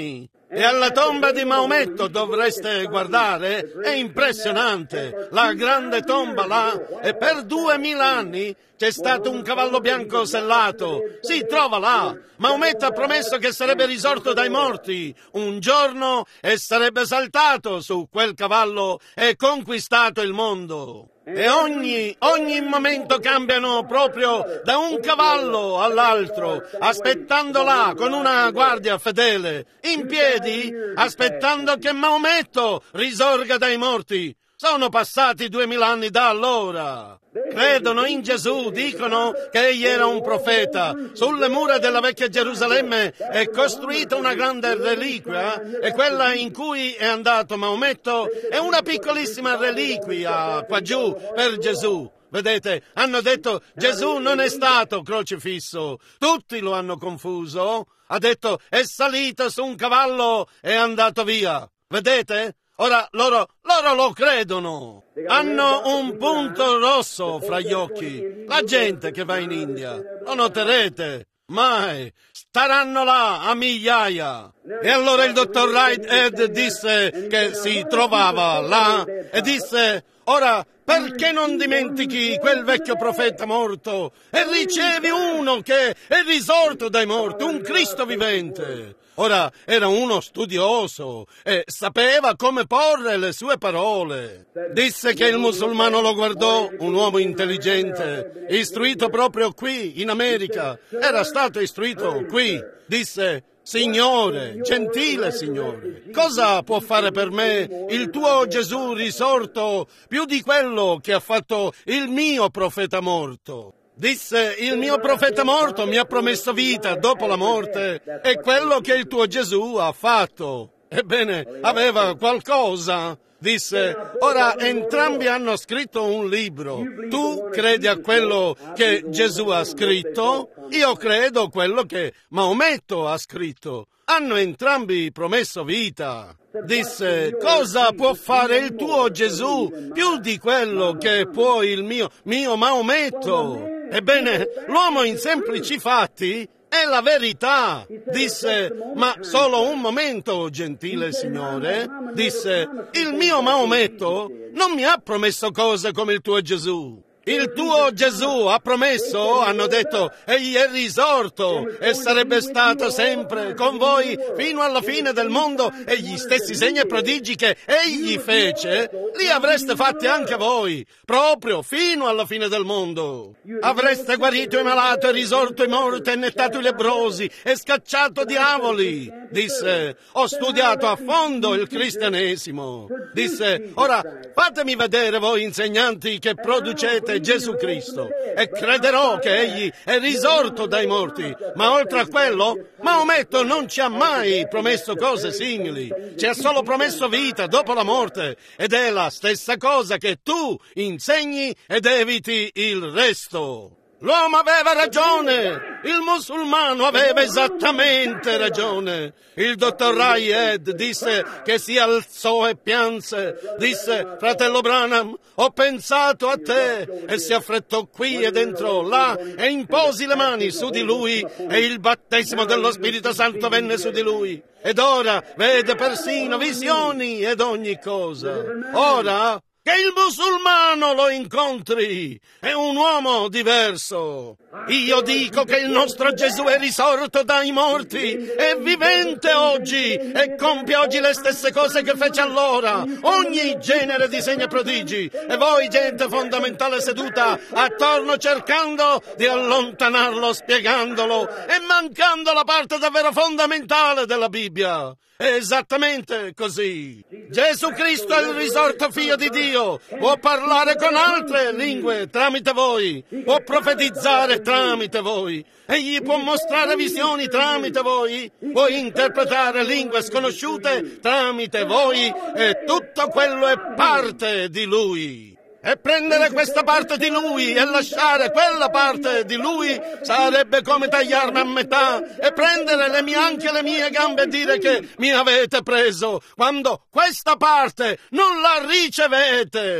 E alla tomba di Maometto dovreste guardare, è impressionante, la grande tomba là, e per duemila anni c'è stato un cavallo bianco sellato, si trova là. Maometto ha promesso che sarebbe risorto dai morti un giorno e sarebbe saltato su quel cavallo e conquistato il mondo. E ogni, ogni momento cambiano proprio da un cavallo all'altro, aspettando là con una guardia fedele, in piedi, aspettando che Maometto risorga dai morti. Sono passati duemila anni da allora. Credono in Gesù, dicono che egli era un profeta. Sulle mura della vecchia Gerusalemme è costruita una grande reliquia e quella in cui è andato Maometto è una piccolissima reliquia qua giù per Gesù. Vedete, hanno detto Gesù non è stato crocifisso. Tutti lo hanno confuso. Ha detto è salito su un cavallo e è andato via. Vedete? Ora loro, loro lo credono. Hanno un punto rosso fra gli occhi. La gente che va in India, lo noterete. Mai. Staranno là a migliaia. E allora il dottor Whitehead disse che si trovava là e disse, ora perché non dimentichi quel vecchio profeta morto e ricevi uno che è risorto dai morti, un Cristo vivente. Ora era uno studioso e sapeva come porre le sue parole. Disse che il musulmano lo guardò, un uomo intelligente, istruito proprio qui in America. Era stato istruito qui. Disse, Signore, gentile Signore, cosa può fare per me il tuo Gesù risorto più di quello che ha fatto il mio profeta morto? Disse, il mio profeta morto mi ha promesso vita dopo la morte e quello che il tuo Gesù ha fatto. Ebbene, aveva qualcosa. Disse, ora entrambi hanno scritto un libro. Tu credi a quello che Gesù ha scritto, io credo a quello che Maometto ha scritto. Hanno entrambi promesso vita. Disse, cosa può fare il tuo Gesù più di quello che può il mio, mio Maometto? Ebbene, l'uomo in semplici fatti è la verità. Disse, ma solo un momento, gentile Signore. Disse, il mio Maometto non mi ha promesso cose come il tuo Gesù. Il tuo Gesù ha promesso, hanno detto, egli è risorto e sarebbe stato sempre con voi fino alla fine del mondo e gli stessi segni e prodigi che egli fece, li avreste fatti anche voi, proprio fino alla fine del mondo. Avreste guarito i malati e risorto i morti e nettato i lebbrosi e scacciato diavoli. Disse, ho studiato a fondo il cristianesimo. Disse, ora fatemi vedere voi insegnanti che producete Gesù Cristo e crederò che egli è risorto dai morti. Ma oltre a quello, Maometto non ci ha mai promesso cose simili. Ci ha solo promesso vita dopo la morte ed è la stessa cosa che tu insegni ed eviti il resto. L'uomo aveva ragione, il musulmano aveva esattamente ragione. Il dottor Whitehead disse che si alzò e pianse, disse, fratello Branham, ho pensato a te, e si affrettò qui ed entrò là e imposi le mani su di lui e il battesimo dello Spirito Santo venne su di lui. Ed ora vede persino visioni ed ogni cosa. Ora che il musulmano lo incontri, è un uomo diverso. Io dico che il nostro Gesù è risorto dai morti, è vivente oggi e compie oggi le stesse cose che fece allora, ogni genere di segni e prodigi. E voi, gente fondamentale seduta attorno cercando di allontanarlo, spiegandolo e mancando la parte davvero fondamentale della Bibbia. È esattamente così. Gesù Cristo è il risorto figlio di Dio, può parlare con altre lingue tramite voi, può profetizzare tramite voi, egli può mostrare visioni tramite voi, può interpretare lingue sconosciute tramite voi e tutto quello è parte di Lui. E prendere questa parte di Lui e lasciare quella parte di Lui sarebbe come tagliarmi a metà e prendere le mie, anche le mie gambe e dire che mi avete preso, quando questa parte non la ricevete.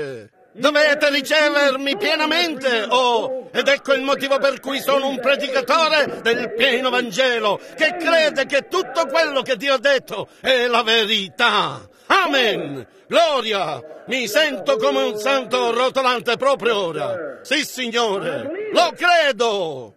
Dovete ricevermi pienamente, oh! Ed ecco il motivo per cui sono un predicatore del pieno Vangelo, che crede che tutto quello che Dio ha detto è la verità. Amen! Gloria! Mi sento come un santo rotolante proprio ora. Sì, Signore, lo credo!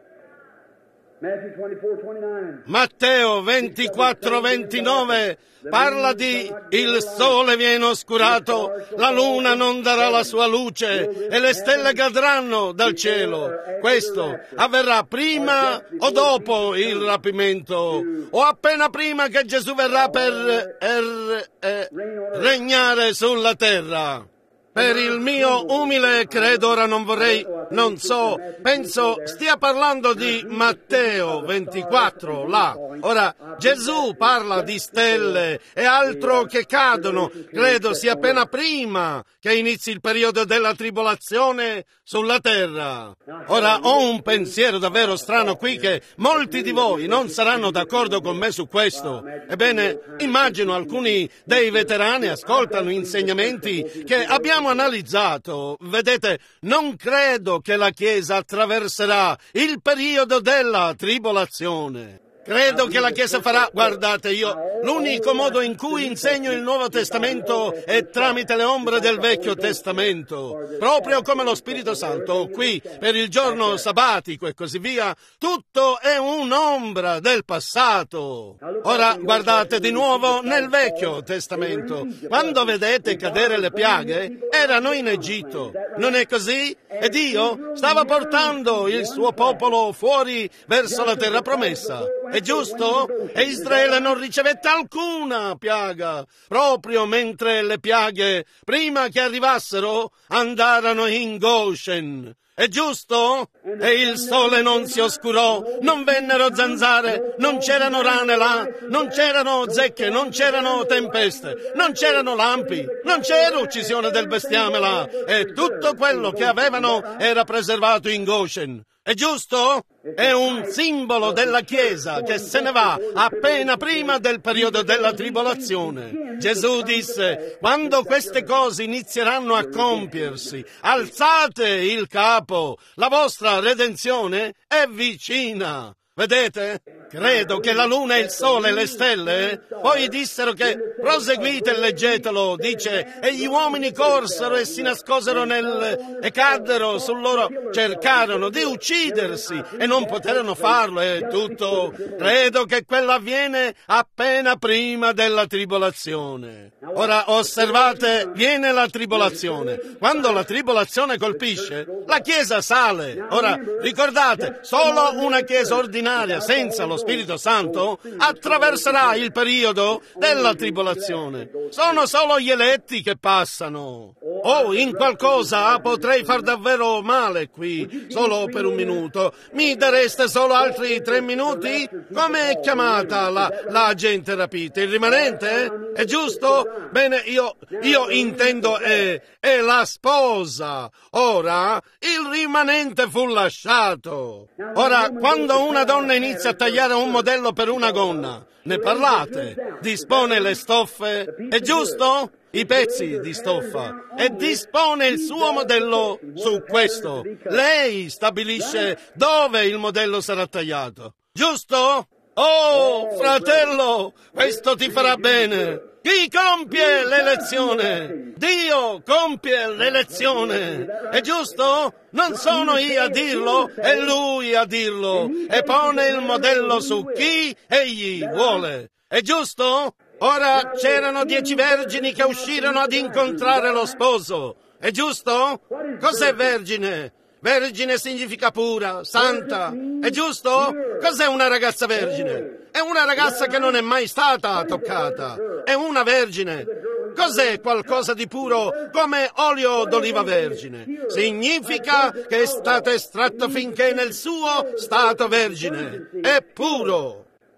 Matteo ventiquattro ventinove parla di il sole viene oscurato, la luna non darà la sua luce e le stelle cadranno dal cielo. Questo avverrà prima o dopo il rapimento o appena prima che Gesù verrà per er, eh, regnare sulla terra. Per il mio umile credo, ora non vorrei, non so, penso stia parlando di Matteo ventiquattro, là. Ora, Gesù parla di stelle e altro che cadono, credo sia appena prima che inizi il periodo della tribolazione sulla terra. Ora, ho un pensiero davvero strano qui che molti di voi non saranno d'accordo con me su questo. Ebbene, immagino alcuni dei veterani ascoltano insegnamenti che abbiamo analizzato. Vedete, non credo che la Chiesa attraverserà il periodo della tribolazione. Credo che la Chiesa farà, guardate, io, l'unico modo in cui insegno il Nuovo Testamento è tramite le ombre del Vecchio Testamento. Proprio come lo Spirito Santo, qui, per il giorno sabbatico e così via, tutto è un'ombra del passato. Ora, guardate di nuovo nel Vecchio Testamento. Quando vedete cadere le piaghe, erano in Egitto. Non è così? E Dio stava portando il suo popolo fuori verso la terra promessa. È giusto? E Israele non ricevette alcuna piaga, proprio mentre le piaghe, prima che arrivassero, andarono in Goshen. È giusto? E il sole non si oscurò, non vennero zanzare, non c'erano rane là, non c'erano zecche, non c'erano tempeste, non c'erano lampi, non c'era uccisione del bestiame là, e tutto quello che avevano era preservato in Goshen. È giusto? È un simbolo della Chiesa che se ne va appena prima del periodo della tribolazione. Gesù disse, quando queste cose inizieranno a compiersi, alzate il capo, la vostra redenzione è vicina. Vedete? Credo che la luna e il sole e le stelle poi dissero che proseguite e leggetelo, dice, e gli uomini corsero e si nascosero nel e caddero sul loro, cercarono di uccidersi e non poterono farlo e tutto. Credo che quello avviene appena prima della tribolazione. Ora osservate, viene la tribolazione. Quando la tribolazione colpisce, la Chiesa sale. Ora ricordate, solo una Chiesa ordinaria senza lo Spirito Santo attraverserà il periodo della tribolazione. Sono solo gli eletti che passano. Oh, in qualcosa potrei far davvero male qui, solo per un minuto. Mi dareste solo altri tre minuti? Come è chiamata la, la gente rapita? Il rimanente? È giusto? Bene, io, io intendo è, è la sposa. Ora, il rimanente fu lasciato. Ora, quando una donna inizia a tagliare un modello per una gonna, ne parlate, dispone le stoffe, è giusto? I pezzi di stoffa, e dispone il suo modello su questo. Lei stabilisce dove il modello sarà tagliato, giusto? Oh, fratello, questo ti farà bene. Chi compie l'elezione? Dio compie l'elezione. È giusto? Non sono io a dirlo, è Lui a dirlo. E pone il modello su chi egli vuole. È giusto? Ora c'erano dieci vergini che uscirono ad incontrare lo sposo. È giusto? Cos'è vergine? Vergine significa pura, santa. È giusto? Cos'è una ragazza vergine? È una ragazza che non è mai stata toccata. È una vergine. Cos'è qualcosa di puro come olio d'oliva vergine? Significa che è stato estratto finché nel suo stato vergine. È puro.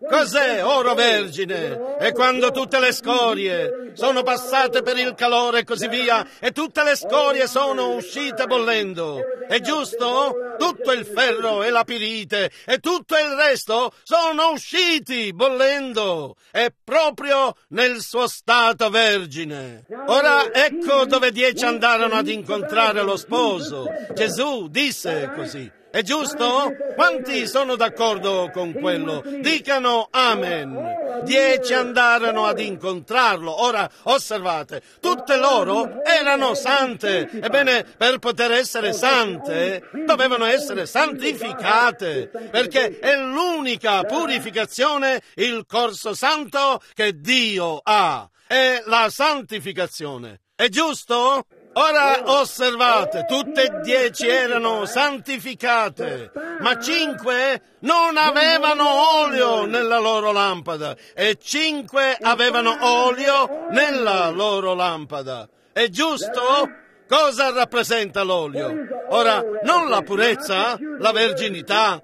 Cos'è oro vergine? E quando tutte le scorie sono passate per il calore e così via, e tutte le scorie sono uscite bollendo, è giusto? Tutto il ferro e la pirite e tutto il resto sono usciti bollendo, è proprio nel suo stato vergine. Ora ecco dove dieci andarono ad incontrare lo sposo. Gesù disse così. È giusto? Quanti sono d'accordo con quello? Dicano amen. Dieci andarono ad incontrarlo. Ora, osservate, tutte loro erano sante. Ebbene, per poter essere sante, dovevano essere santificate, perché è l'unica purificazione, il corso santo che Dio ha. È la santificazione. È giusto? Ora osservate, tutte e dieci erano santificate, ma cinque non avevano olio nella loro lampada e cinque avevano olio nella loro lampada. È giusto? Cosa rappresenta l'olio? Ora, non la purezza, la verginità.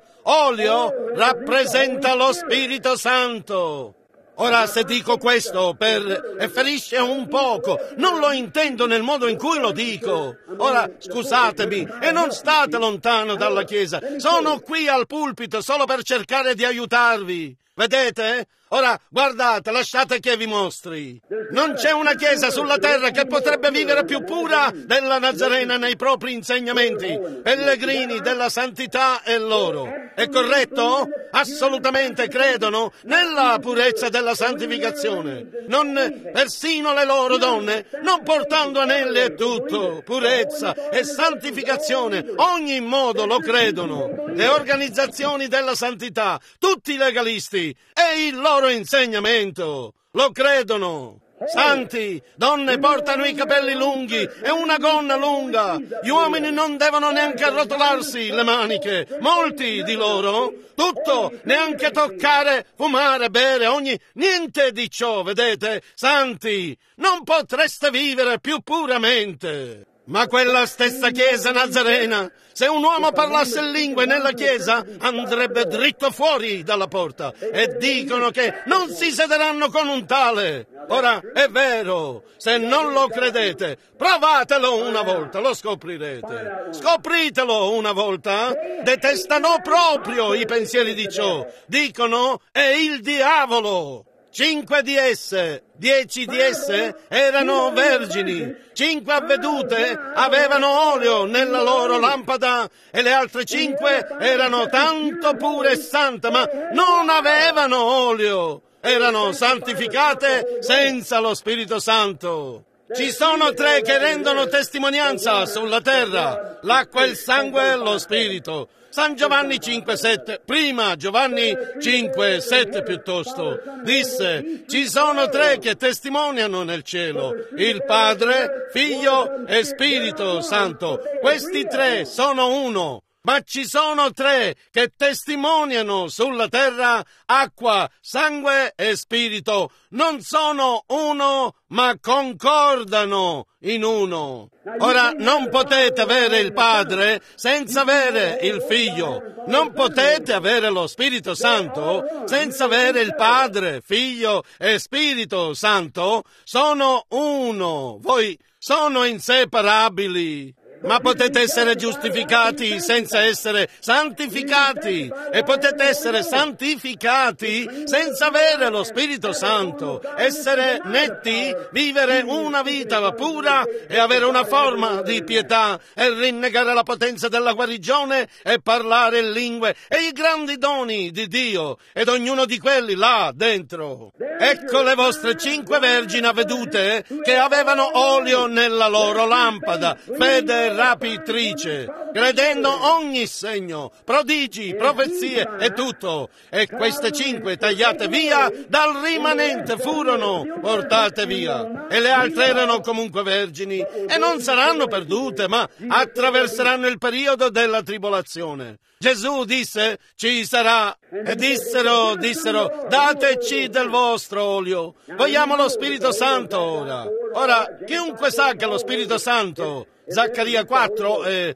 Olio rappresenta lo Spirito Santo. Ora, se dico questo per e ferisce un poco, non lo intendo nel modo in cui lo dico. Ora, scusatemi, e non state lontano dalla Chiesa. Sono qui al pulpito solo per cercare di aiutarvi. Vedete? Ora, guardate, lasciate che vi mostri. Non c'è una chiesa sulla terra che potrebbe vivere più pura della Nazarena nei propri insegnamenti. Pellegrini della santità e loro. È corretto? Assolutamente credono nella purezza della santificazione. Non persino le loro donne, non portando anelli e tutto, purezza e santificazione, ogni modo lo credono. Le organizzazioni della santità, tutti i legalisti e il loro insegnamento lo credono. Santi, donne portano i capelli lunghi e una gonna lunga. Gli uomini non devono neanche arrotolarsi le maniche, molti di loro. Tutto, neanche toccare, fumare, bere, ogni... niente di ciò, vedete? Santi, non potreste vivere più puramente. Ma quella stessa Chiesa nazarena, se un uomo parlasse in lingue nella Chiesa, andrebbe dritto fuori dalla porta. E dicono che non si sederanno con un tale. Ora, è vero, se non lo credete, provatelo una volta, lo scoprirete. Scopritelo una volta. Detestano proprio i pensieri di ciò. Dicono, è il diavolo. Cinque di esse, dieci di esse erano vergini, cinque avvedute avevano olio nella loro lampada e le altre cinque erano tanto pure e sante, ma non avevano olio, erano santificate senza lo Spirito Santo. Ci sono tre che rendono testimonianza sulla terra, l'acqua, il sangue e lo Spirito. San Giovanni cinque sette, prima Giovanni cinque sette piuttosto, disse, ci sono tre che testimoniano nel cielo, il Padre, Figlio e Spirito Santo. Questi tre sono uno. Ma ci sono tre che testimoniano sulla terra, acqua, sangue e spirito. Non sono uno, ma concordano in uno. Ora, non potete avere il Padre senza avere il Figlio. Non potete avere lo Spirito Santo senza avere il Padre, Figlio e Spirito Santo. Sono uno. Voi sono inseparabili. Ma potete essere giustificati senza essere santificati e potete essere santificati senza avere lo Spirito Santo, essere netti, vivere una vita pura e avere una forma di pietà e rinnegare la potenza della guarigione e parlare in lingue e i grandi doni di Dio ed ognuno di quelli là dentro. Ecco le vostre cinque vergini avvedute che avevano olio nella loro lampada, fede rapitrice, credendo ogni segno, prodigi, profezie e tutto. E queste cinque tagliate via dal rimanente furono portate via. E le altre erano comunque vergini e non saranno perdute, ma attraverseranno il periodo della tribolazione. Gesù disse, ci sarà, e dissero, dissero, dateci del vostro olio. Vogliamo lo Spirito Santo ora. Ora, chiunque sa che lo Spirito Santo, Zaccaria quattro, eh, o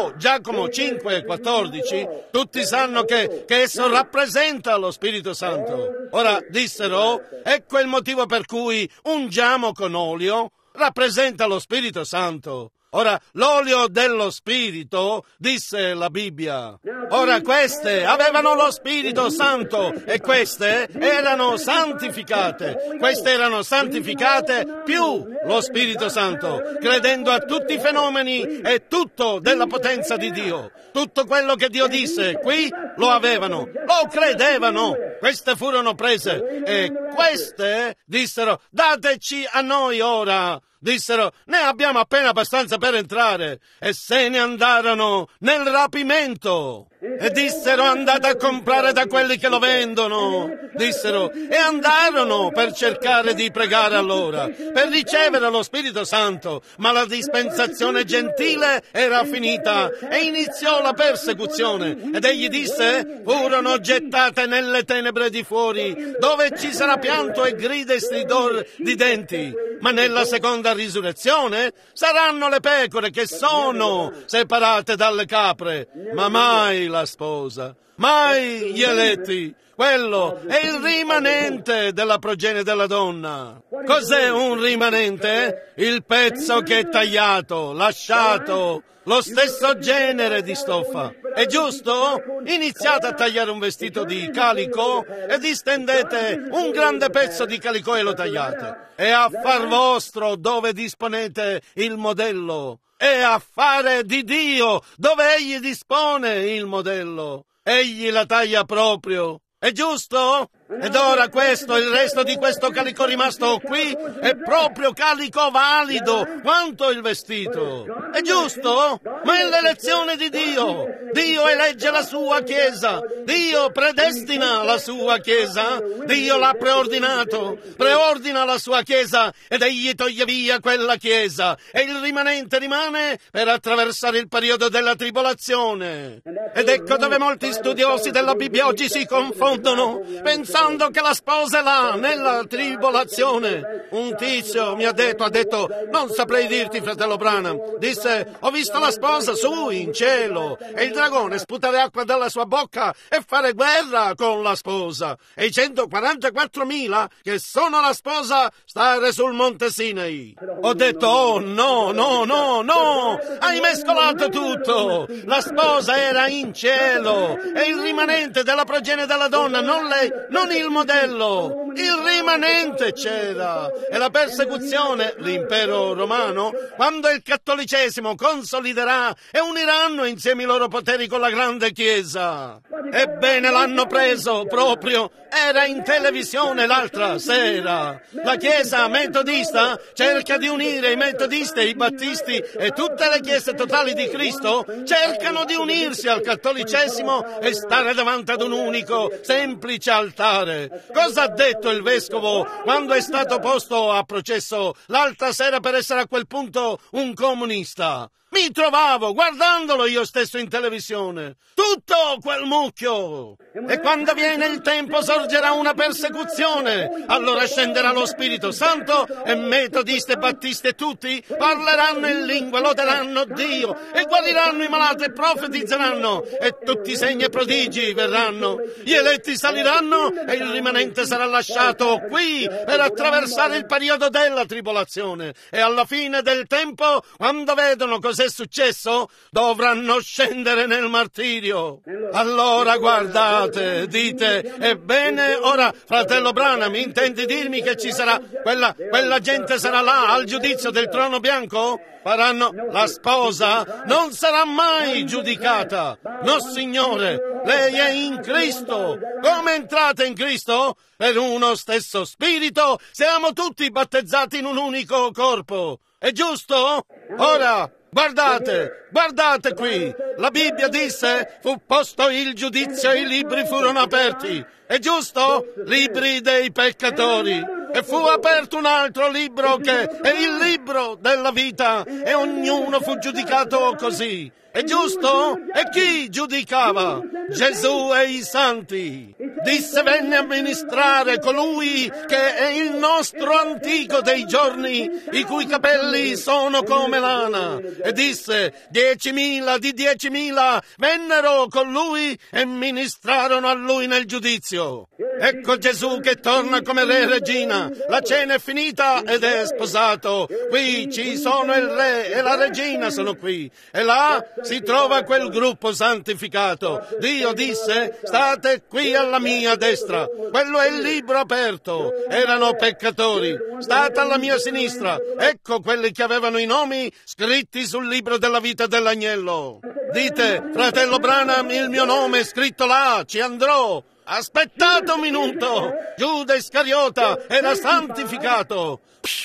Oh, Giacomo cinque quattordici, tutti sanno che, che esso rappresenta lo Spirito Santo. Ora dissero, ecco il motivo per cui ungiamo con olio, rappresenta lo Spirito Santo. Ora, l'olio dello Spirito, disse la Bibbia. Ora, queste avevano lo Spirito Santo e queste erano santificate. Queste erano santificate più lo Spirito Santo, credendo a tutti i fenomeni e tutto della potenza di Dio. Tutto quello che Dio disse qui lo avevano, lo credevano. Queste furono prese e queste dissero, dateci a noi ora. Dissero, ne abbiamo appena abbastanza per entrare, e se ne andarono nel rapimento. E dissero, andate a comprare da quelli che lo vendono. Dissero, e andarono per cercare di pregare allora, per ricevere lo Spirito Santo. Ma la dispensazione gentile era finita e iniziò la persecuzione. Ed egli disse, furono gettate nelle tenebre di fuori, dove ci sarà pianto e grida e stridor di denti. Ma nella seconda risurrezione saranno le pecore che sono separate dalle capre, ma mai la sposa, mai gli eletti. Quello è il rimanente della progenie della donna. Cos'è un rimanente? Il pezzo che è tagliato, lasciato, lo stesso genere di stoffa. È giusto? Iniziate a tagliare un vestito di calico e distendete un grande pezzo di calico e lo tagliate. È affar vostro dove disponete il modello. È affare di Dio dove Egli dispone il modello. Egli la taglia proprio. È giusto? Ed ora questo, il resto di questo calico rimasto qui, è proprio calico valido quanto il vestito. È giusto? Ma è l'elezione di Dio. Dio elegge la sua Chiesa. Dio predestina la sua Chiesa. Dio l'ha preordinato. Preordina la sua Chiesa ed egli toglie via quella Chiesa. E il rimanente rimane per attraversare il periodo della tribolazione. Ed ecco dove molti studiosi della Bibbia oggi si confondono, pensando che la sposa è là, nella tribolazione. Un tizio mi ha detto, ha detto, non saprei dirti, fratello Branham, disse, ho visto la sposa su, in cielo, e il dragone sputare acqua dalla sua bocca e fare guerra con la sposa, e i centoquarantaquattromila che sono la sposa stare sul monte Sinai. Ho detto, oh no, no, no, no, hai mescolato tutto. La sposa era in cielo, e il rimanente della progenie della donna, non lei, non il modello, il rimanente c'era. E la persecuzione, l'impero romano, quando il cattolicesimo consoliderà e uniranno insieme i loro poteri con la grande Chiesa. Ebbene, l'hanno preso proprio, era in televisione l'altra sera. La Chiesa metodista cerca di unire i metodisti e i battisti e tutte le chiese totali di Cristo cercano di unirsi al cattolicesimo e stare davanti ad un unico, semplice altare. Cosa ha detto il vescovo quando è stato posto a processo l'altra sera per essere a quel punto un comunista? Mi trovavo guardandolo io stesso in televisione, tutto quel mucchio. E quando viene il tempo sorgerà una persecuzione, allora scenderà lo Spirito Santo e metodisti e battisti e tutti parleranno in lingua, loderanno Dio e guariranno i malati e profetizzeranno e tutti i segni e prodigi verranno. Gli eletti saliranno e il rimanente sarà lasciato qui per attraversare il periodo della tribolazione e alla fine del tempo, quando vedono cos'è è successo, dovranno scendere nel martirio. Allora guardate, dite, ebbene, ora, fratello Branham, intendi dirmi che ci sarà, quella, quella gente sarà là al giudizio del trono bianco? Faranno, la sposa non sarà mai giudicata. No, signore, lei è in Cristo. Come entrate in Cristo? Per uno stesso spirito siamo tutti battezzati in un unico corpo. È giusto? Ora, guardate, guardate qui, la Bibbia disse, fu posto il giudizio e i libri furono aperti. È giusto? Libri dei peccatori. E fu aperto un altro libro che è il libro della vita e ognuno fu giudicato così. È giusto? E chi giudicava? Gesù e i santi. Disse: venne a ministrare colui che è il nostro antico dei giorni, i cui capelli sono come lana. E disse: diecimila di diecimila vennero con lui e ministrarono a lui nel giudizio. Ecco Gesù che torna come re e regina. La cena è finita ed è sposato. Qui ci sono il re e la regina sono qui. E là si trova quel gruppo santificato. Dio disse: state qui alla mia destra. Quello è il libro aperto. Erano peccatori. State alla mia sinistra. Ecco quelli che avevano i nomi scritti sul libro della vita dell'agnello. Dite: fratello Branham, il mio nome è scritto là, ci andrò. Aspettate un minuto. Giuda Iscariota era santificato.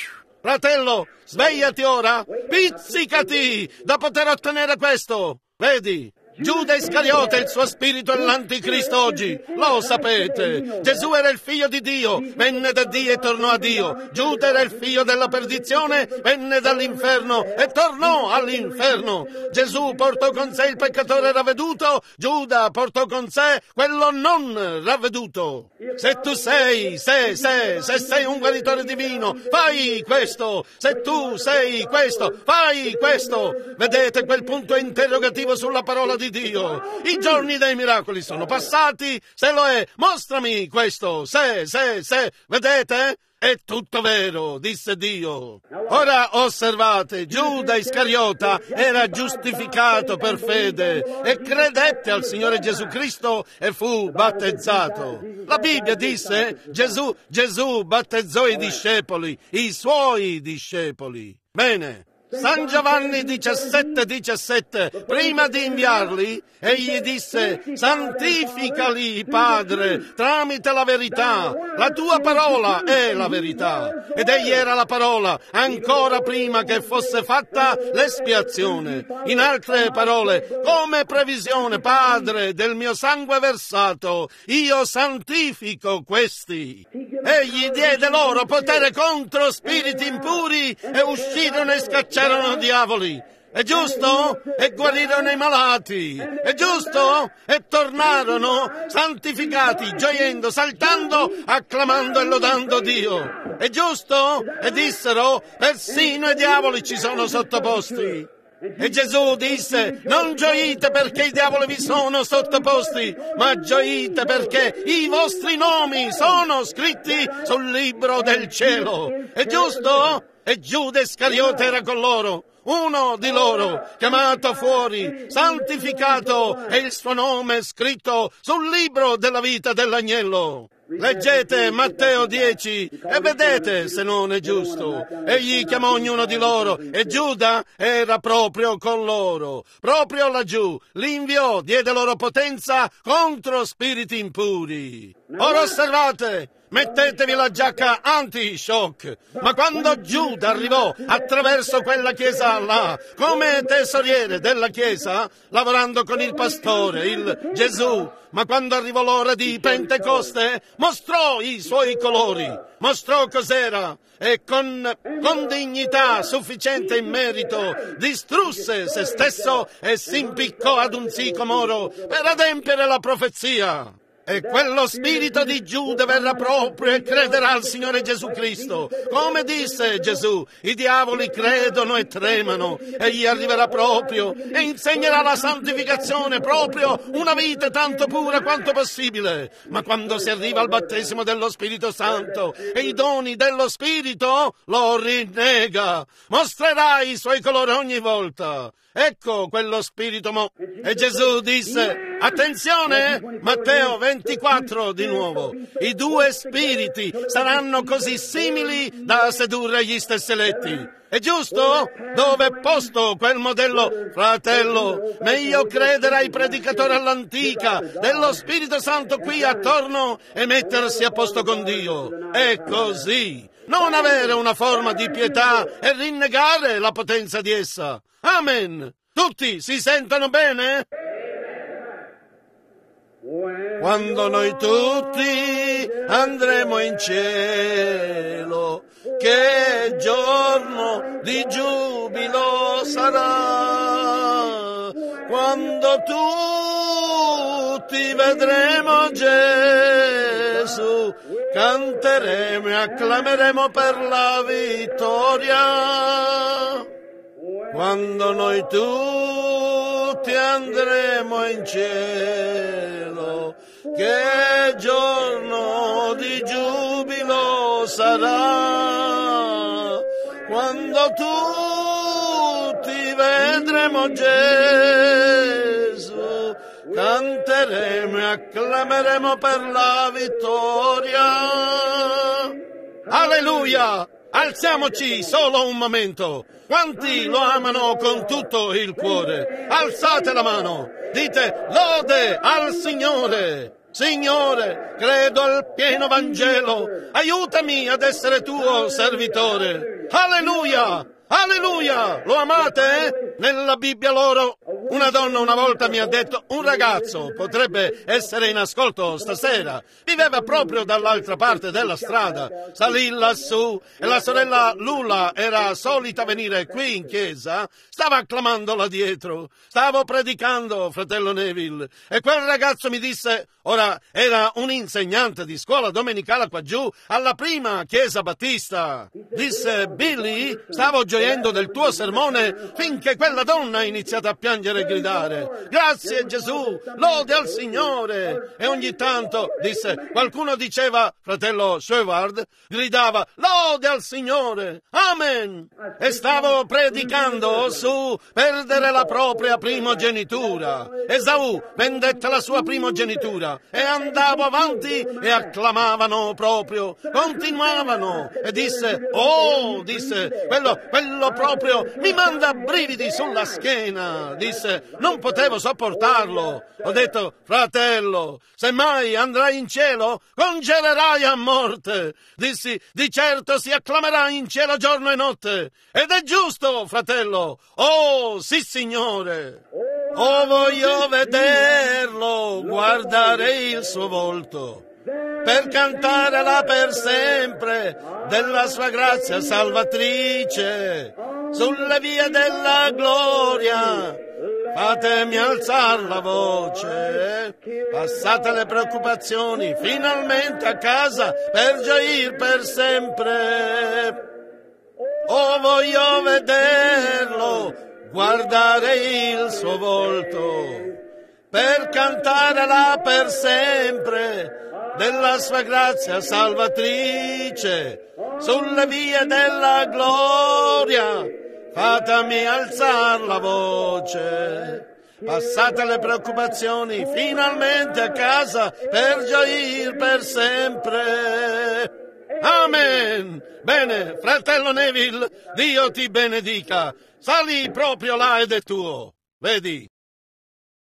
Fratello, svegliati ora, pizzicati da poter ottenere questo. Vedi, Giuda Iscariota, il suo spirito è l'anticristo oggi, lo sapete. Gesù era il figlio di Dio, venne da Dio e tornò a Dio. Giuda era il figlio della perdizione, venne dall'inferno e tornò all'inferno. Gesù portò con sé il peccatore ravveduto, Giuda portò con sé quello non ravveduto. Se tu sei, se, se, se sei un guaritore divino, fai questo. Se tu sei questo, fai questo. Vedete quel punto interrogativo sulla parola di Dio. I giorni dei miracoli sono passati. Se lo è, mostrami questo. Se, se, se, vedete? È tutto vero, disse Dio. Ora osservate, Giuda Iscariota era giustificato per fede e credette al Signore Gesù Cristo e fu battezzato. La Bibbia disse: Gesù, Gesù battezzò i discepoli, i suoi discepoli. Bene. San Giovanni diciassette diciassette, prima di inviarli, egli disse: santificali, Padre, tramite la verità. La tua parola è la verità. Ed egli era la parola, ancora prima che fosse fatta l'espiazione. In altre parole, come previsione, Padre, del mio sangue versato, io santifico questi. Egli diede loro potere contro spiriti impuri e uscirono e scacciarono diavoli. È giusto? E guarirono i malati. È giusto? E tornarono santificati, gioiendo, saltando, acclamando e lodando Dio. È giusto? E dissero: persino i diavoli ci sono sottoposti. E Gesù disse: non gioite perché i diavoli vi sono sottoposti, ma gioite perché i vostri nomi sono scritti sul libro del cielo. È giusto? E Giuda Iscariota era con loro, uno di loro, chiamato fuori, santificato, e il suo nome scritto sul libro della vita dell'agnello. Leggete Matteo dieci e vedete se non è giusto. Egli chiamò ognuno di loro e Giuda era proprio con loro, proprio laggiù, li inviò, diede loro potenza contro spiriti impuri. Ora osservate, mettetevi la giacca anti-shock. Ma quando Giuda arrivò attraverso quella chiesa là, come tesoriere della chiesa, lavorando con il pastore, il Gesù, ma quando arrivò l'ora di Pentecoste, mostrò i suoi colori, mostrò cos'era e con, con dignità sufficiente in merito distrusse se stesso e si impiccò ad un sicomoro per adempiere la profezia. E quello spirito di Giuda verrà proprio e crederà al Signore Gesù Cristo. Come disse Gesù, i diavoli credono e tremano. Egli arriverà proprio e insegnerà la santificazione, proprio una vita tanto pura quanto possibile. Ma quando si arriva al battesimo dello Spirito Santo e i doni dello Spirito, lo rinnega. Mostrerà i suoi colori ogni volta. Ecco quello spirito mo. E Gesù disse: attenzione, Matteo ventiquattro di nuovo, i due spiriti saranno così simili da sedurre gli stessi eletti. È giusto? Dove è posto quel modello? Fratello, meglio credere ai predicatori all'antica dello Spirito Santo qui attorno e mettersi a posto con Dio. È così. Non avere una forma di pietà e rinnegare la potenza di essa. Amen. Tutti si sentono bene? Quando noi tutti andremo in cielo, che giorno di giubilo sarà, quando tutti vedremo Gesù, canteremo e acclameremo per la vittoria, quando noi tutti andremo in cielo, che giorno di giubilo sarà, quando tutti vedremo Gesù, canteremo e acclameremo per la vittoria. Alleluia! Alziamoci solo un momento. Quanti lo amano con tutto il cuore? Alzate la mano. Dite lode al Signore. Signore, credo al pieno Vangelo. Aiutami ad essere tuo servitore. Alleluia! Alleluia! Lo amate? Nella Bibbia loro, una donna una volta mi ha detto, un ragazzo potrebbe essere in ascolto stasera, viveva proprio dall'altra parte della strada, salì lassù e la sorella Lula era solita venire qui in chiesa, stava acclamando là dietro, stavo predicando, fratello Neville, e quel ragazzo mi disse, ora era un insegnante di scuola domenicale qua giù, alla prima chiesa battista, disse, Billy, stavo gioendo del tuo sermone finché quella donna ha iniziato a piangere e gridare, grazie Gesù, lode al Signore, e ogni tanto, disse, qualcuno diceva, fratello Seward, gridava, lode al Signore, amen, e stavo predicando su perdere la propria primogenitura. Esaù vendette la sua primogenitura e andavo avanti e acclamavano proprio, continuavano, e disse, oh, disse, quello, quello proprio mi manda brividi sulla schiena, disse, non potevo sopportarlo. Ho detto, fratello, se mai andrai in cielo, congelerai a morte. Dissi, di certo si acclamerà in cielo giorno e notte. Ed è giusto, fratello. Oh, sì, Signore. Oh, voglio vederlo, guardare il suo volto, per cantare là per sempre della sua grazia salvatrice, sulle vie della gloria. Fatemi alzar la voce, passate le preoccupazioni, finalmente a casa per gioir per sempre. Oh, voglio vederlo, guardare il suo volto, per cantare là per sempre della sua grazia salvatrice, sulle vie della gloria. Fatemi alzar la voce, passate le preoccupazioni, finalmente a casa per gioir per sempre. Amen! Bene, fratello Neville, Dio ti benedica. Sali proprio là ed è tuo. Vedi?